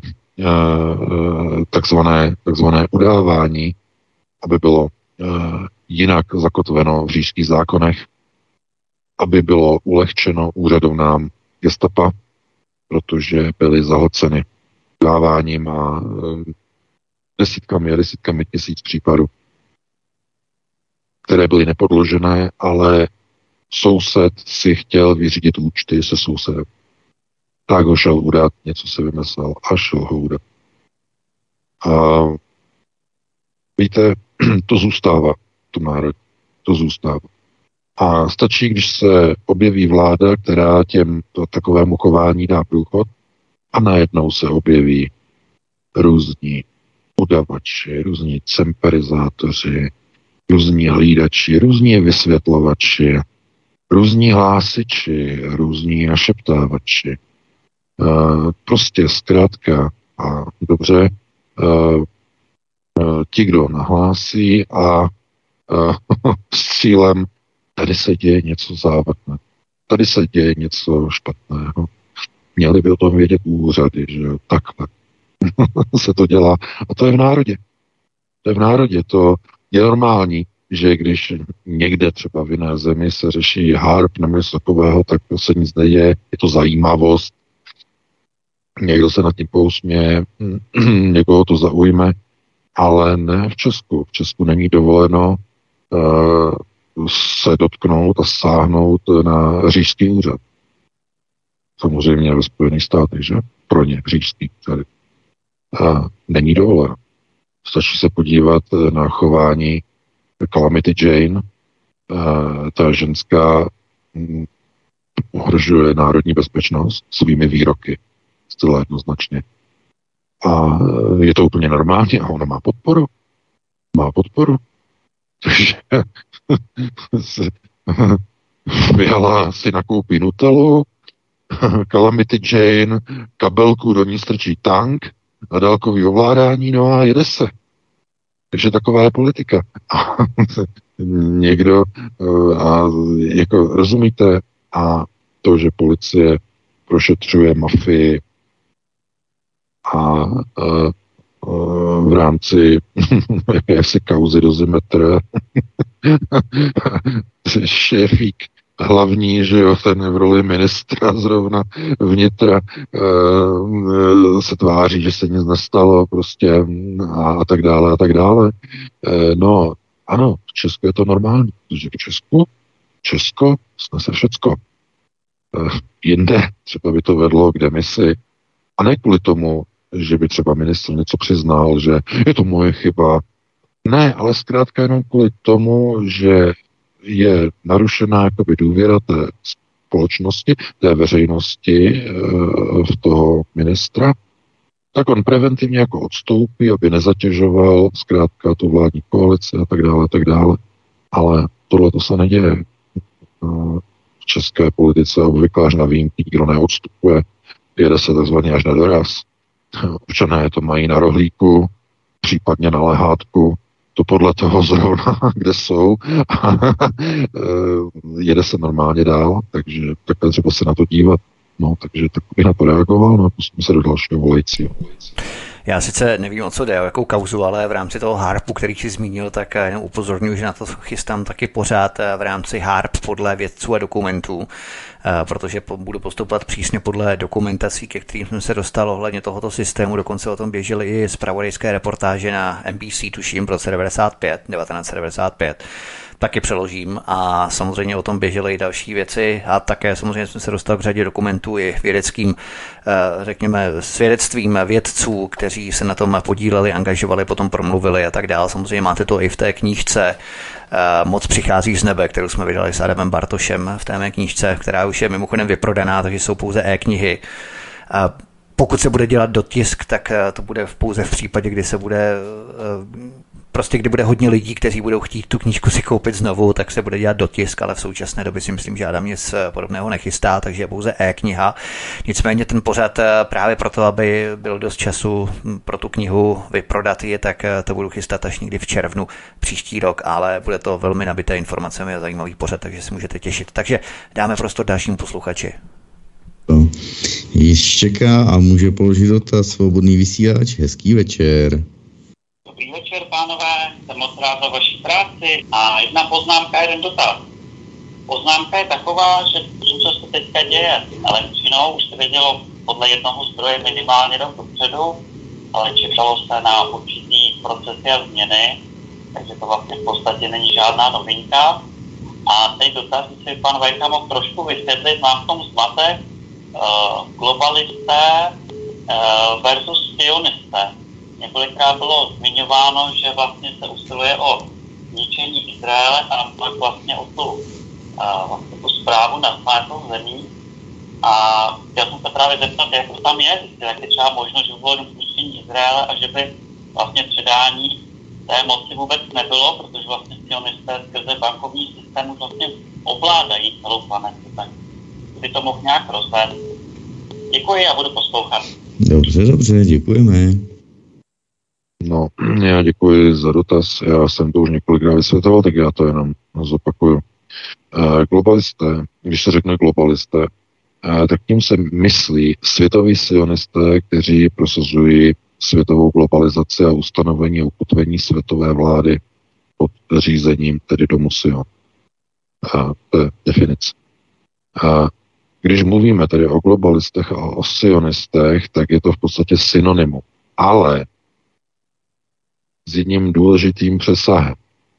takzvané udávání, aby bylo jinak zakotveno v říšských zákonech, aby bylo ulehčeno úřadovnám gestapa, protože byly zahlceny dáváním a desítkami tisíc případů, které byly nepodložené, ale soused si chtěl vyřídit účty se sousedem. Tak ho šel udat, něco si vymyslel a šel ho udat. A víte, to zůstává v tom národě. To zůstává. A stačí, když se objeví vláda, která takovému chování dá průchod a najednou se objeví různí udavači, různí cemperizátoři, různí hlídači, různí vysvětlovači, různí hlásiči, různí našeptávači. Prostě zkrátka a dobře ti, kdo nahlásí a s cílem tady se děje něco závadného, tady se děje něco špatného. Měli by o tom vědět úřady, že jo, takhle se to dělá. A to je v národě. To je v národě. To je normální, že když někde třeba v jiné zemi se řeší harp nebo něco takového, tak to se nic neděje. Je to zajímavost. Někdo se nad tím pousměje, někoho to zaujme, ale ne v Česku. V Česku není dovoleno se dotknout a sáhnout na říšský úřad. Samozřejmě ve Spojených státech, že? Pro ně říšský úřad. Není dovoleno. Stačí se podívat na chování Calamity Jane. Ta ženská ohrožuje národní bezpečnost svými výroky. Zcela jednoznačně. A je to úplně normální a ona má podporu. Má podporu. Takže Fiala si nakoupí Nutellu, Calamity Jane, kabelku do ní strčí tank a dálkový ovládání, no a jede se. Takže taková je politika. A někdo, a jako rozumíte, a to, že policie prošetřuje mafii a v rámci jakési kauzy Dozimetr šéfík hlavní, že jo, ten v roli ministra zrovna vnitra se tváří, že se nic nestalo prostě a tak dále a tak dále. No, ano, v Česku je to normální, protože v Česko snese všecko. Jinde třeba by to vedlo k demisi a ne kvůli tomu, že by třeba ministr něco přiznal, že je to moje chyba. Ne, ale zkrátka jenom kvůli tomu, že je narušená jakoby důvěra té společnosti, té veřejnosti v toho ministra, tak on preventivně jako odstoupí, aby nezatěžoval zkrátka tu vládní koalici a tak dále, a tak dále. Ale tohle to se neděje. V české politice obvykle až na výjimky, kdo neodstupuje, jede se takzvaně až na doraz. Občané to mají na rohlíku, případně na lehátku, to podle toho zrovna, kde jsou, a jede se normálně dál, takže takhle třeba se na to dívat. No, takže tak bych na to reagoval, no a pustíme se do dalšího volajícího. Já sice nevím, o co jde, o jakou kauzu, ale v rámci toho HARPu, který si zmínil, tak jenom upozorňuji, že na to chystám taky pořád v rámci HARP podle vědců a dokumentů, protože budu postupovat přísně podle dokumentací, ke kterým jsem se dostal ohledně tohoto systému. Dokonce o tom běžely i zpravodajské reportáže na NBC, tuším, v roce 1995. Taky přeložím a samozřejmě o tom běžely i další věci a také samozřejmě jsem se dostal k řadě dokumentů i vědeckým, řekněme, svědectvím vědců, kteří se na tom podíleli, angažovali, potom promluvili a tak dále. Samozřejmě máte to i v té knížce Moc přichází z nebe, kterou jsme vydali s Adamem Bartošem v té mé knížce, která už je mimochodem vyprodaná, takže jsou pouze e-knihy. Pokud se bude dělat dotisk, tak to bude pouze v případě, kdy se bude kdy bude hodně lidí, kteří budou chtít tu knížku si koupit znovu, tak se bude dělat dotisk, ale v současné době si myslím, že Adam nic podobného nechystá, takže je pouze e-kniha. Nicméně ten pořad právě proto, aby byl dost času pro tu knihu vyprodat je, tak to budu chystat až někdy v červnu příští rok, ale bude to velmi nabité informacemi a zajímavý pořad, takže se můžete těšit. Takže dáme prostor dalšímu posluchači. Již čeká a může položit dotaz svobodný vysílač. Hezký večer. Dobrý večer, pánové, jsem moc rád za vaší práci a jedna poznámka, jeden dotaz. Poznámka je taková, že co se teďka děje s elektřinou, už se vědělo podle jednoho zdroje minimálně rok dopředu, ale čekalo se na určitý procesy a změny, takže to vlastně v podstatě není žádná novinka. A teď dotaz, si pan Vejka mohl trošku vysvětlit, mám v tom zmatek, globalisté versus sionisté. Několikrát bylo zmiňováno, že vlastně se usiluje o zničení Izraele a pak vlastně o tu vlastně tu zprávu nad nějakou zemí. A chtěl jsem se právě zeptat, jak to tam je, jak je třeba možnost, že by bylo dopuštění Izraele a že by vlastně předání té moci vůbec nebylo, protože vlastně sionisté skrze bankovní systém už vlastně ovládají celou planetu. Tak by to mohl nějak rozvést. Děkuji a budu poslouchat. Dobře, děkujeme. No, já děkuji za dotaz. Já jsem to už několikrát vysvětloval, tak já to jenom zopakuju. Globalisté, když se řekne globalisté, tak tím se myslí světoví sionisté, kteří prosazují světovou globalizaci a ustanovení a ukotvení světové vlády pod řízením tedy domu Sion. To je definice. Když mluvíme tedy o globalistech a o sionistech, tak je to v podstatě synonymum. Ale s jedním důležitým přesahem.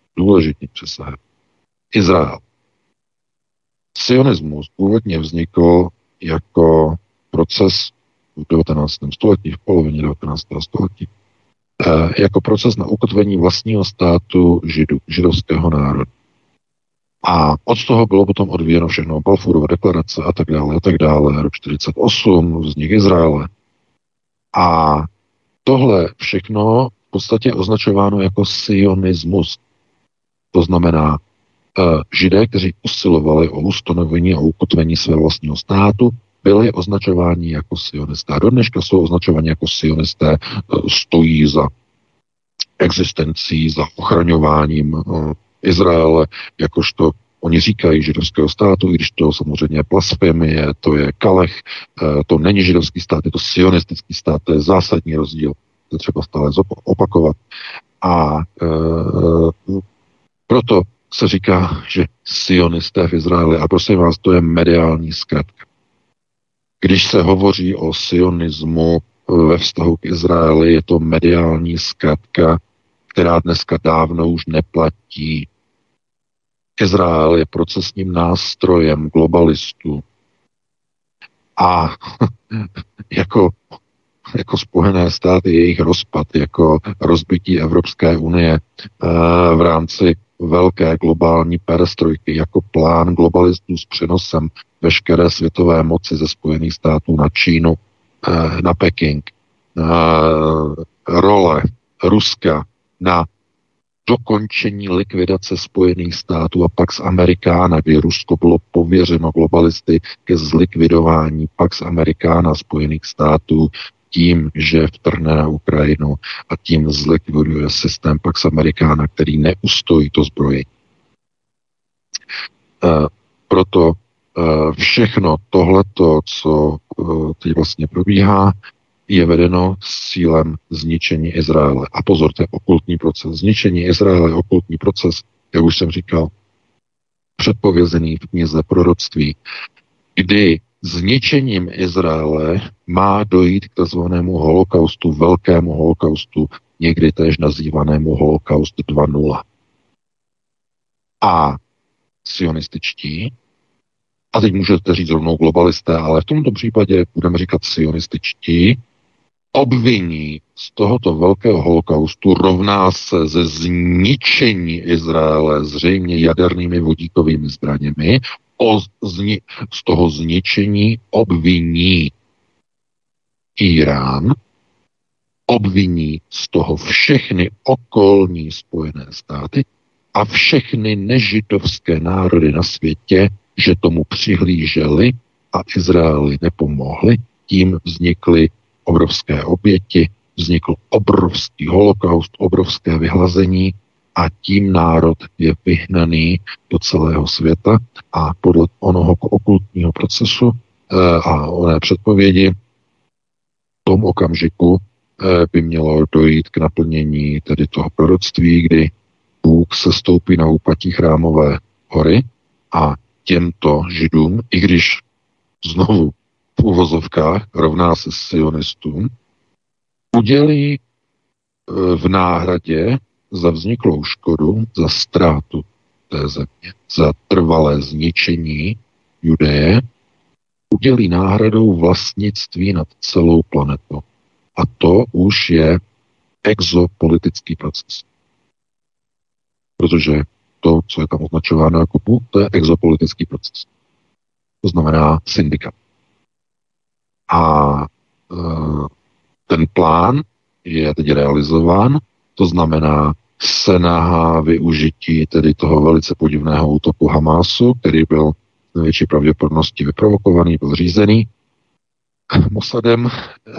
Izrael. Sionismus původně vznikl jako proces v 19. století, v polovině 19. století, jako proces na ukotvení vlastního státu židovského národa. A od toho bylo potom odvíjeno všechno, Balfourova deklarace a tak dále, rok 48, vznik Izraele. A tohle všechno v podstatě označováno jako sionismus. To znamená, Židé, kteří usilovali o ustanovení a ukotvení svého vlastního státu, byli označováni jako sionisté. Do dneška jsou označováni jako sionisté, stojí za existencí, za ochraňováním Izraele, jakožto oni říkají židovského státu, i když to samozřejmě je blasfemie, to je kalech, to není židovský stát, je to sionistický stát, to je zásadní rozdíl, to třeba stále opakovat. A proto se říká, že sionisté v Izraeli, a prosím vás, to je mediální zkratka. Když se hovoří o sionismu ve vztahu k Izraeli, je to mediální zkratka, která dneska dávno už neplatí. Izrael je procesním nástrojem globalistů. A jako Spojené státy, jejich rozpad, jako rozbití Evropské unie v rámci velké globální perestrojky, jako plán globalistů s přenosem veškeré světové moci ze Spojených států na Čínu, na Peking, role Ruska na dokončení likvidace Spojených států a Pax Americana, kdy Rusko bylo pověřeno globalisty ke zlikvidování Pax Americana Spojených států tím, že vtrhne na Ukrajinu a tím zlikviduje systém Pax Americana, který neustojí to zbrojení. Proto všechno tohleto, co teď vlastně probíhá, je vedeno s cílem zničení Izraele. A pozor, to je okultní proces. Zničení Izraele je okultní proces, jak už jsem říkal, předpovězený v knize proroctví, kdy zničením Izraele má dojít k takzvanému holokaustu, velkému holokaustu, někdy též nazývanému holokaust 2.0. A sionističtí, a teď můžete říct rovnou globalisté, ale v tomto případě budeme říkat sionističtí, obviní z tohoto velkého holokaustu rovná se ze zničení Izraele zřejmě jadernými vodíkovými zbraněmi, z toho zničení obviní Irán, obviní z toho všechny okolní Spojené státy a všechny nežidovské národy na světě, že tomu přihlíželi a Izraeli nepomohli, tím vznikly obrovské oběti, vznikl obrovský holokaust, obrovské vyhlazení a tím národ je vyhnaný do celého světa a podle onoho okultního procesu a oné předpovědi v tom okamžiku by mělo dojít k naplnění tedy toho proroctví, kdy Bůh se stoupí na úpatí Chrámové hory a těmto židům, i když znovu v uvozovkách rovná se sionistům, udělí v náhradě za vzniklou škodu, za ztrátu té země, za trvalé zničení Judeje, udělí náhradou vlastnictví nad celou planetou. A to už je exopolitický proces. Protože to, co je tam označováno jako půl, to je exopolitický proces. To znamená syndikát. A ten plán je teď realizován, to znamená snaha využití tedy toho velice podivného útoku Hamásu, který byl s největší pravděpodobností vyprovokovaný, byl řízený Mossadem.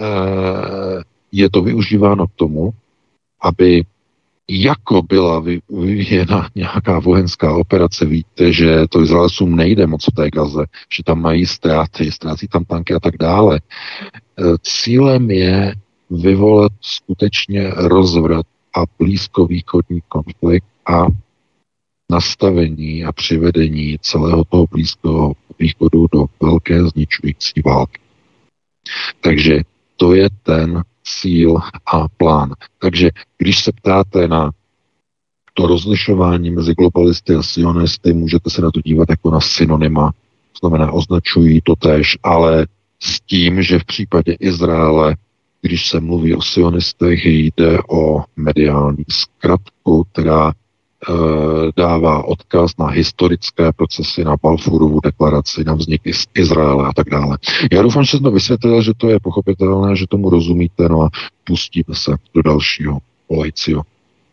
Je to využíváno k tomu, aby jako byla vyvíjena nějaká vojenská operace, víte, že to Izraelcům nejde moc v té Gaze, že tam mají ztrácí tam tanky a tak dále. Cílem je vyvolat skutečně rozvrat a blízkovýchodní konflikt a nastavení a přivedení celého toho Blízkého východu do velké zničující války. Takže to je ten cíl a plán. Takže když se ptáte na to rozlišování mezi globalisty a sionisty, můžete se na to dívat jako na synonyma, to znamená označují to též, ale s tím, že v případě Izraele, když se mluví o sionistech, jde o mediální zkratku, která dává odkaz na historické procesy, na Balfourovu deklaraci, na vznik Izraele a tak dále. Já doufám, že jsem to vysvětlil, že to je pochopitelné, že tomu rozumíte, no a pustíme se do dalšího volajícího.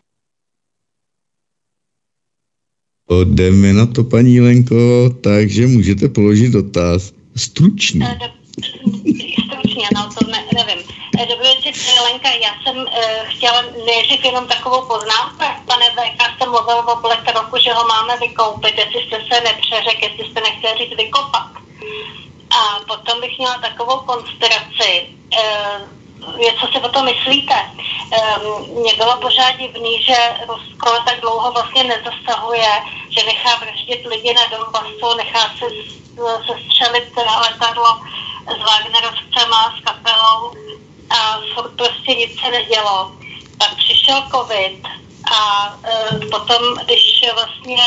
Jdeme na to, paní Lenko, takže můžete položit dotaz. Stručně. Stručně, no to nevím. Dobrý večer, Lenka, já jsem chtěla nejdřív jenom takovou poznámku. Pane VK, jste mluvil o BlackRocku, že ho máme vykoupit, jestli jste se nepřeřekl, jestli jste nechtěl říct vykopat. A potom bych měla takovou konspiraci. Co si o tom myslíte? Mně bylo pořád divný, že Rusko tak dlouho vlastně nezasahuje, že nechá vraždit lidi na Donbasu, nechá se sestřelit letadlo s Wagnerovcema, s kapelou a furt prostě nic se nedělo. Pak přišel covid a potom, když vlastně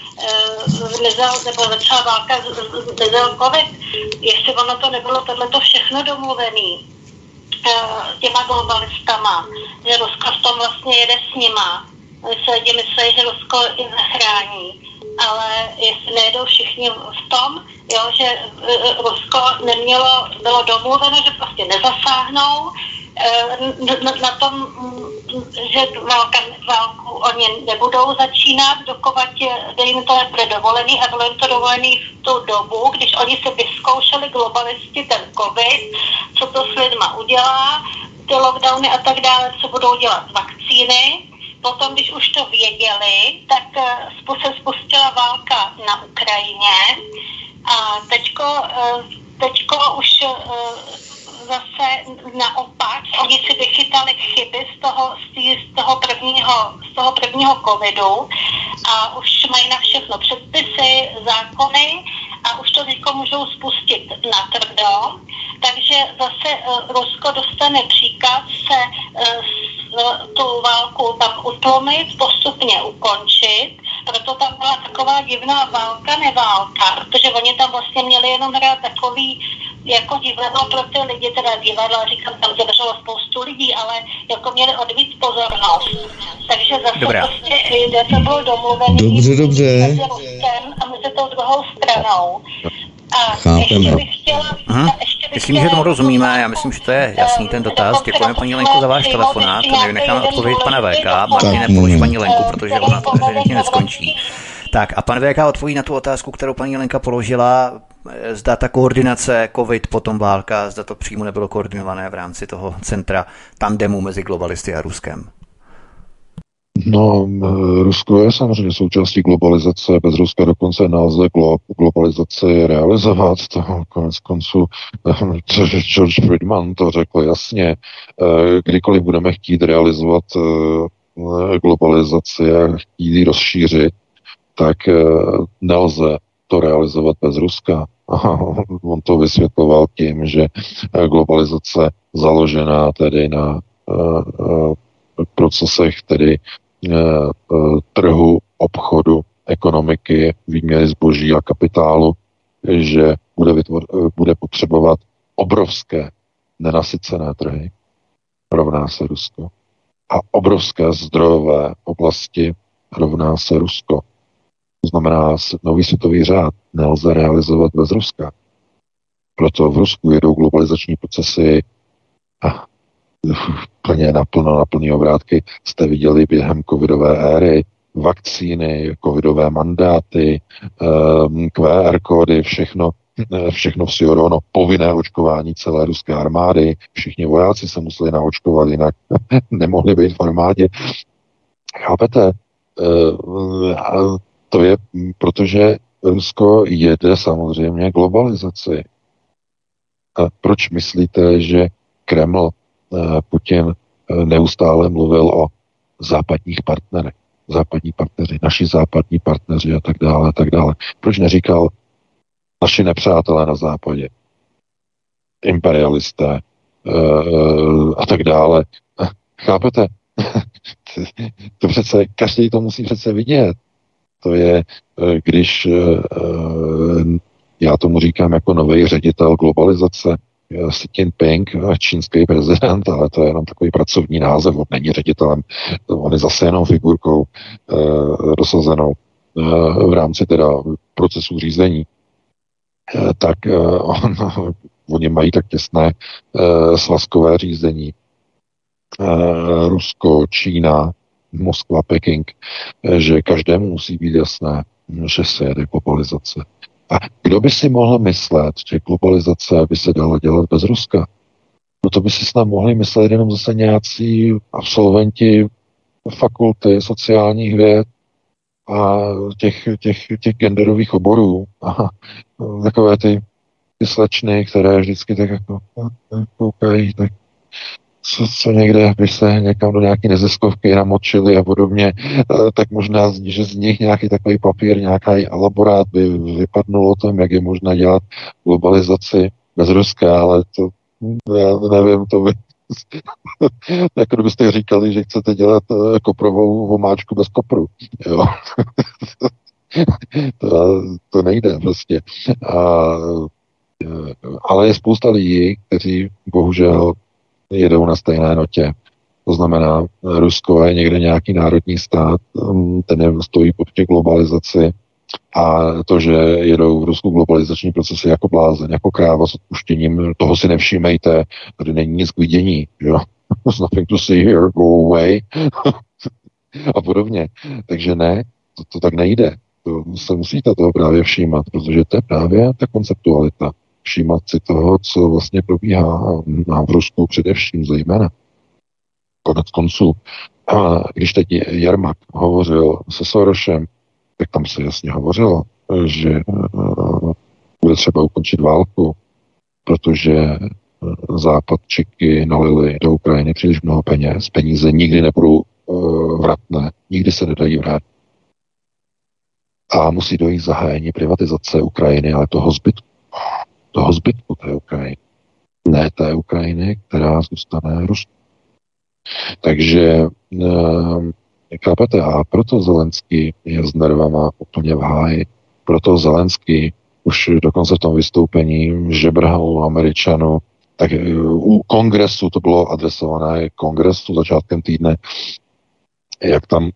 začala válka, nezel covid, jestli ono to nebylo tohleto všechno domluvený těma globalistama, že Rusko v tom vlastně jede s nima. Lidi myslí, že Rusko je zachrání, ale jestli nejedou všichni v tom, jo, že Rusko bylo domluveno, že prostě nezasáhnou, na tom, že válku oni nebudou začínat, dokovat jim to nebude dovolený a bylo jim to dovolený v tu dobu, když oni si vyzkoušeli globalisti ten covid, co to s lidma udělá, ty lockdowny a tak dále, co budou dělat vakcíny. Potom, když už to věděli, tak se spustila válka na Ukrajině a teďko už zase naopak, oni si vychytali chyby z toho prvního covidu a už mají na všechno předpisy, zákony a už to teďko můžou spustit natvrdo. Takže zase Rusko dostane příkaz se tu válku tam utlumit, postupně ukončit. Proto tam byla taková divná válka, neválka, protože oni tam vlastně měli jenom hrát takový jako divadlo pro ty lidi, teda divadlo, říkám, tam zemřelo spoustu lidí, ale jako měli odvíc pozornost. Takže zase prostě to bylo domluvené dobře. a mezi tou druhou stranou. A chápeme. Myslím, že tomu rozumíme, já myslím, že to je jasný ten dotaz. Děkujeme, paní Lenko, za váš telefonát. Necháme odpovědět pana VK. Martine, polož paní Lenku, protože ona to evidentně neskončí. Tak a pan VK odpoví na tu otázku, kterou paní Lenka položila. Zda ta koordinace COVID, potom válka, zda to přímo nebylo koordinované v rámci toho centra tandemu mezi globalisty a Ruskem. No, Rusko je samozřejmě součástí globalizace, bez Ruska dokonce nelze globalizaci realizovat, to konec konců George Friedman to řekl jasně, kdykoliv budeme chtít realizovat globalizaci a chtít ji rozšířit, tak nelze to realizovat bez Ruska. On to vysvětloval tím, že globalizace založená tedy na procesech tedy trhu, obchodu, ekonomiky, výměny zboží a kapitálu, že bude potřebovat obrovské nenasycené trhy, rovná se Rusko, a obrovské zdrojové oblasti, rovná se Rusko. To znamená, nový světový řád nelze realizovat bez Ruska. Proto v Rusku jedou globalizační procesy a plně na plný obrátky jste viděli během covidové éry, vakcíny, covidové mandáty, QR kódy, všechno vsiorono, povinné očkování celé ruské armády, všichni vojáci se museli naočkovat, jinak nemohli být v armádě. Chápete? To je, protože Rusko jede samozřejmě globalizaci. A proč myslíte, že Kreml, Putin neustále mluvil o západních partnerech? Západní partneři, naši západní partneři a tak dále, a tak dále. Proč neříkal naši nepřátelé na západě, imperialisté a tak dále? Chápete? To přece, každý to musí přece vidět. To je, když já tomu říkám jako nový ředitel globalizace, Xi Jinping, čínský prezident, ale to je jenom takový pracovní název, on není ředitelem, on je zase jenom figurkou dosazenou v rámci teda procesu řízení, tak oni mají tak těsné svazkové řízení. Rusko, Čína, Moskva, Peking, že každému musí být jasné, že se jede globalizace. A kdo by si mohl myslet, že globalizace by se dala dělat bez Ruska? No to by si snad mohli myslet jenom zase nějací absolventi fakulty sociálních věd a těch genderových oborů a takové ty slečny, které vždycky tak jako koukají, tak co někde by se někam do nějaké neziskovky namočili a podobně, tak možná, že z nich nějaký takový papír, nějaký elaborát by vypadnul o tom, jak je možné dělat globalizaci bez Ruska, ale to, já nevím, to by jako kdybyste říkali, že chcete dělat koprovou omáčku bez kopru. Jo. to nejde prostě. Ale je spousta lidí, kteří bohužel jedou na stejné notě. To znamená, Rusko je někde nějaký národní stát, ten stojí pod těch globalizaci a to, že jedou v Rusku globalizační procesy jako blázen, jako kráva s odpuštěním, toho si nevšímejte, tady není nic k vidění, jo. There's nothing to see here, go away a podobně. Takže ne, to tak nejde. To se musíte toho právě všímat, protože to je právě ta konceptualita. Všímat si toho, co vlastně probíhá v Rusku především zejména. Konec konců, když teď Jermak hovořil se Sorosem, tak tam se jasně hovořilo, že bude třeba ukončit válku, protože Západ Čeky nalili do Ukrajiny příliš mnoho peněz. Peníze nikdy nebudou vratné, nikdy se nedají vrátit. A musí dojít zahájení privatizace Ukrajiny, ale toho zbytku té Ukrajiny. Ne té Ukrajiny, která zůstane Rusku. Takže chápete, a proto Zelenský je s nervama úplně v háji. Proto Zelenský už dokonce v tom vystoupení žebrhal Američanů, tak u kongresu, to bylo adresované kongresu začátkem týdne, jak tam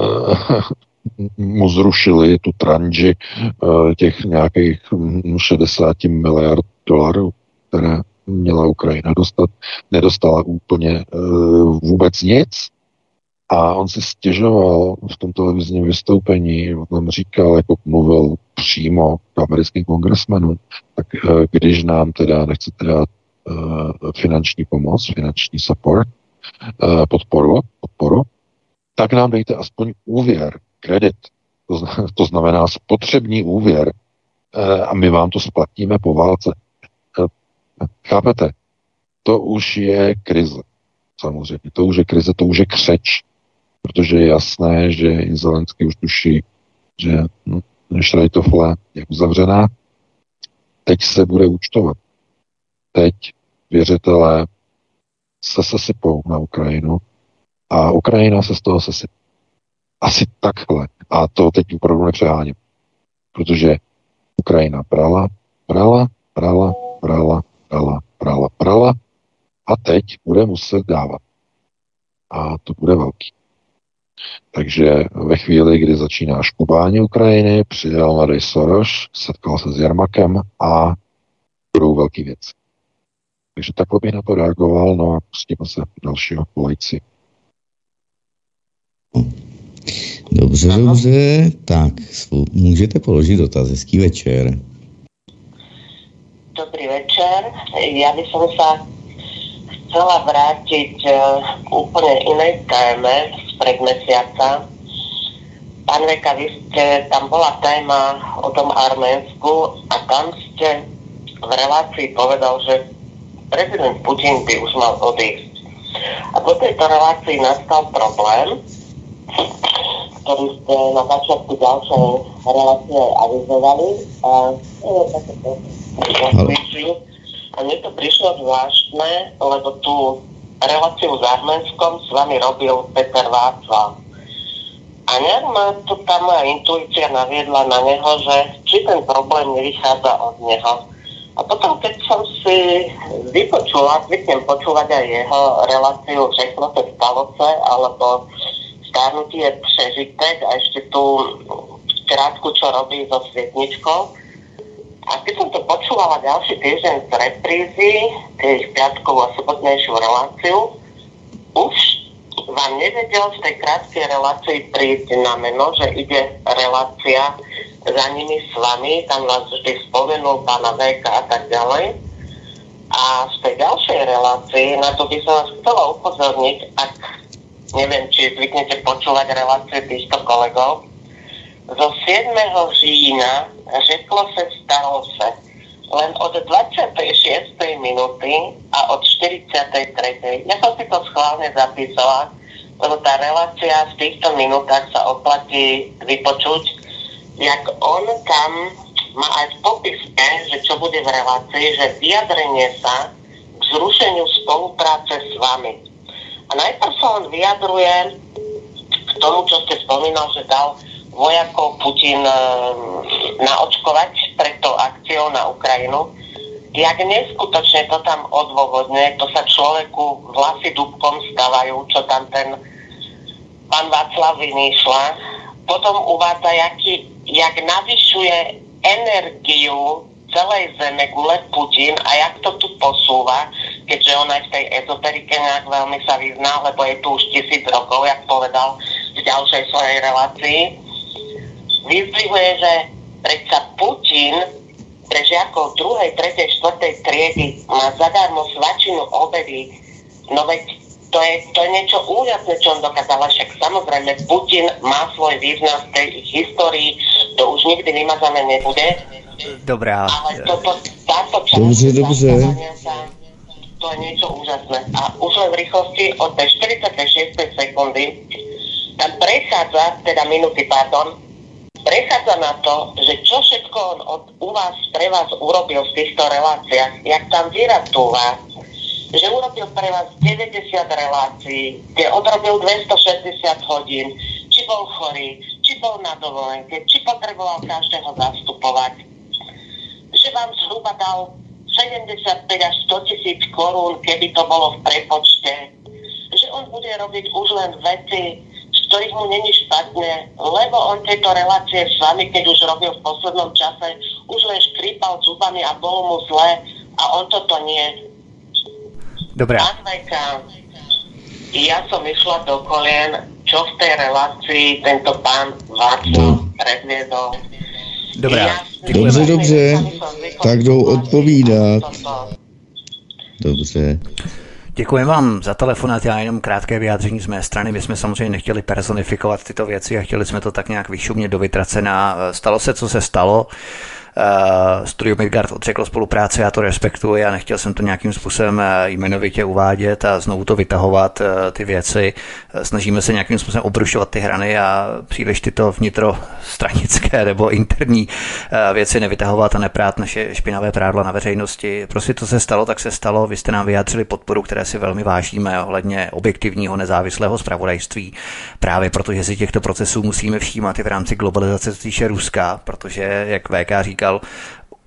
mu zrušili tu tranži těch nějakých 60 miliard dolarů, které měla Ukrajina dostat. Nedostala úplně vůbec nic. A on si stěžoval v tom televizním vystoupení, on říkal, jako mluvil přímo k americkým kongresmenům, tak když nám teda nechcete dát finanční pomoc, finanční support, podporu, tak nám dejte aspoň úvěr, kredit, to znamená spotřební úvěr a my vám to splatíme po válce. Chápete? To už je krize, samozřejmě. To už je krize, to už je křeč, protože je jasné, že Zelenský už tuší, že Šrajtofle je uzavřená. Teď se bude účtovat. Teď věřitelé se sesypou na Ukrajinu a Ukrajina se z toho sesypá. Asi takhle. A to teď opravdu nepřeháním. Protože Ukrajina prala a teď bude muset dávat. A to bude velký. Takže ve chvíli, kdy začíná škubání Ukrajiny, přijel Larry Soros, setkal se s Jermakem a budou velký věc. Takže takhle bych na to reagoval, no a pustíme se dalšího volající. Dobře, tak můžete položit dotaz. Hezký večer. Dobrý večer. Ja by som sa chcela vrátiť k úplne inej téme spred mesiaca. Pán Veka, tam bola téma o tom Arménsku a tam ste v relácii povedal, že prezident Putin by už mal odísť. A po tejto relácii nastal problém, ktorý ste na začiatku ďalšej relácie avizovali. A mne to prišlo zvláštne, lebo tú reláciu s Arménskom s vami robil Peter Václav. A nejak ma to tá moja intuícia naviedla na neho, že či ten problém nevychádza od neho. A potom, keď som si zvyknem počúvať aj jeho reláciu Všechno se stalo se, alebo Stárnutie je přežitek a ešte tú krátku, čo robí so Svietničkou. A keď som to počúvala ďalší týždeň z reprízy, tých piatkovú a sobotnejšiu reláciu, už vám nevedel v tej krátkej relácii prísť na meno, že ide relácia za nimi s vami, tam vás vždy spomenul pána VK a tak ďalej. A v tej ďalšej relácii, na to by som vás chcela upozorniť, ak neviem, či zvyknete počúvať relácie týchto kolegov, zo 7. října řeklo se, stalo se. Len od 26. minúty a od 43. Ja som si to schválne zapísala, lebo tá relácia v týchto minútach sa oplatí vypočuť, jak on tam má aj v popise, že čo bude v relácii, že vyjadrenie sa k zrušeniu spolupráce s vami. A najprv sa on vyjadruje k tomu, čo ste spomínal, že dal vojakov Putin naočkovať pred tou akciou na Ukrajinu. Jak neskutočne to tam odôvodne, to sa človeku vlasy dúbkom stavajú, čo tam ten pán Václav vymýšľa. Potom uvádza, jak navyšuje energiu celej zeme gule Putin a jak to tu posúva, keďže on aj v tej ezoterike nejak veľmi sa vyzná, lebo je tu už 1000 rokov, jak povedal v ďalšej svojej relácii. Vyzdvihuje, že predsa Putin pre žiakov 2., 3., 4. triedy má zadarmo svačinu obedy. No veď to je niečo úžasné, čo on dokázal. Však samozrejme Putin má svoj význam v tej histórii, to už nikdy vymazané nebude. Dobrá. Ale táto časť to je niečo úžasné. A už len v rýchlosti od tej 46. sekundy tam prechádza na to, že čo všetko on pre vás urobil v týchto reláciách, jak tam vyratúva, že urobil pre vás 90 relácií, kde odrobil 260 hodín, či bol chorý, či bol na dovolenke, či potreboval každého zastupovať, že vám zhruba dal 75 až 100 tisíc korún, keby to bolo v prepočte, že on bude robiť už len veci, z ktorých mu není špatne, lebo on tieto relácie s vami, keď už robil v poslednom čase, už len škrípal zubami a bolo mu zle a on toto nie. Dobre. Pán Veka, ja som išla do kolien, čo v tej relácii tento pán Václav predviedol. Dobrá. Dobře. Tak jdou odpovídat. Dobře. Děkujeme vám za telefonát, já jenom krátké vyjádření z mé strany. My jsme samozřejmě nechtěli personifikovat tyto věci a chtěli jsme to tak nějak vyšumě do vytracena. Stalo se, co se stalo. Studio Midgard odřeklo spolupráci, já to respektuji a nechtěl jsem to nějakým způsobem jmenovitě uvádět a znovu to vytahovat ty věci. Snažíme se nějakým způsobem obrušovat ty hrany a příliš tyto vnitrostranické nebo interní věci nevytahovat a neprát naše špinavé prádla na veřejnosti. Prostě to se stalo, tak se stalo. Vy jste nám vyjádřili podporu, které si velmi vážíme ohledně objektivního nezávislého zpravodajství. Právě protože si těchto procesů musíme všímat i v rámci globalizace týče Ruska, protože jak VK říkal,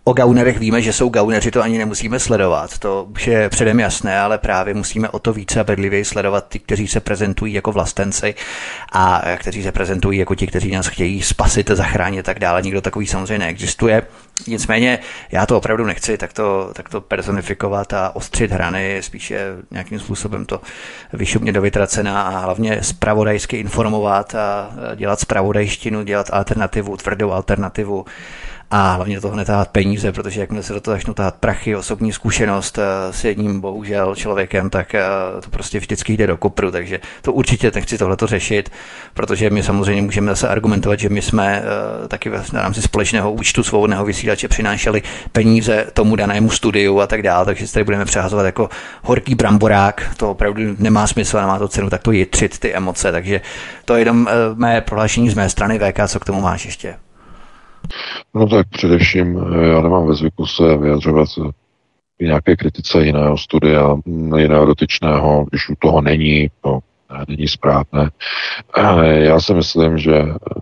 O gaunerech víme, že jsou gauneři, to ani nemusíme sledovat, to už je předem jasné, ale právě musíme o to více a bedlivěji sledovat ty, kteří se prezentují jako vlastenci a kteří se prezentují jako ti, kteří nás chtějí spasit, zachránit a tak dále. Nikdo takový samozřejmě neexistuje. Nicméně já to opravdu nechci takto personifikovat a ostřit hrany, spíše nějakým způsobem to vyšumě do vytracena a hlavně zpravodajsky informovat a dělat zpravodajštinu, dělat alternativu, tvrdou alternativu. A hlavně do toho netáhat peníze, protože jakmile se do toho začnou táhat prachy, osobní zkušenost s jedním bohužel člověkem, tak to prostě vždycky jde do kopru, takže to určitě nechci tohleto řešit, protože my samozřejmě můžeme zase argumentovat, že my jsme taky v rámci společného účtu svobodného vysílače přinášeli peníze tomu danému studiu a tak dále, takže se tady budeme přehazovat jako horký bramborák, to opravdu nemá smysl, nemá to cenu takto jitřit ty emoce, takže to je jenom mé prohlášení z mé strany. VK, co k tomu máš ještě? No tak především já nemám ve zvyku se vyjadřovat k nějaké kritice jiného studia, jiného dotyčného, když u toho není, to není správné. Já si myslím, že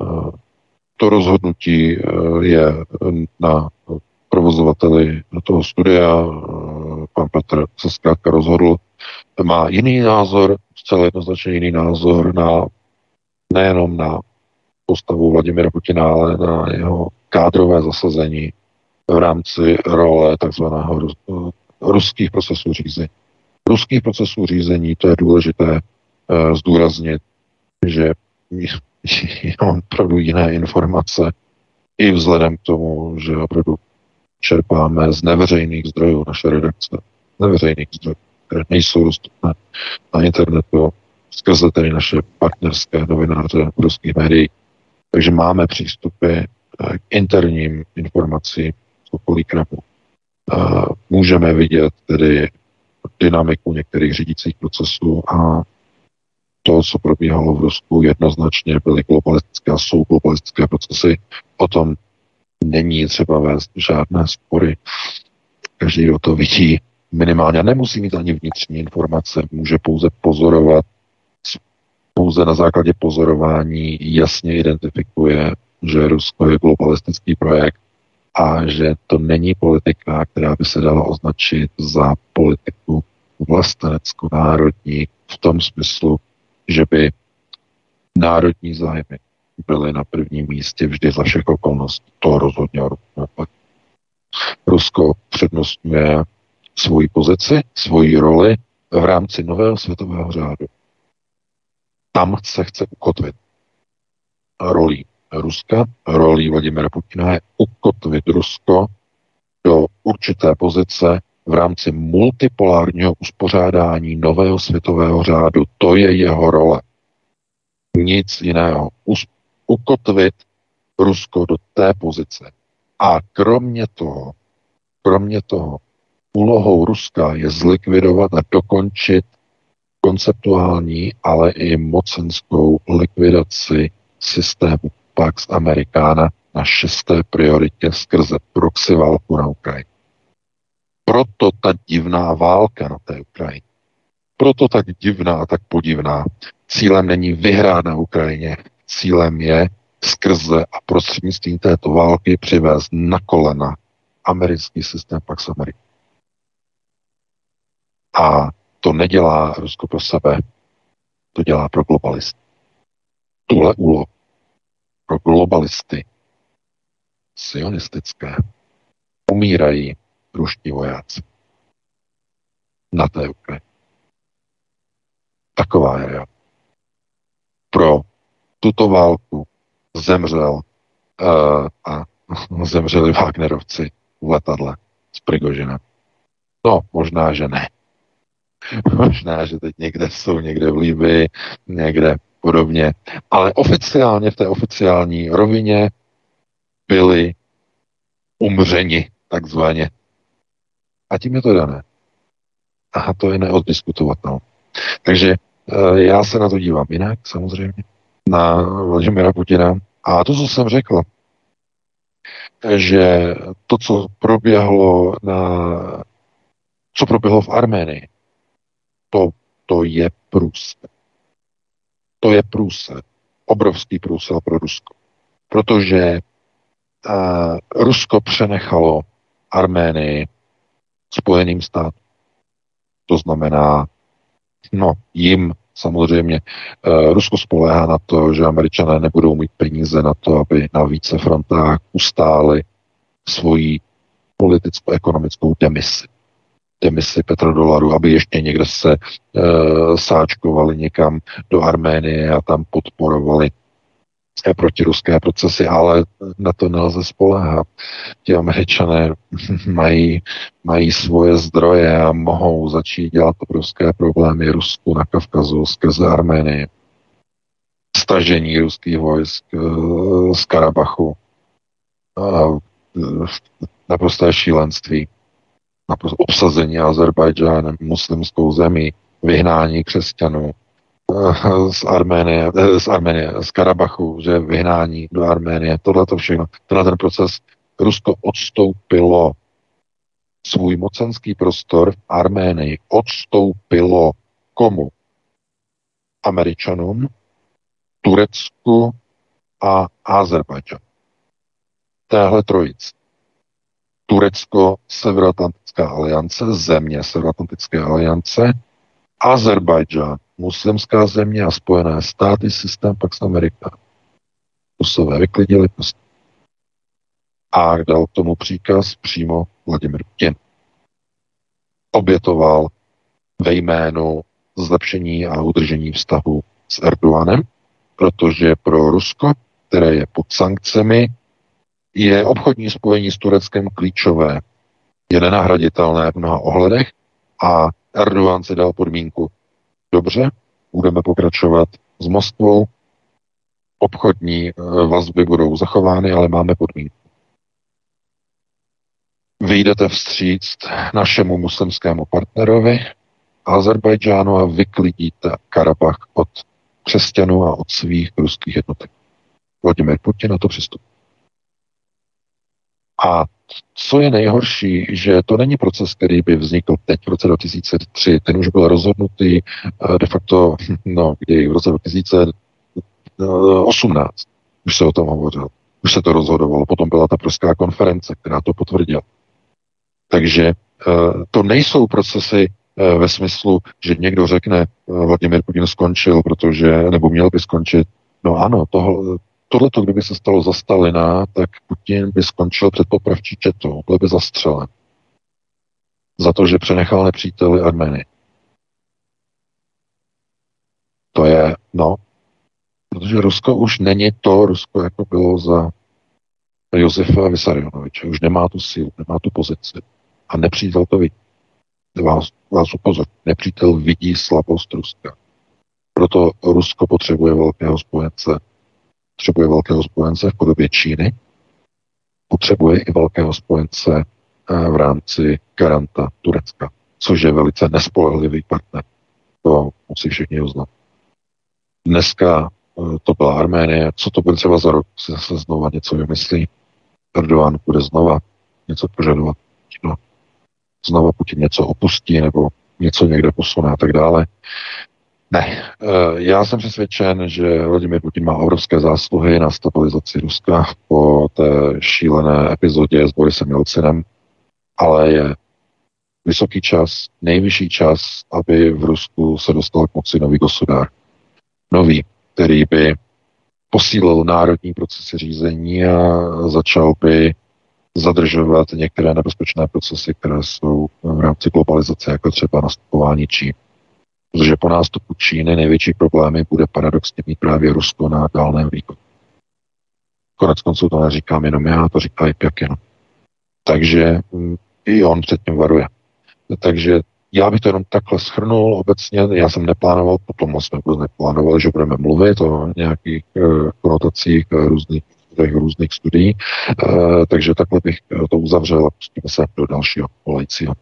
to rozhodnutí je na provozovateli toho studia. Pan Petr se zkrátka rozhodl, má jiný názor, zcela jednoznačně jiný názor nejenom na postavu Vladimira Putina, ale na jeho kádrové zasazení v rámci role takzvaného ruských procesů řízení. Ruských procesů řízení, to je důležité zdůraznit, že mám opravdu jiné informace i vzhledem k tomu, že opravdu čerpáme z neveřejných zdrojů naše redakce, neveřejných zdrojů, které nejsou dostupné na internetu, skrze tedy naše partnerské novináře ruských médií. Takže máme přístupy k interním informacím z okolí Kremlu. Můžeme vidět tedy dynamiku některých řídících procesů a to, co probíhalo v Rusku, jednoznačně byly globalistické a jsou globalistické procesy. O tom není třeba vést žádné spory. Každý, kdo to vidí, minimálně nemusí mít ani vnitřní informace, může pouze pozorovat, pouze na základě pozorování jasně identifikuje, že Rusko je globalistický projekt a že to není politika, která by se dala označit za politiku vlastenecko-národní v tom smyslu, že by národní zájmy byly na prvním místě vždy za všech okolností. To rozhodně Rusko přednostňuje svoji pozici, svoji roli v rámci nového světového řádu. Tam se chce ukotvit. Rolí Ruska, rolí Vladimira Putina je ukotvit Rusko do určité pozice v rámci multipolárního uspořádání nového světového řádu. To je jeho role. Nic jiného. Ukotvit Rusko do té pozice. A kromě toho, úlohou Ruska je zlikvidovat a dokončit konceptuální, ale i mocenskou likvidaci systému Pax Americana na 6. prioritě skrze proxy válku na Ukrajině. Proto ta divná válka na té Ukrajině. Proto tak divná a tak podivná. Cílem není vyhrát na Ukrajině. Cílem je skrze a prostřednictvím této války přivést na kolena americký systém Pax Americana. A to nedělá Rusko pro sebe, to dělá pro globalisty. Tuhle úlohu pro globalisty sionistické umírají ruští vojáci na té Ukrajině. Taková je realita. Pro tuto válku zemřeli Wagnerovci v letadle s Prigožinem. No, možná, že ne. Možná, že teď někde jsou, někde v Libyi, někde podobně. Ale oficiálně, v té oficiální rovině byli umřeni, takzvaně. A tím je to dané. A to je neoddiskutovatelné. Takže já se na to dívám jinak, samozřejmě, na Vladimira Putina. A to, co jsem řekl, že to, co proběhlo v Arménii, to je průser. To je průser. Obrovský průser pro Rusko. Protože Rusko přenechalo Arménii, Spojeným státům. To znamená, jim samozřejmě Rusko spoléhá na to, že Američané nebudou mít peníze na to, aby na více frontách ustáli svoji politicko-ekonomickou demisi petrodolaru, aby ještě někde se sáčkovali někam do Arménie a tam podporovali protiruské procesy, ale na to nelze spoléhat. Ti Američané mají svoje zdroje a mohou začít dělat obrovské problémy Rusku na Kavkazu skrze Arménii. Stažení ruských vojsk z Karabachu. Naprosté šílenství. Obsazení Azerbajdžánem, muslimskou zemí, vyhnání křesťanů z Karabachu, že vyhnání do Arménie, tohleto všechno. Ten proces Rusko odstoupilo svůj mocenský prostor v Arménii. Odstoupilo komu? Američanům, Turecku a Azerbajdžánu. Téhle trojici. Turecko, Severoatlantická aliance, země Severoatlantické aliance, Azerbajdžán, muslimská země a Spojené státy, systém Pax Americana. Rusové vyklidili prostě. A dal k tomu příkaz přímo Vladimir Putin. Obětoval ve jménu zlepšení a udržení vztahu s Erdoganem, protože pro Rusko, které je pod sankcemi, je obchodní spojení s Tureckem klíčové. Je nenahraditelné v mnoha ohledech a Erdogan si dal podmínku. Dobře, budeme pokračovat s Moskvou, obchodní vazby budou zachovány, ale máme podmínku. Vyjdete vstříc našemu muslimskému partnerovi Azerbajdžánu a vyklidíte Karabach od křesťanů a od svých ruských jednotek. Vladimir Putin na to přistupuje. A co je nejhorší, že to není proces, který by vznikl teď v roce 2003, ten už byl rozhodnutý de facto, kdy v roce 2018 už se o tom hovořilo, už se to rozhodovalo, potom byla ta pražská konference, která to potvrdila. Takže to nejsou procesy ve smyslu, že někdo řekne, Vladimir Putin skončil, nebo měl by skončit. No ano, tohleto, kdyby se stalo za Stalina, tak Putin by skončil před popravčí četou, byl by zastřelen. Za to, že přenechal nepříteli Arménii. To je, protože Rusko už není to Rusko, jako bylo za Josefa Vysarionoviče. Už nemá tu sílu, nemá tu pozici. A nepřítel to vidí. Vás upozor. Nepřítel vidí slabost Ruska. Proto Rusko potřebuje velkého spojence. Potřebuje velkého spojence v podobě Číny. Potřebuje i velkého spojence v rámci garanta Turecka, což je velice nespolehlivý partner. To musí všichni uznat. Dneska to byla Arménie. Co to bude třeba za rok? Se znova něco vymyslí. Erdogan bude znova něco požadovat. Znova Putin něco opustí nebo něco někde posune a tak dále. Ne. Já jsem přesvědčen, že Vladimir Putin má obrovské zásluhy na stabilizaci Ruska po té šílené epizodě s Borisem Jelcinem, ale je vysoký čas, nejvyšší čas, aby v Rusku se dostal k moci nový gosudár. Nový, který by posílil národní procesy řízení a začal by zadržovat některé nebezpečné procesy, které jsou v rámci globalizace, jako třeba nastupování Číny. Protože po nástupu Číny největší problémy bude paradoxně mít právě Rusko na Dálném východu. Konec konců to neříkám jenom já, to říká i Pjakin. Takže i on před tím varuje. Takže já bych to jenom takhle shrnul obecně. Já jsem neplánoval, potom jsme vůbec neplánovali, že budeme mluvit o nějakých konotacích různých studií. Takže takhle bych to uzavřel a pustíme se do dalšího volajícího.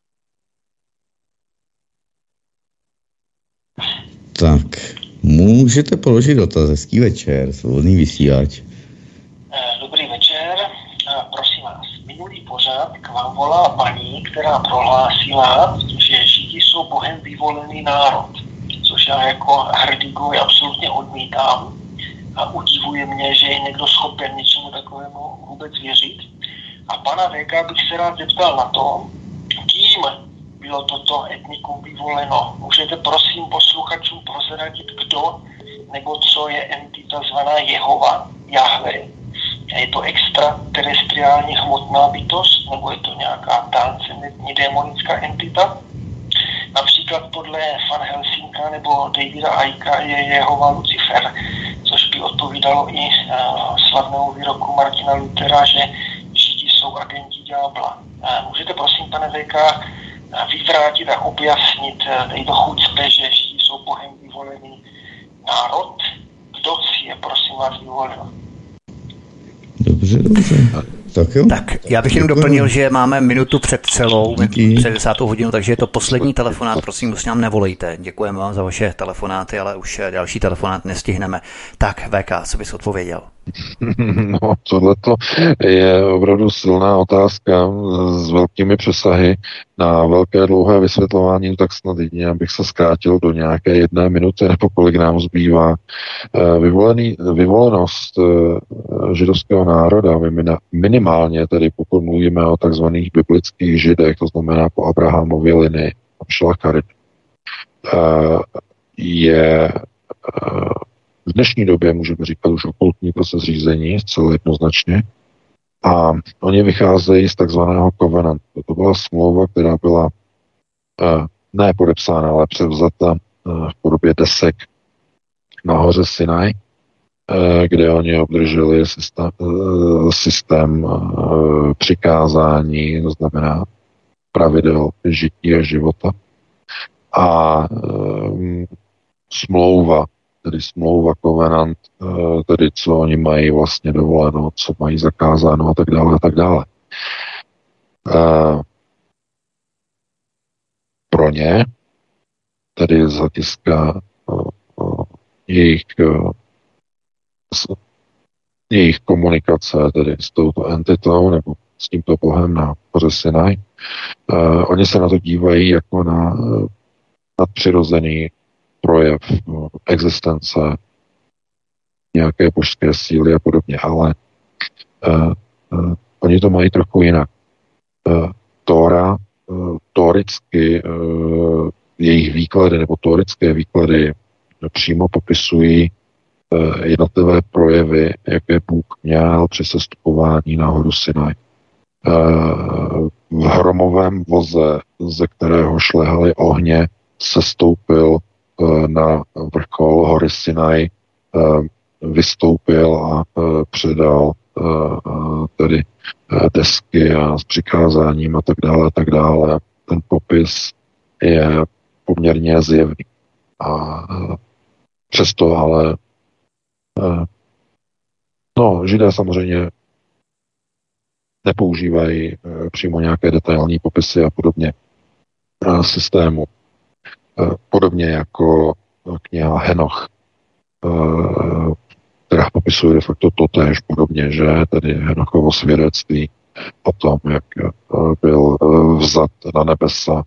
Tak, můžete položit dotaz. Hezký večer, svobodný vysílač. Dobrý večer, prosím vás. Minulý pořad k vám volá paní, která prohlásila, že Židi jsou Bohem vyvolený národ, což já jako hrdý goj absolutně odmítám a udivuje mě, že je někdo schopen něčemu takovému vůbec věřit. A pana VK bych se rád zeptal na to, kým bylo toto etnikum vyvoleno. Můžete prosím posluchačům prozradit, kdo nebo co je entita zvaná Jehova, Jahve. Je to extraterestriální hmotná bytost, nebo je to nějaká transcendentní démonická entita? Například podle Van Helsinka nebo Davida Icka je Jehova Lucifer, což by odpovídalo i slavnému výroku Martina Luthera, že Židi jsou agenti ďábla. Můžete prosím, pane VK, vyvrátit a objasnit to chucpe, že Židi jsou Bohem vyvolený národ? Kdo si je, prosím vás, vyvolil? Dobře. Tak jo. Tak já bych jenom doplnil, že máme minutu před před 10. hodinou, takže je to poslední telefonát, prosím, už nám nevolejte. Děkujeme vám za vaše telefonáty, ale už další telefonát nestihneme. Tak, VK, co bys odpověděl? No, tohleto je opravdu silná otázka s velkými přesahy na velké dlouhé vysvětlování, tak snad jedině, abych se zkrátil do nějaké 1 minuty, nebo kolik nám zbývá. Vyvolenost židovského národa, minimálně tedy pokud mluvíme o takzvaných biblických židech, to znamená po Abrahamově linii, Šlacharit, je v dnešní době, můžeme říkat, už okultní proces řízení, zcela jednoznačně. A oni vycházejí z takzvaného covenantu. To byla smlouva, která byla ne podepsána, ale převzata v podobě desek na hoře Sinaj, kde oni obdrželi systém přikázání, to znamená pravidel žití a života. A smlouva covenant, tedy co oni mají vlastně dovoleno, co mají zakázáno a tak dále a tak dále. Pro ně, tedy z hlediska jejich komunikace tedy s touto entitou nebo s tímto bohem na hoře Sinaj, oni se na to dívají jako na nadpřirozený projev existence nějaké božské síly a podobně, ale oni to mají trochu jinak. Tóra, tóricky jejich výklady nebo tórické výklady přímo popisují jednotlivé projevy, jaké Bůh měl při sestupování na horu Sinaj. V hromovém voze, ze kterého šlehaly ohně, sestoupil na vrchol hory Sinaj, vystoupil a předal tedy desky a s přikázáním a tak dále a tak dále. Ten popis je poměrně zjevný. A přesto ale Židé samozřejmě nepoužívají přímo nějaké detailní popisy a podobně systému. Podobně jako kniha Henoch, která popisuje de facto totéž podobně, že tedy Henochovo svědectví o tom, jak byl vzat na nebesa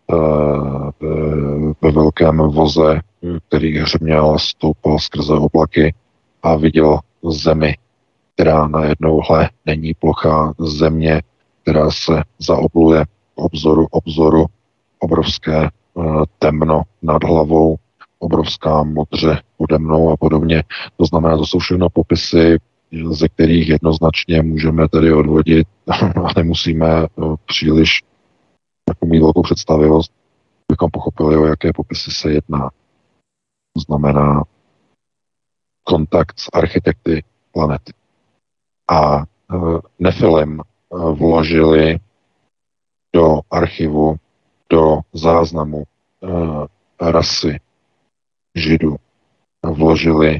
ve velkém voze, který hřměl a stoupal skrze oblaky a viděl zemi, která najednou není plochá země, která se zaobluje obzoru obrovské temno nad hlavou, obrovská modře pode mnou a podobně. To znamená, to jsou všechno popisy, ze kterých jednoznačně můžeme tedy odvodit a nemusíme příliš mít velkou představivost, abychom pochopili, o jaké popisy se jedná. To znamená kontakt s architekty planety. A Nefilim vložili do archivu, do záznamu rasy Židů, vložili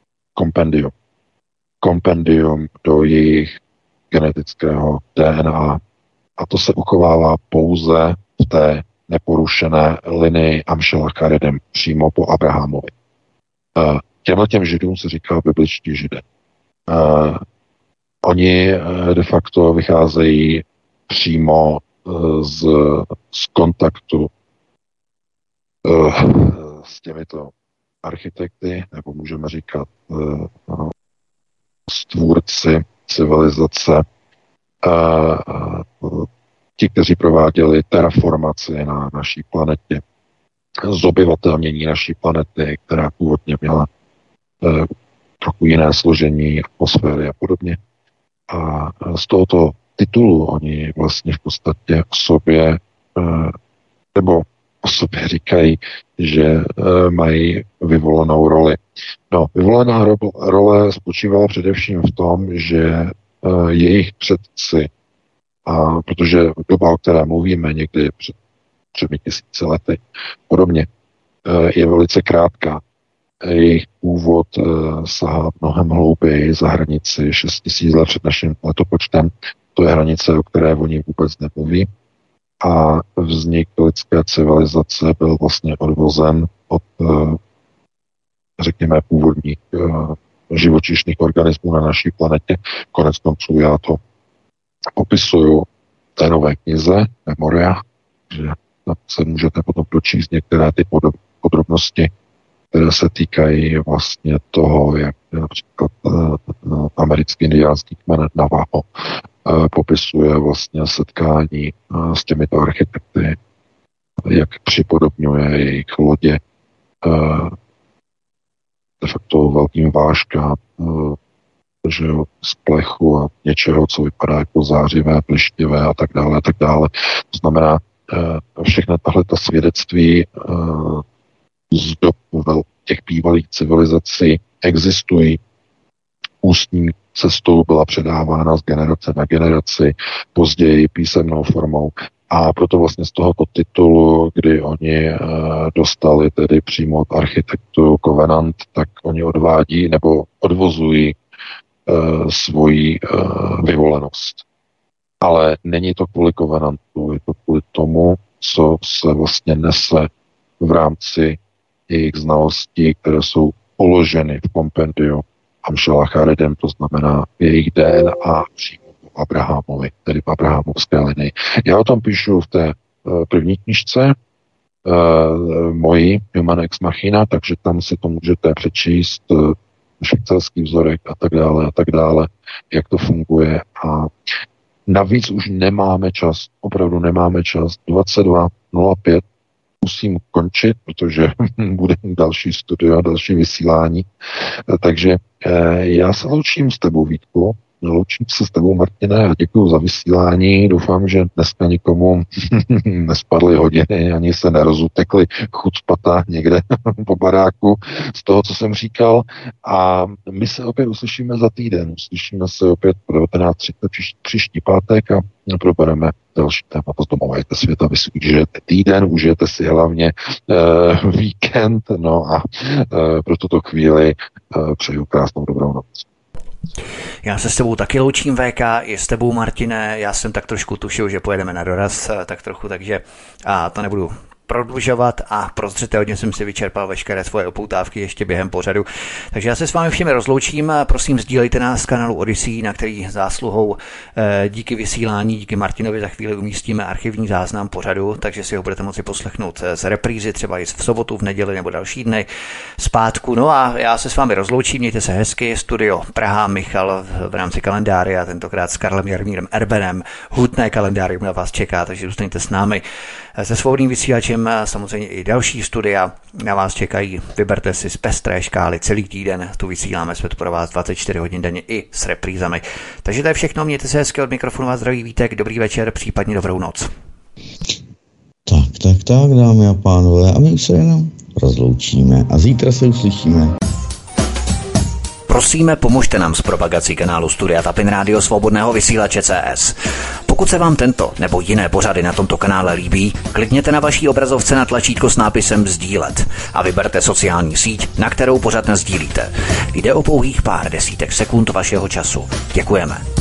kompendium do jejich genetického DNA. A to se uchovává pouze v té neporušené linii Amšelacharidem přímo po Abrahamovi. Těmhletěm Židům se říká bibličtí Židé. Oni de facto vycházejí přímo z kontaktu s těmito architekty, nebo můžeme říkat stvůrci civilizace ti, kteří prováděli terraformaci na naší planetě, zobyvatelnění naší planety, která původně měla trochu jiné složení atmosféry a podobně. A z tohoto titulu oni vlastně v podstatě o sobě říkají, že mají vyvolenou roli. No, vyvolená role spočívala především v tom, že jejich předci, a protože doba, o které mluvíme někdy před 3000 lety, podobně, je velice krátká. Jejich původ sahá mnohem hlouběji za hranici 6000 let před naším letopočtem. To je hranice, o které oni vůbec nemluví. A vznik lidské civilizace byl vlastně odvozen od, řekněme, původních živočišných organismů na naší planetě. Konec konců já to popisuju v té nové knize Memoria, že tam se můžete potom dočíst některé ty podrobnosti, které se týkají vlastně toho, jak například americký indiánský kmen Navajo popisuje vlastně setkání s těmito architekty, jak připodobňuje jejich lodě de facto velkým vážkám, že z plechu a něčeho, co vypadá jako zářivé, plištivé a tak dále, a tak dále. To znamená, všechna tahleta svědectví z dob těch bývalých civilizací existují. Ústní cestou byla předávána z generace na generaci, později písemnou formou. A proto vlastně z tohoto titulu, kdy oni dostali tedy přímo od architektu Covenant, tak oni odvádí nebo odvozují svoji vyvolenost. Ale není to kvůli Covenantu, je to kvůli tomu, co se vlastně nese v rámci jejich znalostí, které jsou položeny v kompendiu Amšela Charedem, to znamená jejich DNA přímo po Abrahamovi, tedy v abrahamovské linii. Já o tom píšu v té první knižce, mojí Human Ex Machina, takže tam si to můžete přečíst, švýcarský vzorek a tak dále, jak to funguje. A navíc už nemáme čas, opravdu nemáme čas. 22:05 musím končit, protože bude další studio, další vysílání. Takže já se loučím s tebou, Vítku, loučím se s tebou, Martine, a děkuji za vysílání. Doufám, že dneska nikomu nespadly hodiny, ani se nerozutekly chucpata někde po baráku z toho, co jsem říkal. A my se opět uslyšíme za týden. Uslyšíme se opět po 19:30 příští pátek a probereme další témata z domového světa. Vy si užijete týden, užijete si hlavně víkend, no a pro tuto chvíli přeju krásnou dobrou noc. Já se s tebou taky loučím, VK, i s tebou, Martine. Já jsem tak trošku tušil, že pojedeme na doraz, tak trochu, takže to nebudu prodlužovat a prozřetelně jsem si vyčerpal veškeré svoje upoutávky ještě během pořadu. Takže já se s vámi všemi rozloučím. Prosím, sdílejte nás z kanálu Odyssey, na který zásluhou díky vysílání, díky Martinovi za chvíli umístíme archivní záznam pořadu, takže si ho budete moci poslechnout z reprízy, třeba i v sobotu, v neděli nebo další dny zpátku. No a já se s vámi rozloučím, mějte se hezky. Studio Praha, Michal v rámci kalendária, tentokrát s Karlem Jarmírem Erbenem. Hutné kalendárium na vás čeká, takže zůstaňte s námi. Se svobodným vysílačem samozřejmě i další studia na vás čekají. Vyberte si z pestré škály celý týden. Tu vysíláme zpět pro vás 24 hodin denně i s reprízami. Takže to je všechno. Mějte se hezky, od mikrofonu vás zdraví Vítek. Dobrý večer, případně dobrou noc. Tak, dámy a pánové. A my už se jenom rozloučíme. A zítra se uslyšíme. Prosíme, pomožte nám s propagací kanálu Studia Tapin Rádio Svobodného vysílače CS. Pokud se vám tento nebo jiné pořady na tomto kanále líbí, klikněte na vaší obrazovce na tlačítko s nápisem sdílet a vyberte sociální síť, na kterou pořad nasdílíte. Jde o pouhých pár desítek sekund vašeho času. Děkujeme.